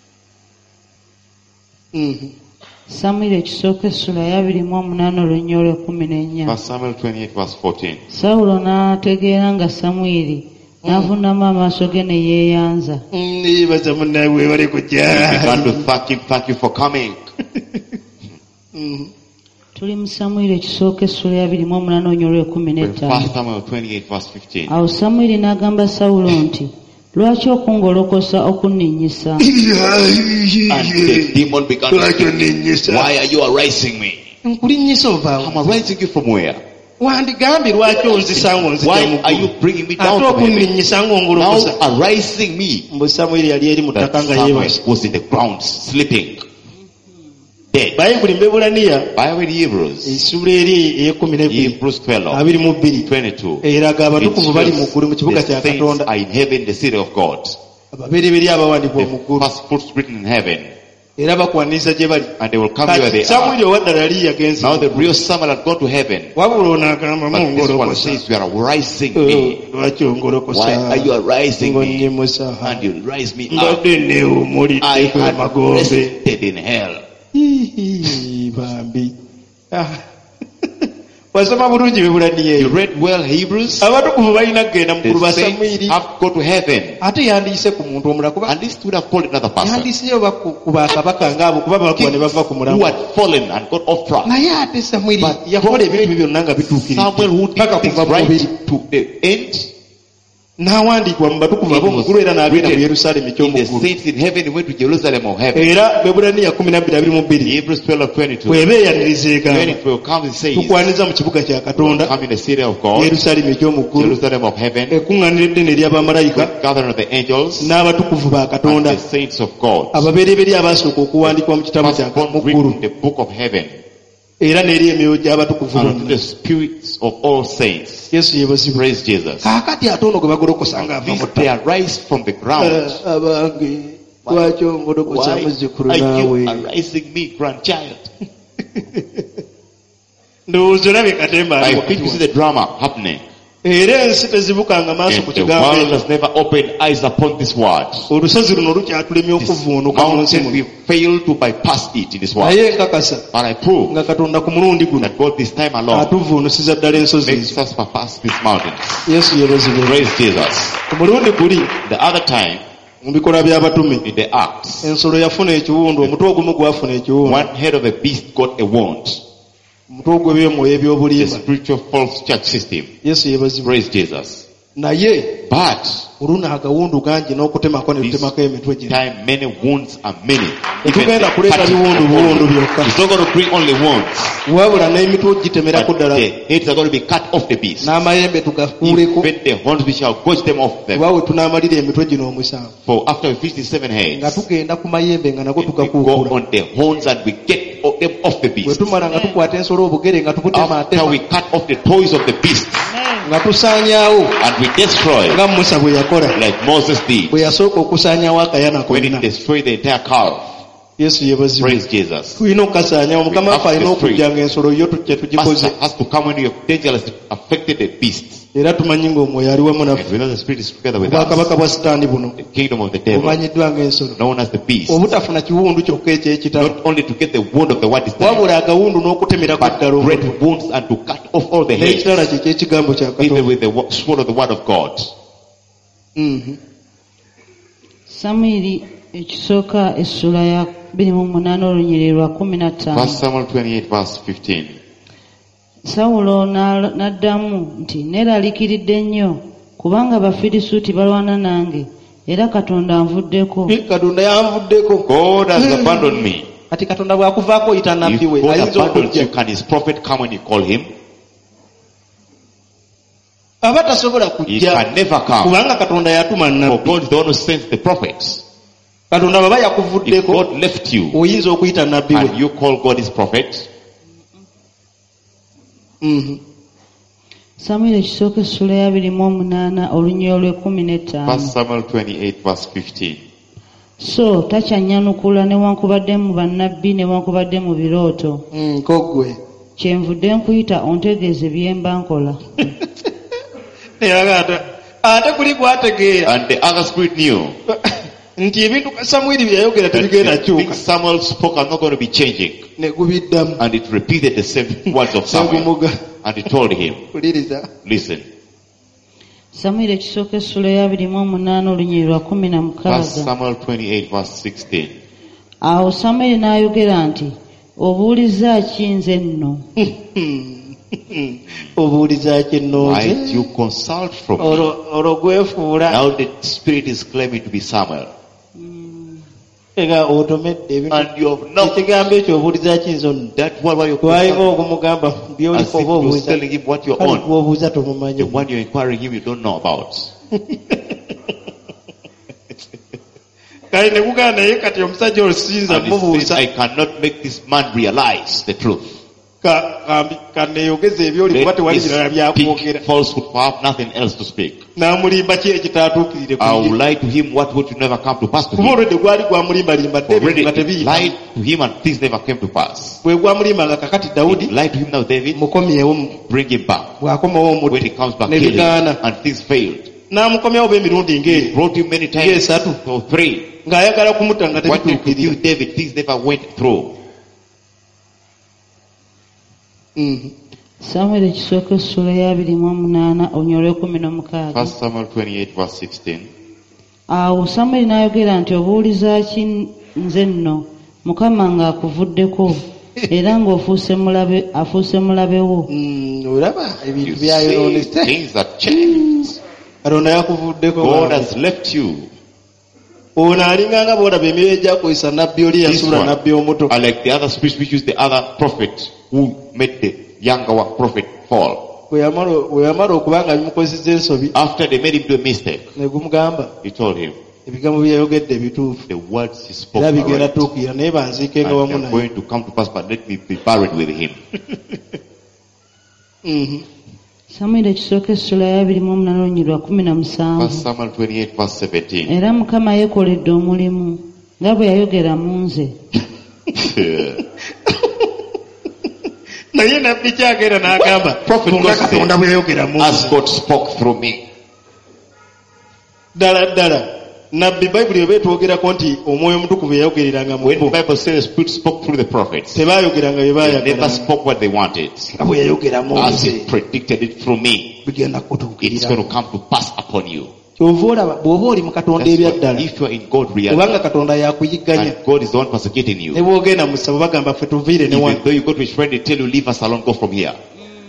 Mhm. Samwiri ekisooka essula y'abiri mu omunaana olunya olw'ekkumi n'ennya. First Samuel twenty-eight verse fourteen. Sawulo n'ategeera nga Samwiri n'avuunama amaaso ge ne yeeyanza. Mm, yeebaza munnaye weebale He kujja began to thank him, thank you for coming. Mhm. Tuli mu Samwiri ekisooka essula y'abiri mu omunaana olunya olw'ekkumi n'ettaano. First Samuel twenty-eight verse fifteen. Awo Samwiri n'agamba Sawulo nti, lwaki okungolokosa okunninnyisa? And the demon began to say, why are you arising me? nkulinnyisa ovaawo I'm arising you from where? wandigambye lwaki onzisa ng'onzija Why mu are you ggulu bringing me down ate from heaven? okunninnyisa ng'ongolokosa Now arising me. mbu Samwiri yali eri mu That ttaka nga Samuel yeebase was in the ground sleeping. Dead. bayibuli mbebulaniya Bible in Hebrews. essula eri ey'ekkumi n'ebbiri Hebrews twelve. abiri mu bbiri twenty-two. eraga abatukuvu It bali mu shows ggulu mu kibuga the kya saints katonda are in heaven, the city of God. ababereberye abawandiikwa The mu ggulu first fruits written in heaven. era bakwaniriza gye bali And they will come where they Samwiri are. owaddala yali yagenze Now the real Samuel had gone to heaven. wabula onaagamba But this one mungolokosa says, you are arising me. lwaki ongolokosa Why are you arising me? ngonyimusa And you rise me up. mbadde I neewumulidde ku had magombe rested in hell. Hihi, bambi Ah. wasoma bulungi bibulaniye You read well Hebrews? abatukuvu balina kugenda mu The ggulu ba saints Samwiri have to go to heaven. ate yandiise ku muntu omulala kuba And this would have called another person yandiiseyo ba ku ku bakabaka ngaabo kuba bakuba ne bava ku who mulamu had fallen and got off track. naye ate Samwiri But yakola ebintu byonna nga bituukirira Samuel who did paka things kuva mu mubiri right to the end. n'awandiikibwa mu batukuvu ab'omu ggulu era n'agenda mu Yerusaalemi In ekyomu the ggulu saints in heaven, he went to Jerusalem of heaven. era bebulaniya kumi nabbiri abiri mu bbiri Hebrews twelve twenty-two. bw'eba eyaniriza When egamba it will come, it says, tukwaniza mu kibuga kya katonda come in the city of God, Yerusaalemi ekyomu ggulu Jerusalem of heaven, ekuŋŋaanira eddene ery'abamalayika gathering of the angels n'abatukuvu ba and katonda the saints of God. ababereberye abasooka okuwandiikwa mu kitabu kya First mu born ggulu written in the book of heaven, era n'eri emyoyo gy'abatukuvu and to bonna the spirits of all saints. yesu yeebazibwe Praise Jesus. kaakati ate ono gwe bagolokosa ng'ava These mu they ttaka arise from the ground. Ah, abange lwaki ongolokosa Why muzzukulu are naawe you arising me, grandchild? ndowooza olabe katemba ali I wakati think you see wa- the drama happening. era ensi tezibukanga maaso And ku the kigambo world ekyo has never opened eyes upon this word. olusozi luno lukyatulemye This okuvuunuka mu nsi mountain, muno we fail to bypass it in this world. naye nkakasa But I prove nga katonda ku mulundi guno that God this time alone atuvuunusiza ddala ensozi makes ezo us bypass these mountains. yesu yeebazibwe Praise Jesus. ku mulundi guli The other time, mu bikola by'abatume in the Acts, ensolo yafuna ekiwundu omutwe ogumu gwafuna ekiwundu one head of a beast got a wound. omutwe gw'ebyemwoyo The eby'obulimba spiritual false church system. yesu yeebazibwe Praise Jesus. naye But oluno agawundu gangi n'okutemako ne this tutemako emitwe gino time, many wounds are many. Even tetugenda the kuleeta party biwundu of buwundu wounds. byokka It's not going to bring only wounds, wabula n'emitwe gitemerako but ddala the heads are going to be cut off the beast. n'amayembe tugakuuleko Even the horns we shall gouge them off them. kuba we tunaamalira emitwe gino omusanvu For after we finish the seven nga heads, tugenda ku mayembe nga nago we go tugakuukula on the horns and we get o- them off the bwe beast. tumala nga tukwata ensolo obugere nga After tukutemaatema we cut off the toes of the beast nga tusaanyaawo and we destroy, nga musa bwe yakola like Moses did, bwe yasooka okusaanyaawo akayana when he konna destroyed the entire calf. Yesu yebaziwe. Praise Jesus. Tulina okukasanya omukama waffe alina okujjanga ensolo yo tujja tugikoze. Master has to come when you have dangerously affected the beasts. Era tumanyi ng'omwoyo ali wamu naffe. We know the Spirit is together with us. Obwakabaka bwa Sitaani buno. The kingdom of the devil. Omanyiddwa ng'ensolo. Known as the beast. Obutafuna kiwundu kyokka eky'ekitalo. Not only to get the wound of the word is there. Wabula agawundu n'okutemera ku ddala but break wounds and to cut off all the heads. N'ekitala kye ky'ekigambo kya Katonda. Even with the sword of the word of God. Mhm. Samwiri ekisooka essula ya bbiri mu munaana olunyiriri lwa kumi na ttaano. First Samuel twenty-eight verse fifteen. Sawulo n'addamu nti neeraliikiridde nnyo kubanga Abafirisuuti balwana nange era Katonda anvuddeko. Katonda yanvuddeko. God has abandoned me. Ati Katonda bw'akuvaako oyita nnabbi we ayinza okujja. Can his prophet come when you call him? Aba tasobola He kujja can never come. kubanga Katonda yatuma For nnabbi. God is the one who sends the prophets. Katonda baba If yakuvuddeko God left you oyinza okuyita nnabbi and we. you call God his prophet, Mhm. Samwiri ekisooka essula ya bbiri mu omunaana olunyiriri lw'ekkumi n'ettaano. First Samuel twenty-eight verse fifteen. So takyannyanukula newankubadde mu bannabbi newankubadde mu birooto. Mm, kogwe. Kyenvudde nkuyita ontegeeze bye mba nkola. Ate ate kuli kwategeera. And the other spirit knew Nti ebintu Samwiri bye yayogera that tebigenda the things kyuka. Samuel spoke are not going to be changing. Ne gubiddamu. And it repeated the same words of Samuel. Segumuga. And he told him, Kuliriza. listen. Samwiri ekisooka essula ya bbiri mu omunaana olunyiriri lwa kumi na First mukaaga. Samuel twenty-eight verse sixteen. Awo Samwiri n'ayogera nti obuuliza ki nze nno? Obuuliza ki nno Why nze? did you consult from me? Olwo gwefuula. Now the spirit is claiming to be Samuel. Ega otomedde ebintu. And you have not Ekigambo ekyo obuuliza ki nze nno? that one where you're Twayinza consulting. okumugamba As if byoliko oba you're obuuza. telling him what you're Kale on. bw'obuuza tomumanyi. The one you're inquiring him you don't know about. Kale ne kugamba naye kati omusajja olusinza And he says, mubuuza. I cannot make this man realize the truth. Kaneeyogeza ebyoli kuba Let tewali me kirala byakwogera. speak falsehood, for I have nothing else to speak. N'amulimba ki ekitaatuukirire ku I will ye. lie to him what would never come to pass to Kuba him. olwedde gwali gwamulimbalimba dde Already ebintu nga it tebiyiga. lied to him and things never came to pass. Bwe gwamulimbanga kakati Dawudi It lied to him now, David, mukomyewo bring him back. bw'akomawo When omuti he comes back, ne kill him. bigaana. And things failed. N'amukomyawo b'emirundi He ng'eri brought him many times, esatu or three. ng'ayagala kumutta nga Wanted to kill tebituukirira. David, things never went through. Mhm. Samwiri ekisooka essula ya bbiri mu omunaana olunyiriri lw'ekkumi n'omukaaga. First Samuel twenty-eight verse sixteen. Awo Samwiri n'ayogera nti obuuliza ki nze nno Mukama ng'akuvuddeko era ng'ofuuse mulabe afuuse mulabe wo. Mm, olaba You ebintu see, byayonoonese. things have changed. Katonda yakuvuddeko. God baba. has left you. Ono alinganga bw'olaba emyoyo egyakozesa nabbi oli This yasuula one nabbi omuto. are like the other spirits which use the other prophet who made the younger one prophet fall. Bwe yamala bwe yamala okuba nga bimukozesa ensobi After they made him do a mistake, ne gumugamba he told him, ebigambo bye yayogedde bituufu the words he spoke era are bigenda right. tuukirira naye banziike nga And wamu they're naye. going to come to pass, but let me be buried with him. Mhm. Samwiri ekisooka essula ya bbiri mu omunaana olunyiriri lwa kumi na First musanvu. Samuel twenty-eight verse seventeen. Era Mukama yeekoledde omulimu nga bwe yayogera mu nze. Naye nabbi kyagenda n'agamba Prophet nga God Katonda bwe yayogera mu as God spoke through me. ddala ddala nabbi bayibuli eba etwogerako nti omwoyo omutukuvu yayogereranga mu When the bo Bible says the Spirit spoke through the prophets, tebaayogeranga bye they never baayagala spoke what they wanted. nga bwe yayogera mu As nze he predicted it through me, bigenda it's kutuukirira. going to come to pass upon you. Kyova olaba bw'oba oli mu Katonda That's ebya why ddala if you are in God really, kubanga Katonda yakuyigganya and God is the one persecuting ne you, bw'ogenda mu ssabo bagamba ffe tuviire ne even wano though you go to his friend, they tell you, leave us alone, go from here.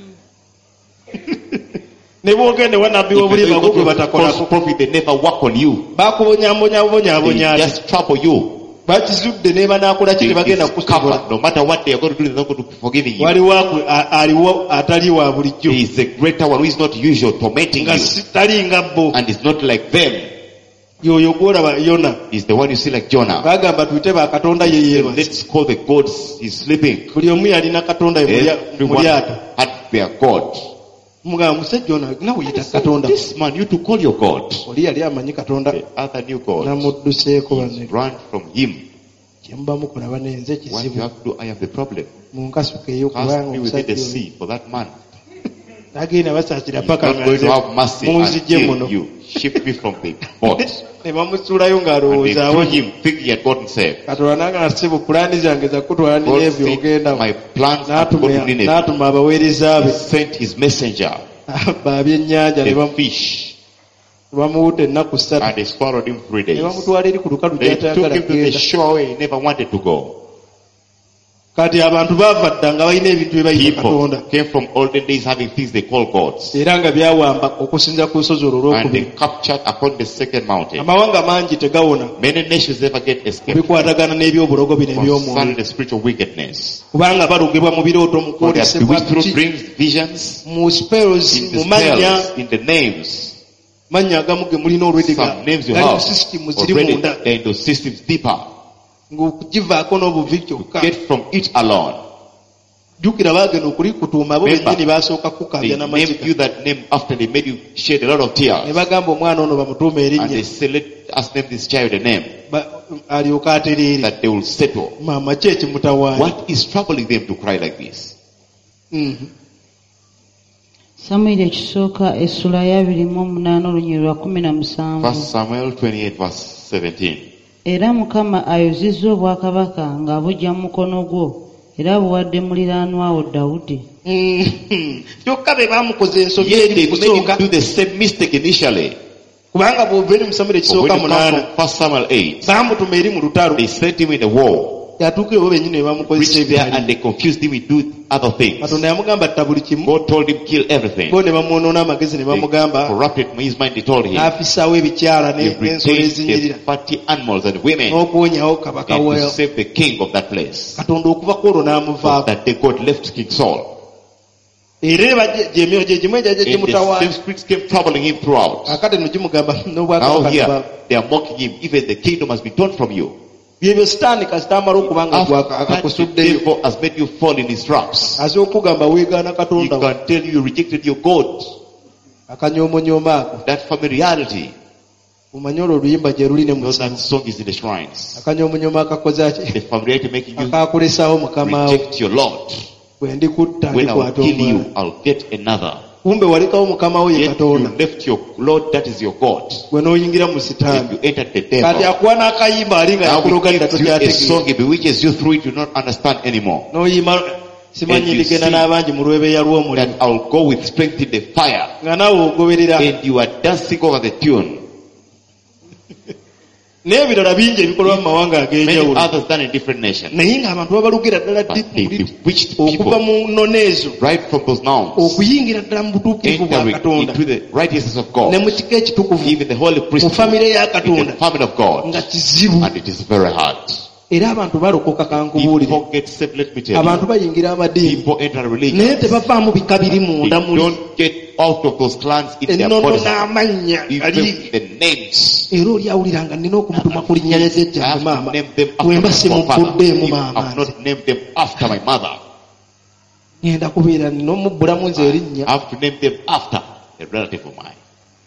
ne bw'ogenda ewa nabbi Even though w'obulimba you gwo go gwe to a false batakolako prophet, they never work on you. bakubonyabonyabonyabonya They ate just trouble you. bakizudde ne banaakola ki They tebagenda kukusobola. discover, no matter what they are going to do, they're not going to be forgiving you. waliwo aku- a- aliwo atali wa bulijjo He is a greater one who is not usual, tormenting nga you. si- tali nga bo And is not like them. yoyo gwolaba Yona He's the one you see like Jonah. bagamba tuyite bakatonda ye yeebase Let's call the gods, he's sleeping. buli omu yalina katonda ye mu lya- mu Everyone lyato had their god. mugamba musajja ono alina weyita katonda This man, you to call your god. oli yali amanyi katonda The other new god namudduseeko is banne run from him. What you have to do, I have the problem. Cast me within the sea for that man. I'm not going to have mercy until you shift me from the boat. And they threw him, thinking he had gotten saved. God said, my plans are to go to Nineveh. He sent his messenger, the fish, and they swallowed him three days. They took him to the shore where he never wanted to go. People came from olden days having things they call gods. And they captured upon the second mountain. Many nations never get escaped concerning the spiritual wickedness. For they are bewitched through dreams, visions, in the spells, in the names. Some names you have already, they're in those systems deeper. To get from it alone. Remember, they named you that name after they made you shed a lot of tears. And they said, let us name this child a name that they will settle. What is troubling them to cry like this? Samuel ekisooka essula ya abiri mu omunaana olunyiri lwa kumi na musanvu. First Samuel twenty-eight verse seventeen. Era Mukama ayozizza obwakabaka ng'abuggya mu mukono gwo era buwadde muliraanwa wo Dawudi. Kyokka be baamukoze ensobi eri ekusooka. Do the same mistake initially. Kubanga bw'ova eri mu Samuel ekisooka munaana. First Samuel eight. Baamutuma eri mu lutalo. They sent him in the war. Reached there and they confused him with do other things. God told him kill everything. They corrupted his mind. They told him he retained the fatty animals and women and to save the king of that place. So that they God left King Saul. And the same spirits kept troubling him throughout. Now here they are mocking him. Even the kingdom has been torn from you. After the devil has made you fall in his traps, he can tell you you rejected your God. That familiarity, that song is in the shrines. The familiarity making you reject your Lord. When I will kill you, I'll get another. Yet you left your Lord, that is your God. And you entered the devil. Now we give you a song, it bewitches you through it, you do not understand anymore. And you see that I'll go with strength in the fire. And you are dancing over the tune. Many others done in different nations. But they bewitched people right from those nouns, entering into the righteousness of God, even the holy priesthood, in the family of God, and it is very hard. People get saved, let me tell you. People enter religion. They don't get out of those clans in their bodies. Even the names. I have to name them after my father. I have not named them after my mother. I have to name them after a relative of mine.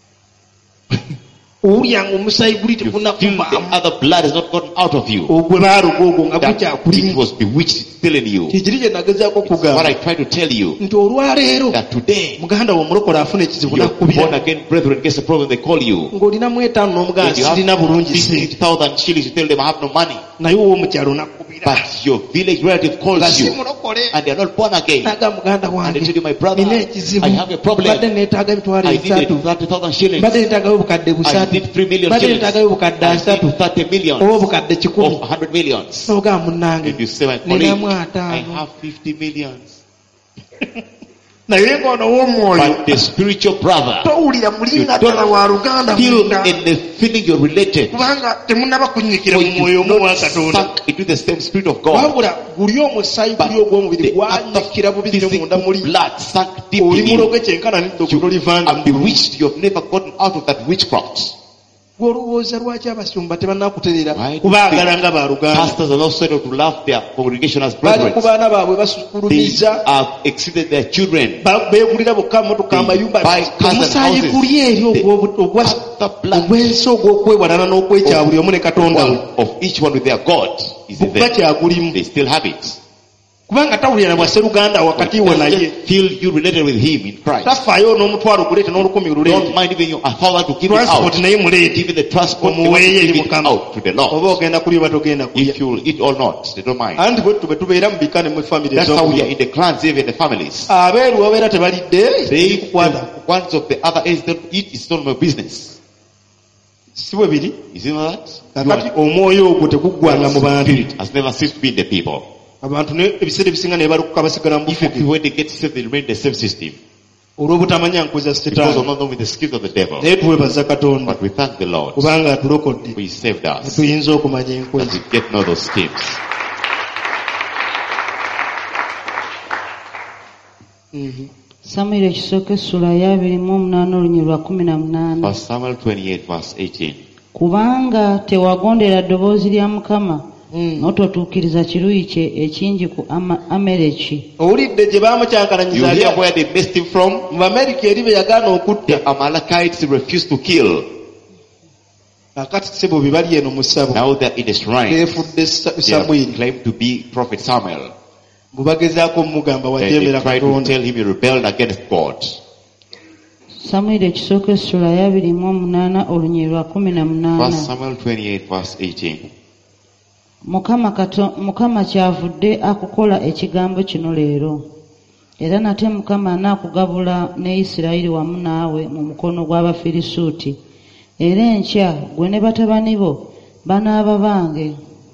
You feel the other blood has not gotten out of you. That it was bewitched still in you. It's what I try to tell you. That today, your born again brethren gets a problem, they call you. And you have fifty thousand shillings, you tell them I have no money. But your village relative calls you and they are not born again. And they tell you, my brother, I have a problem. I needed thirty thousand shillings. I need three million shillings. I need thirty million or one hundred millions. And you say, my colleague, I have fifty millions. But the spiritual brother, you don't feel in the feeling you're related. For you not sunk into the same spirit of God. But the other physical blood sunk deep in you. You are bewitched. You have never gotten out of that witchcraft. Golowooza lwaki abasumba tebannakuterera kubaagala nga baluganda. Pastors are not settled to love their congregation as brethren. Bali ku baana baabwe basukulumiza. They have exceeded their children. Beegulira bokka motoka amayumba. Omusaayi guli eri ogw'ensi ogw'okwewalana n'okwekya buli omu ne Katonda we. Of each one with their God is in them. They still have it. Kubanga tawulira bwa seruganda wakati we naye. Feel you related with him in Christ. Tafaayo n'omutwalo guleete n'olukumi luleete. Don't mind even your father to give it out. Transport naye muleete. Even the transport they want to give it out to the Lord. Oba ogenda kulya oba togenda kulya. If you will eat or not, they don't mind. Anti bwe tube tubeera mu bika ne mu family. That's how we are in the clans, even the families. Abeeru babeera tebalidde. They, the ones of the other age don't eat, it's not my business. Si bwe biri. You see that? Kakati omwoyo ogwo teguggwanga mu bantu. Spirit has never ceased to be in the people. Abantu ne ebiseera ebisinga ne balukuka basigala mu bufuge. When they get saved, they remain the same system. Olw'obutamanya nkoza Because Setaani. of not knowing the skills of the devil. Naye twebaza Katonda. But we thank the Lord. Kubanga atulokodde. He saved us. Tuyinza okumanya enkozi. That we get to know those schemes. Mhm. Samuel ekisooka essula ya abiri mu omunaana olunyiri lwa kumi na munaana. First Samuel twenty-eight verse eighteen. Kubanga tewagondera ddoboozi lya Mukama n'ototuukiriza kiruyi kye ekingi ku Amaleki. Owulidde gye baamukyankalanyiza. You hear where they missed him from? Mu Amerika eri be yagaana okutta. The Amalekites refused to kill. Kakati sebo bye bali eno mu ssabo. Now they are in the shrine. Beefudde Samwiri. They claim to be prophet Samuel. Bubagezaako omugamba wajeemera Katonda. They tried to tell him he rebelled against God. Samuel ekisooka essula ya abiri mu omunaana olunyiri lwa kumi na munaana. First Samuel twenty-eight verse eighteen. Mukama kato Mukama kyavudde akukola ekigambo kino leero. Era nate Mukama anaakugabula ne Isirayiri wamu naawe mu mukono gw'Abafirisuuti. Era enkya gwe ne batabani bo banaaba bange.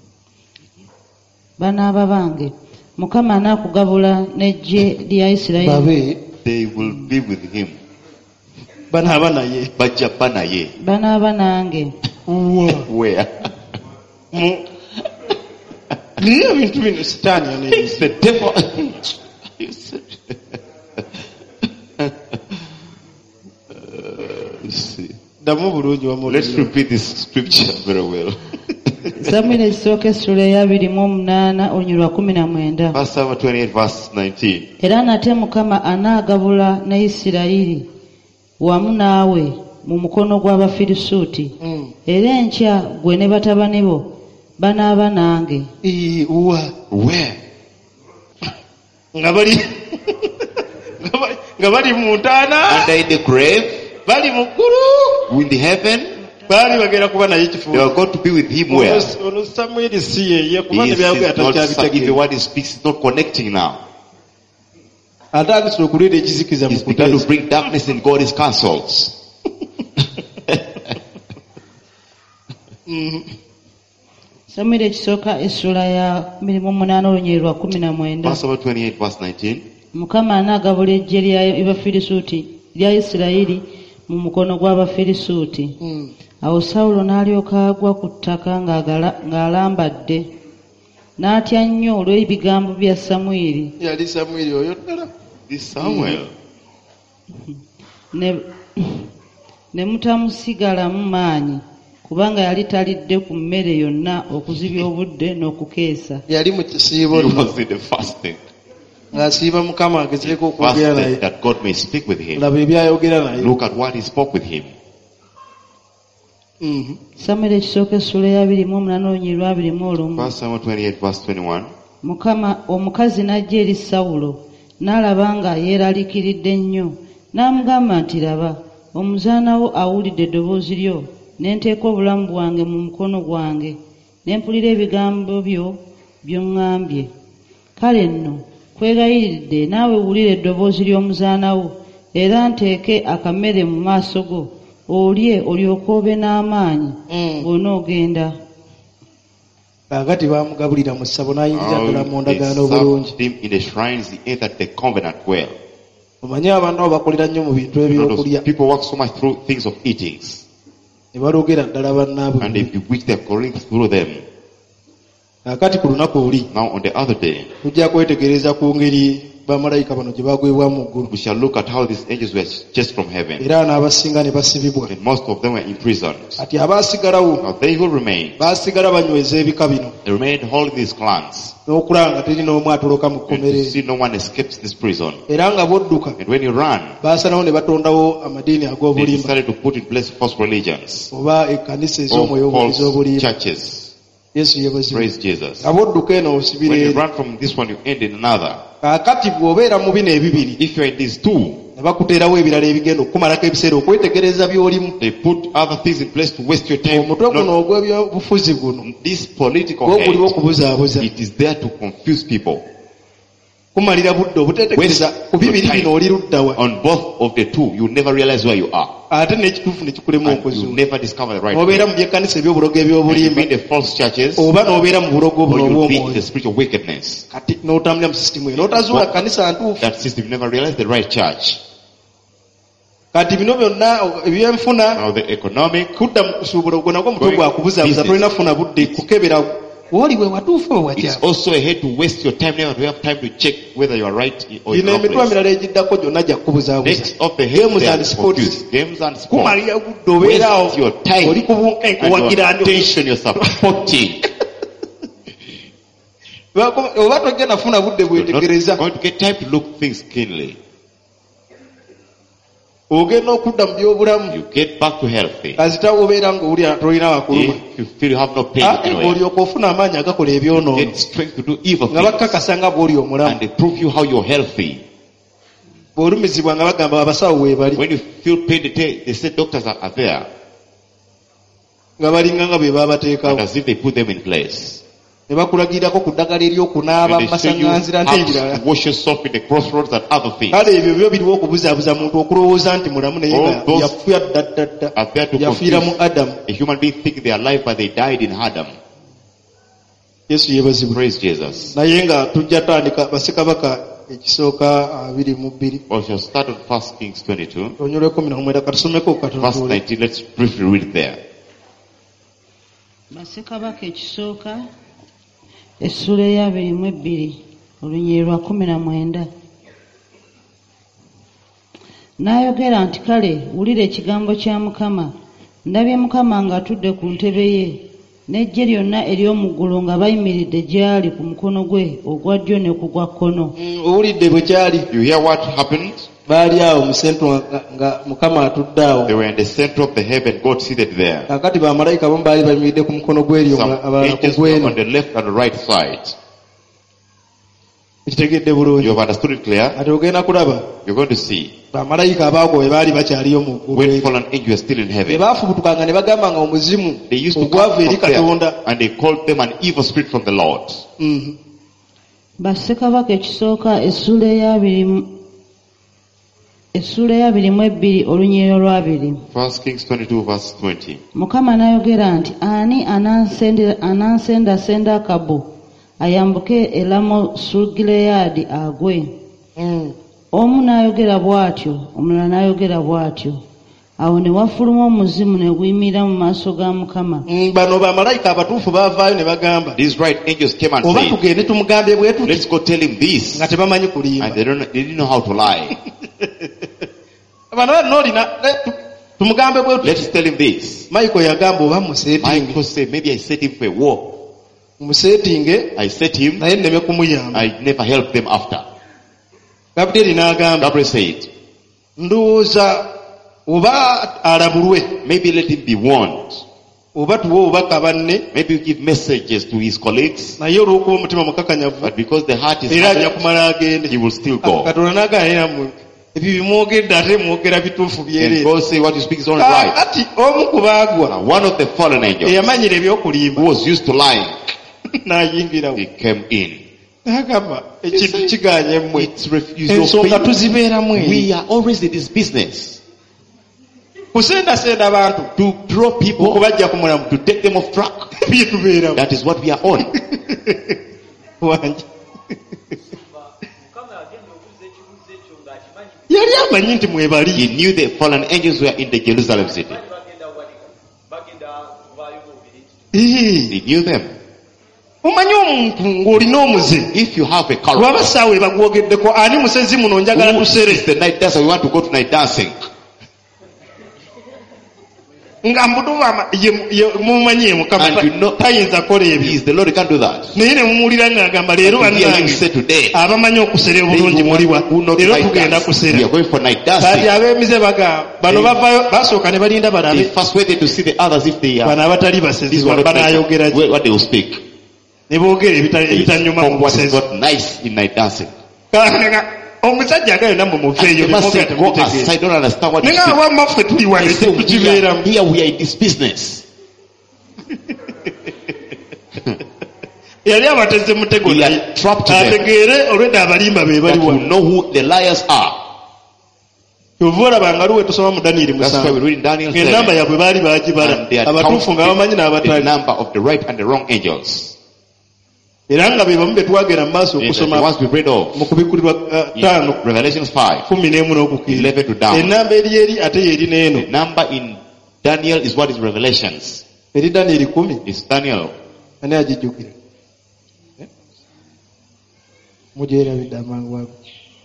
Banaaba bange. Mukama anaakugabula n'eggye lya Isirayiri. They will be with him. Banaaba naye. Bajja banaye. Banaaba nange. Where? Niyo ebintu bino Setaani ane. It's the devil. Damu bulungi wa Mukama. Let's repeat this scripture very well. Samuel ekisooka essula ya abiri mu omunaana olunyiri lwa kumi na mwenda. First Samuel twenty-eight verse nineteen. Era nate Mukama anaagabula ne Isirayiri wamu naawe mu mukono gw'Abafirisuuti. Era enkya gwe ne batabani bo banaaba nange. Where? Nga bali nga bali mu ntaana. Under in the grave. Bali mu ggulu. In the heaven. Bali bagenda kuba naye kifuba. They are going to be with him where? Ono Samuel si ye kuba ne If the word he speaks is not connecting now. Ate agisula okuleeta ekizikiza mu He's begun to bring darkness in God's counsels. Samuel ekisooka essula ya abiri mu omunaana olunyiri lwa kumi na mwenda. First Samuel twenty-eight verse nineteen. Mukama anaagabula eggye ly'Abafirisuuti lya Isirayiri mu mukono gw'Abafirisuuti. Awo Sawulo n'alyoka agwa ku ttaka ng'alambadde. N'atya nnyo olw'ebigambo bya Samwiri. Yali Samwiri oyo ddala. This Samuel. Ne ne mutamusigalamu maanyi kubanga yali talidde ku mmere yonna okuzibya obudde n'okukeesa. Yali mu kisiibo. He was in the fasting. Ng'asiiba Mukama agezeeko okwogera naye. That God may speak with him. Laba ebyayogera naye. Look at what he spoke with him. Samuel ekisooka essula ya abiri mu omunaana olunyiri lwa abiri mu olumu. First Samuel twenty-eight verse twenty-one. Mukama omukazi n'ajja eri Sawulo n'alaba nga yeeraliikiridde nnyo n'amugamba nti laba omuzaana wo awulidde eddoboozi lyo ne nteeka obulamu bwange mu mukono gwange ne mpulira ebigambo byo by'oŋŋambye. Kale nno kwegayiridde naawe wulire eddoboozi ly'omuzaana wo era nteeke akamere mu maaso go olye olyoke obe n'amaanyi bw'onoogenda. Kaakati baamugabulira mu ssabo n'ayingira ddala mu ndagaano obulungi. Omanyi abantu abo bakolera nnyo mu bintu ebyokulya. People work so much through things of eatings. Ne balogera ddala bannaabwe. And they bewitch them, calling through them. akati ku lunaku oli Now on the other day, tujja kwetegereza ku ngeri bamalayika bano gye bagwebwa mu ggulu we shall look at how these angels were chased from heaven. era n'abasinga ne basibibwa And most of them were imprisoned. ati abaasigalawo Now they who remained, baasigala banyweza ebika bino they remained holding these clans. n'okulaba nga teri n'omu atoloka mu And kkomere to see no one escapes this prison. era nga bodduka And when you run, baasalawo ne batondawo amadiini they ag'obulimba decided to put in place false religions oba ekkanisa or ez'omwoyo false ez'obulimba churches. yesu yebazibu Praise Jesus. abodduka eno osibira When you eri run from this one, you end in another. kaakati bw'obeera mu bino ebibiri If you are in these two, ne bakuteerawo ebirala ebigenda okukumalako ebiseera okwetegereza by'olimu they put other things in place to waste your time. omutwe guno Not ogw'ebyobufuzi guno this political gw'oguliwo hate. okubuzaabuza It is there to confuse people. kumalira budde obutetegereza ku bibiri bino oli luddawa On both of the two, you never realize where you are. ate n'ekituufu ne kikulema And you okuzuula never discover the right n'obeera way. mu byekkanisa eby'obulogo And you eby'obulimba be in the false churches, oba n'obeera mu bulogo or buno you be in the obw'omwoyo spiritual wickedness. kati n'otambulira mu sisitimu eyo n'otazuula kkanisa ntuufu That system, you never realize the right church. kati bino byonna ebyenfuna Now the economic, kudda mu kusuubula ogwo nagwo mutwe Going gwakubuzaabuza business. tolina kufuna budde kukebera wooli we watuufu we it's wajja also a hate to waste your time, never to have time to check whether you are right or in bino the wrong emitwe place. emirala egiddako gyonna gya kukubuzaabuza Next of the Games hate, they and are sports. confused. Games and sports. kumalira budde obeeraawo Waste your time oli ku bunkenke and wagira your attention you're supporting. oba tojja nafuna budde You're not bwetegereza going to get time to look things keenly. ogenda okudda mu byobulamu You get back to healthy. kasita obeera ngaowulira tolina wakuluma If you feel you have no pain ate anywhere, olyoka ofuna amaanyi agakola ebyonoono get strength to do evil nga things. bakakasa nga bw'oli omulamu And they prove you how you're healthy. bw'olumizibwa nga bagamba abasawo weebali When you feel pain, they, tell, they say doctors are, are there. nga balinga nga be And baabateekawo as if they put them in place. ne bakulagirako ku ddagala ery'okunaaba And mu they say you masaŋŋanzira have n'ebirala to wash yourself in the crossroads and other things. kale ebyo byo biriwo okubuzaabuza muntu okulowooza nti mulamu naye All nga those yafuya ddaddadda Are there to yafiira mu confuse adamu a human being thinking they are alive but they died in Adam. yesu yeebazibwe Praise Jesus. naye nga tujja tandika bassekabaka ekisooka abiri mu bbiri We shall start on First Kings twenty-two. onyolwa ekumi n'omwenda katusomeko Verse katontule nineteen, let's briefly read there. bassekabaka ekisooka essula ey'abiri mu ebbiri olunyiri lwa kumi na mwenda n'ayogera nti kale wulira ekigambo kya mukama ndabye mukama ng'atudde ku ntebe ye n'eggye lyonna ery'omu ggulu nga bayimiridde gy'ali ku mukono gwe ogwa ddyo ne ku gwa kkono. owulidde bwe kyali You hear what happened? baali awo mu sentro nga- nga mukama atudde awo They were in the center of the heaven, God seated there. kakati bamalayika bamu baali bayimiridde ku mukono gw'eryo Some abalala ku angels were gw'eno on the left and the right side. ekitegedde You bulungi have understood it clear? ate ogenda kulaba You're going to see bamalayika abaagwa bwe baali bakyaliyo mu ggulu when eryo. fallen angels are still in bwe heaven. baafubutukanga ne bagamba nga omuzimu They used to ogwava come eri from katonda there and they called them an evil spirit from the Lord. Mhm. bassekabaka ekisooka essula ey'abiri mu- essula ey'abiri mu ebbiri olunyiri olwabiri. First Kings twenty-two verse twenty. mukama n'ayogera nti ani anansende- anansendasenda Akabu ayambuke e Lamosugireyaadi agwe. Mm. Omu n'ayogera bw'atyo omulala n'ayogera bw'atyo awo ne wafuluma omuzimu ne guyimirira mu maaso ga mukama. Mm, bano bamalayika abatuufu baavaayo ne bagamba These right angels came and oba said, tugende tumugambe bwe tuti let's go tell him this. nga tebamanyi kulimba And they, don't, they didn't know how to lie. bano bali n'olina le- tu- tumugambe bwe tuti Let's tell him this. mayiko yagamba oba museetinge Michael said, maybe I set him for a war. museetinge I set him, naye nneme kumuyamba I never helped them after. gabuderi n'agamba Gabriel said, ndowooza oba alabulwe maybe let him be warned. oba tuwe obubaka banne Maybe give messages to his colleagues. naye olw'okuba omutima mukakanyavu But because the heart is era ajja hardened, kumala agende he will still go. katonda n'agamba naye nammwe ebyo bimwogedde ate mwogera bituufu And byereere God say what you speak is only right. ati omu ku baagwa Now, one of the fallen angels eyamanyira ebyokulimba who was used to lying, n'ayingirawo he came in. n'agamba ekintu kiganye mmwe It's refusal. ensonga tuzibeeramu eri We are always in this business kusendasenda abantu to draw people, okubajja ku mulamu to take them off track. bye tubeeramu That is what we are on. wange yali amanyi nti mwebali He knew the fallen angels were in the Jerusalem city. Ii, He knew them. Omanyi omuntu ng'olina omuze. If you have a color. Lwaba saawe bagwogeddeko ani musezi muno njagala tusere. The night dancer, we want to go to night dancing. Nga mbuduma ye mumanyi Mukama tayinza kola ebyo. He is the Lord, he can't do that. Naye ne mumuwulira ng'agamba leero bannange abamanyi okusera obulungi muliwa leero tugenda kusera. We are going for night dancing. Kati ab'emize baga bano bavayo basooka ne balinda balabe. They first waited to see the others if they are. Bano abatali basezi banaayogera what they will speak. Ne boogera ebitanyuma mu busezi. What nice in night dancing. Omusajja agayo namwe muveeyo I don't understand what nenga wamaffe tuli wano tukibeeramu. Here we are in this business. Yali abateze mutego ategeere olwedda abalimba be bali wano. Know who the liars are. Yovora bangaluwe tusoma mu Daniel musanvu. Enamba yabwe baali baagibala abatuufu nga bamanyi n'abatali. The number of the right and the wrong angels. Era nga be bamu be twagera mu maaso okusoma mu kubikkulirwa ttaano kumi n'emu n'okukkiriza. Ennamba eri eri ate yeri n'eno. The number in Daniel is what is Revelations. Eri Daniel kumi. It's Daniel. Ani agijjukira? Mugyerabidde amangu ago.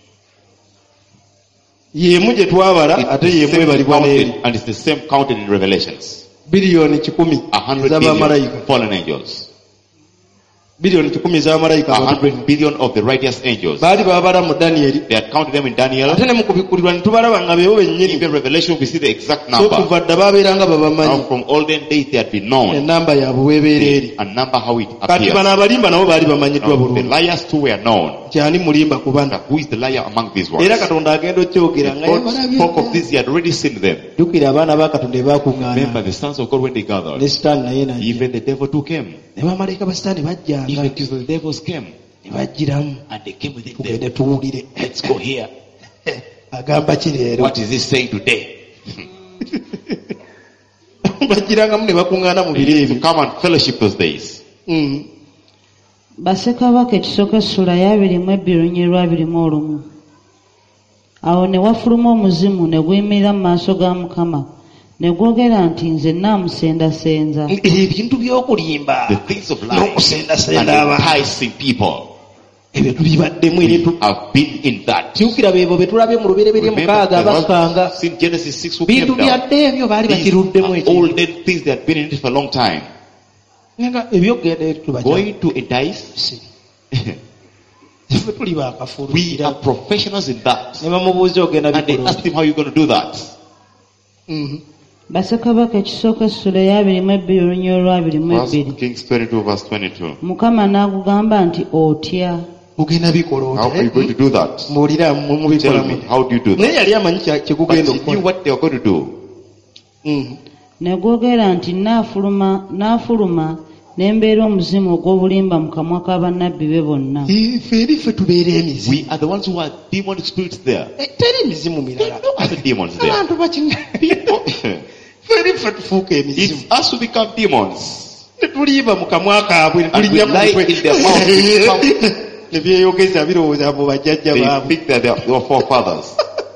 Yemu gye twabala ate yemu ebalibwa n'eri. And it's the same counted in Revelations. Biliyoni kikumi ez'abamalayika. Fallen angels. Billion kikumi za malayika. A hundred billion of the righteous angels. Baali babala mu Daniel. They had counted them in Daniel. Ate ne mu kubikkulirwa ne tubalaba nga beebo bennyini. In Revelation we see the exact number. So kuva dda babeeranga babamanyi. From olden days they had been known. Ennamba yaabwe weebeera eri. And number how it appears. Kati bano abalimba nabo baali bamanyiddwa bulungi. The liars too were known. Kyani mulimba ku bano. Who is the liar among these ones? Era Katonda agenda okyogera nga God spoke of this, he had already seen them. Jjukira abaana ba Katonda baakuŋŋaana. Remember the sons of God when they gathered. Ne Sitaani naye najja. Even the devil too came. Ne bamalayika ba Sitaani bajjanga. Even the devils came. Ne bajjiramu. And they came with it. Tugende tuwulire. Let's go here. Agamba ki leero? What is he saying today? Bajjirangamu ne bakuŋŋaana mu biro ebyo. Come and fellowship those days. Mm. Bassekabaka ekisooka essula y'abiri mu ebbiri olunyiri lw'abiri mu olumu. Awo ne wafuluma omuzimu ne guyimirira mu maaso ga Mukama ne gwogera nti nze nnaamusendasenza. Ebintu by'okulimba n'okusendasenda abantu ebyo tubibaddemu era kyukira beebo be tulabye mu lubereberye mukaaga abakkanga bintu byadde ebyo baali bakiruddemu ekyo nga ebyogenda going to entice. tuli baakafulu. We are professionals in that. Ne bamubuuza ogenda and they asked him how you going to do that. Bassekabaka ekisooka essula y'abiri mu ebbiri olunyiri lw'abiri mu ebbiri. Kings twenty-two verse twenty-two. Mukama n'agugamba nti otya. Ogenda bikola otya? How are you going to do that? Muwulira mubikola mu. How do you do that? Naye yali amanyi kyekugenda okukola. But he knew what they were going to do. Ne gwogera nti naafuluma naafuluma ne mbeera omuzimu ogw'obulimba mu kamwa ka bannabbi be bonna. Ife erife tubeera emizimu. We are the ones who are demon spirits there. Teri mizimu mirala. No other demons there. Abantu bakina. Erife tufuuka emizimu. It's us who become demons. Ne tuliiba mu kamwa kaabwe ne tulinnya mu mutwe. Ne byeyogeza birowooza abo bajjajja baabwe. They think that they are your forefathers.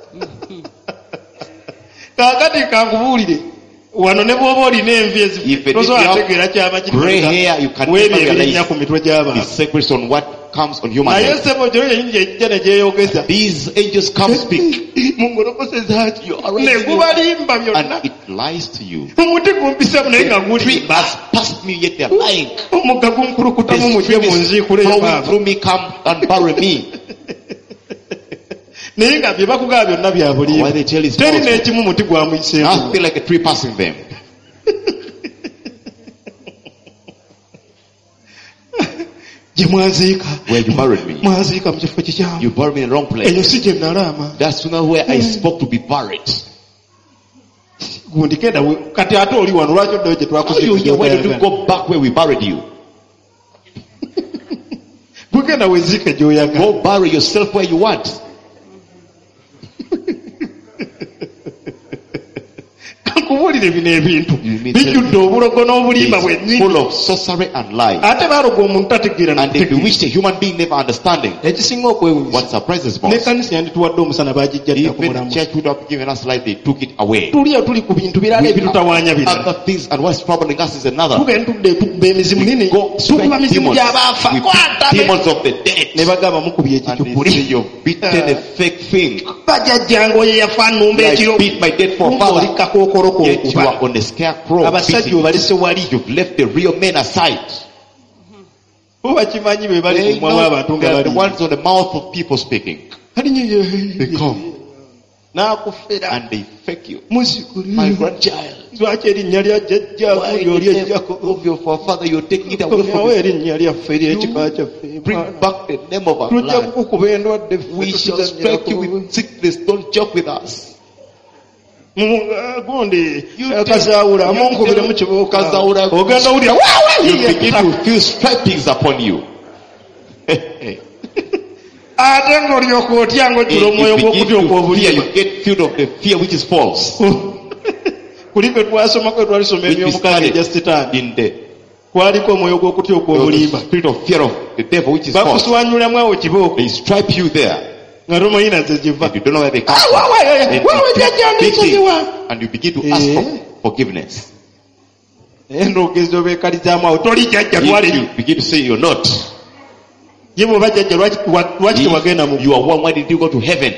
Kaakati kankubuulire. Wano ne bw'oba olina envi ezifutosobola kyaba kirweebyebirinnya ku mitwe gy'abantu. Naye ssebo gyo yenyingi ejja ne gyeyogeza. Mungolokoseza atyo ne gubalimba byonna. Omuti gumpisamu naye nga gulimba. Omugga gunkulukutamu mujje munziikule baaba. Naye nga bye bakugaba byonna bya bulimba. Teri n'ekimu muti gwamuyiseemu. Feel like a tree passing them. Gye mwanziika. Where you buried me. Mwanziika mu kifo kikyamu. You buried me in the wrong place. Eyo si gye nalama. That's not where I spoke to be buried. Gundi kenda kati ate oli wano lwaki oddayo gye twakuziika. Why did you go back where we buried you? Gugenda weziike gy'oyagala. Go bury yourself where you want. nkubulire bino ebintu bijjudde obulogo n'obulimba bwennyini full of sorcery and lies. ate baaloga omuntu tategeera And they bewitched a human being never understanding. ekisinga okwewunyisa What surprises ne most, kanisa yandituwadde omusana baagijjadda ku even mulamu church would have given us light, they took it away. tuliyo tuli ku bintu birala ebitutawaanya birala Other things, and what's troubling us is another. tugenda tudde tukuba emizimu nini Go tukuba mizimu demons, gy'abaafa we kwata beat demons of the dead. ne bagamba mukubye And they say ekikukuli you've beaten a fake thing. bajjajjange oyo yafa nnumba I ekiro beat my dead oli forefather. kakookolo Yet you konkuba are on a scarecrow. abasajja beating. obalese wali You've left the real men aside. bo bakimanyi be bali They kumwa know w'abantu they nga are the bali ones on the mouth of people speaking. They come n'akufera and they fake you. muzikuli My grandchild. lwaki erinnya lya jjajja Why oli oli the name ejjako of your forefather you're taking it away from komyawo us? erinnya lyaffe ery'ekika kyaffe Bring back the name of our tujja land. kukukuba endwadde We shall strike you with sickness. Don't joke with us. gundi You kazaawula take- amunkubire mu you kibuuka Kazaawula- ogenda owulira You begin to feel stripings upon you. ate ng'olyoka otya ng'ojjula You omwoyo begin gw'okutya to fear. okw'obulimba You get filled of the fear which is false. kuli kwe twasoma kwe twalisoma Which we ebyomukaaga egya studied sitaani in the, kwaliko omwoyo gw'okutya the okw'obulimba spirit of fear of the devil which is false. bakuswanyulamu awo kibooko They stripe you there. nga tomanyina ze giva And you don't know where they come Ah, from. wa- wa- wa- And wa- you wa- jajja keep beating, ndisonyiwa. and you begin to ask for Eh. forgiveness. naye ndogezi obeekalizaamu awo toli jjajja twale If you begin to say you're not, ye bw'oba jjajja lwaki wa- lwaki tewagenda mu if you are one, why did you go to heaven?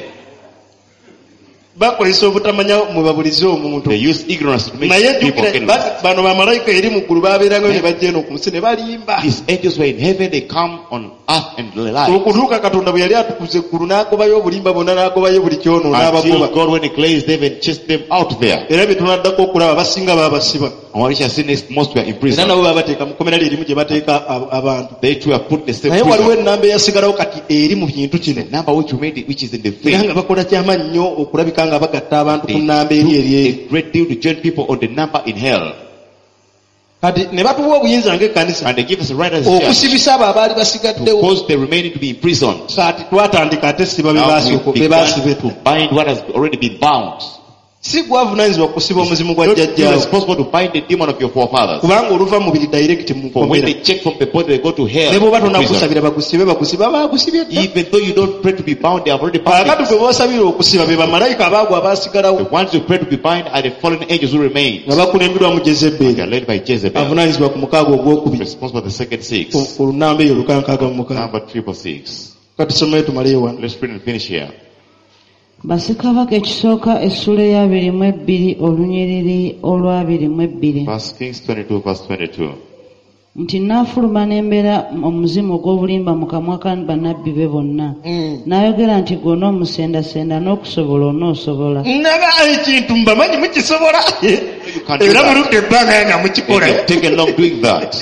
bakozesa obutamanya mwe babulize omuntu They use ignorance to make naye people jjukira get ba- bano bamalayika eri mu ggulu baabeerangayo ne bajja eno ku nsi ne balimba These angels were in heaven, they come on earth and lie. okutuuka katonda bwe yali atukuza eggulu n'agobayo obulimba bwonna n'agobayo buli kyonoona Until abagoba God, when He cleansed them and chased them out there. era bye tunaddako okulaba basinga baabasiba And what we shall see next, most were in era prison. nabo baabateeka mu kkomera lyerimu gye bateeka ab- abantu They too are put in the same naye waliwo prison. ennamba eyasigalawo kati eri mu bintu kino The number which remained, which is in the era faith, nga bakola kyama nnyo okulabika nga bagatta abantu ku they nnamba eri eri do eri a great deal to join people on the number in hell. kati ne batuwa obuyinza ng'ekkanisa And they give us a right as a church okusibisa abo abaali to basigaddewo cause the remaining to be imprisoned. kati twatandika ate siba be Now baasoko- we be began baasibe to bind what has already been bound. si gwavunaanyizibwa kusiba omuzimu gwa Not you are jjajjaawo responsible to bind the demon of your forefathers. kubanga oluva mubiri direct mu For when nkomera they check from the body, they go to hell. ne bw'oba to prison. tonakusabira bagusibe bagusiba baagusibye dda Even though you don't pray to be bound, they have already bound kakati it. gwe boosabira okusiba be bamalayika abaagwa The abaasigalawo ones who pray to be bound are the fallen angels who remain. nga bakulembirwa mu They jezebbeeri are led by Jezebel. avunaanyizibwa ku mukaaga ogwokubiri Responsible for the second six. ku ku nnamba eyo lukankaaga mu mukaaga Number triple six. katusomere tumaleyo wano Let's read and finish here. Basikabaka ekisooka essula ey'abiri mu ebbiri olunyiriri olw'abiri mu ebbiri First Kings twenty-two, verse twenty-two. nti naafuluma n'embeera omuzimu ogw'obulimba mu kamwa ka bannabbi be bonna n'ayogera nti gwonna omusendasenda n'okusobola onoosobola naba ekintu mbamanyi mukisobola can do era that. muludde ebbanga nga And mukikola they've taken long doing that.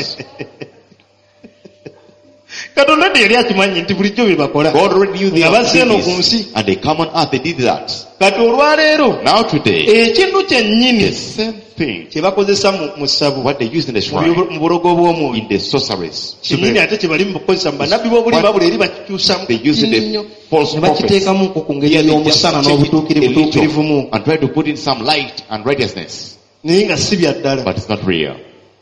katonda dde yali akimanyi nti bulijjo bye bakola God already knew they nga are basse eno ku doing nsi this. And they come on earth, they did that. kati olwaleero Now today, ekintu kyennyini the same thing, kye bakozesa mu- mu ssabu what they use in the mu shrine, byo- mu bulogo bw'omwoyo in the sorceries, kinnyini ate kye bali mu kukozesa mu bannabbi b'obulimba buli eri bakikyusamu they use in the false ne prophets. bakiteekamu nko ku ngeri Here they just y'omusana check it a n'obutuukirivutuukirivumu little and try to put in some light and righteousness, naye nga si bya ddala but it's not real.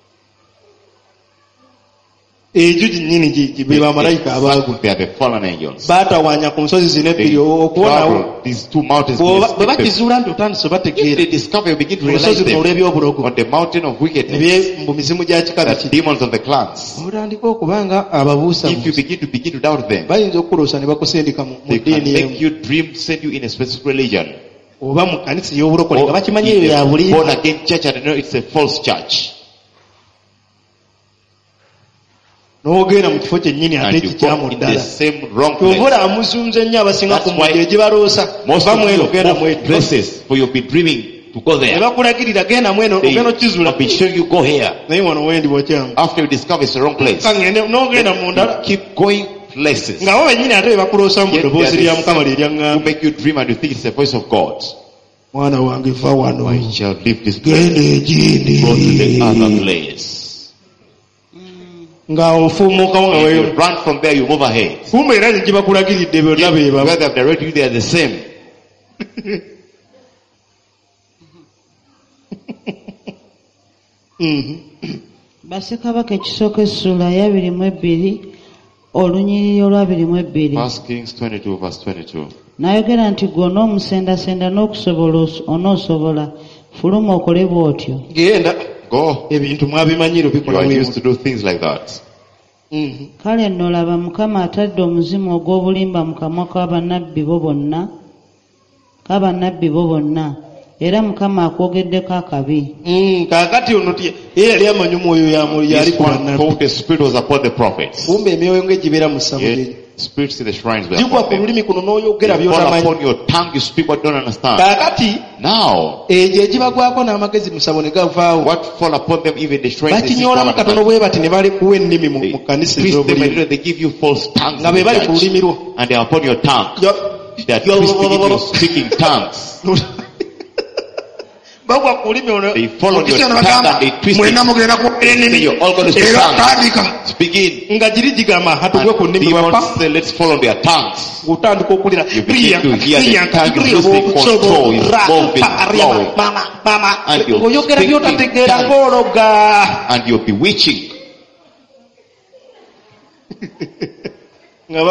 egyo ginnyini gigi be bamalayika abaagwa They are the fallen angels. baatawaanya ku nsozi zino They ebbiri okubonawo travel these two mountains. bwe They bakizuula nti otandise If bategeera they discover, you begin to realize olusozi luno them olw'ebyobulogo on the mountain of wickedness, ebye mu mizimu gya kika the biki demons of the clans. otandika okubanga ababuusa If you begin to begin to doubt them, bayinza okukuloosa ne bakusindika mu mu they can ddiini emu make you dream, send you in a specific religion. oba mu kanisa ey'obulokole nga Or bakimanyi in eyo ya a born bulimba again church and they know it's a false church. n'ogenda mu kifo kyennyini ate And you ekikyamu go in the ddala same wrong kyovula place. amuzunze nnyo abasinga ku That's why mujjo egibaloosa Most va of mweno you ogenda have mwetu places for you've been dreaming to go ne there. bakulagirira genda mweno They ogenda okizula have been showing you go here. naye wano wendi bwokyamu After you discover it's the wrong place, kangende n'ogenda mu ndala you keep going places nga bo bennyini ate bebakuloosa mu Yet ddoboozi they lya are mukama the lye same who lyaŋŋamba make you dream and you think it's the voice of God. mwana wange va wano I shall leave this place, genda egindi go to the other place. nga ofuumuukawo nga If weyo you run from there, you move ahead. kumbe era ne gye bakulagiridde byonna beebaba Where they have directed you, they are the same. Bassekabaka ekisooka essula ya abiri mu ebbiri olunyiriri olw'abiri mu ebbiri. First Kings twenty-two verse twenty-two. N'ayogera nti ggwe onoomusendasenda n'okusobola onoosobola fuluma okole bw'otyo. Genda. Go. Ebintu mwabimanyiro bikola. You are used to do things like that. Kale nno laba Mukama atadde omuzimu ogw'obulimba mu kamwa k'abannabbi bo bonna k'abannabbi bo bonna era Mukama akwogeddeko akabi. Kaakati ono yali amanyi omwoyo yali ku bannabbi. The spirit was upon the prophets. Kumbe emyoyo ng'egibeera mu ssabo. Spirits in the shrines were upon them. You fall upon your tongue, you speak what you don't understand. Now, what fall upon them, even the shrines, they twist them and they give you false tongues and they are upon your tongue. They are twisting into speaking tongues. They fall on your tongue and they twist it. You're all going to speak tongues. Begin. Demons say, let's fall on their tongues. You begin to hear the tongue losing control, is moving, flowing. And you're speaking tongues. And you're bewitching. And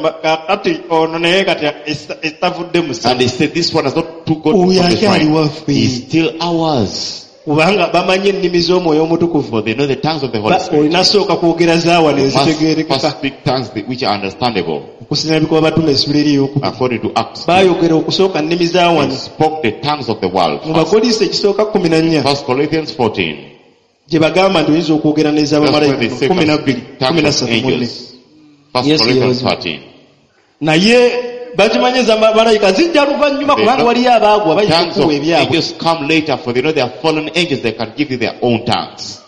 they said this one has not took God from the shrine. He's still ours. For they know the tongues of the Holy Spirit. You must first speak tongues which are understandable. According to Acts, they spoke the tongues of the world. First Corinthians fourteen. That's where they say tongues of angels. First yes, Corinthians thirteen. Naye bakimanyiza malayika zijja luvannyuma kubanga waliyo abaagwa bayita kuwa ebyabwe. Angels come later, for they know they are fallen angels, they can give you their own tongues.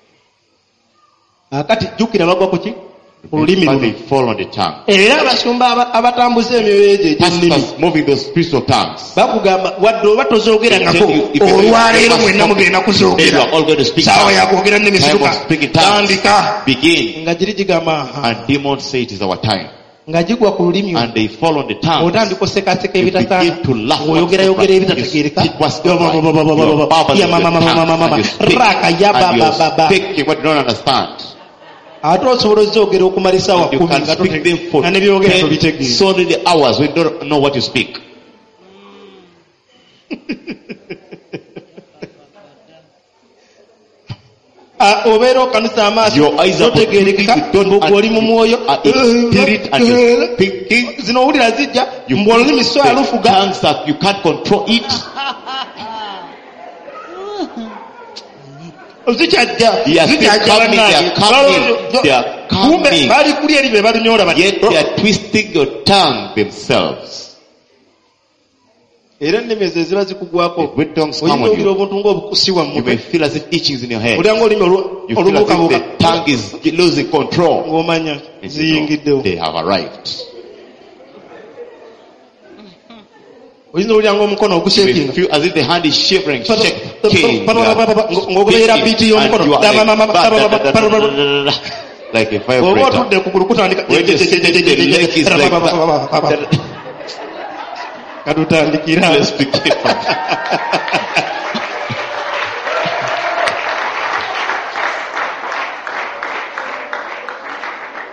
Akati jjukira bagwa ku ki? Olulimi luno. They fall on the tongue. Era abasumba abatambuza emyoyo egyo egy'ennimi. Pastors moving those spiritual tongues. Bakugamba wadde oba tozoogerangako olwaleero mwenna mugenda kuzoogera. Saawa yakwogera nnimi situka. Tandika. Begin. Nga giri gigamba. And demons say it is our time. Nga gigwa ku lulimi. And they fall on the tongue. Otandika osekaseka ebitasaana. You begin to laugh. Oyogera-yogera ebitategeereka. Ya mama mama mama mama. Raka ya baba baba. Speaking what you don't understand. Ate osobola ozoogera okumala essaawa kumi nga n'ebyogera tobitegeera. So many hours we don't know what you speak. Obeera okanisa amaaso totegeerekeka ng'oli mu mwoyo. Zino owulira zijja mbu olulimi so alufuga. You can't control it. Zikyajja coming. Bali kulya eri be balinyola bati. Yet they are twisting your tongue themselves. Era ennimi ezo eziba zikugwako. When tongues come on you, obuntu ng'obukusibwa mu you may feel as if itchings in your head. Olya ng'olulimi You feel as if the tongue is losing control. Ng'omanya ziyingiddewo. They have arrived. Oyinza olya ng'omukono ogushakinga. You feel as if the hand is shivering, shaking. Ng'ogoberera biiti y'omukono. Like a vibrator. Oba otudde kugulu kutandika. When you sit, the leg is like that. Katutandikira. Let's begin.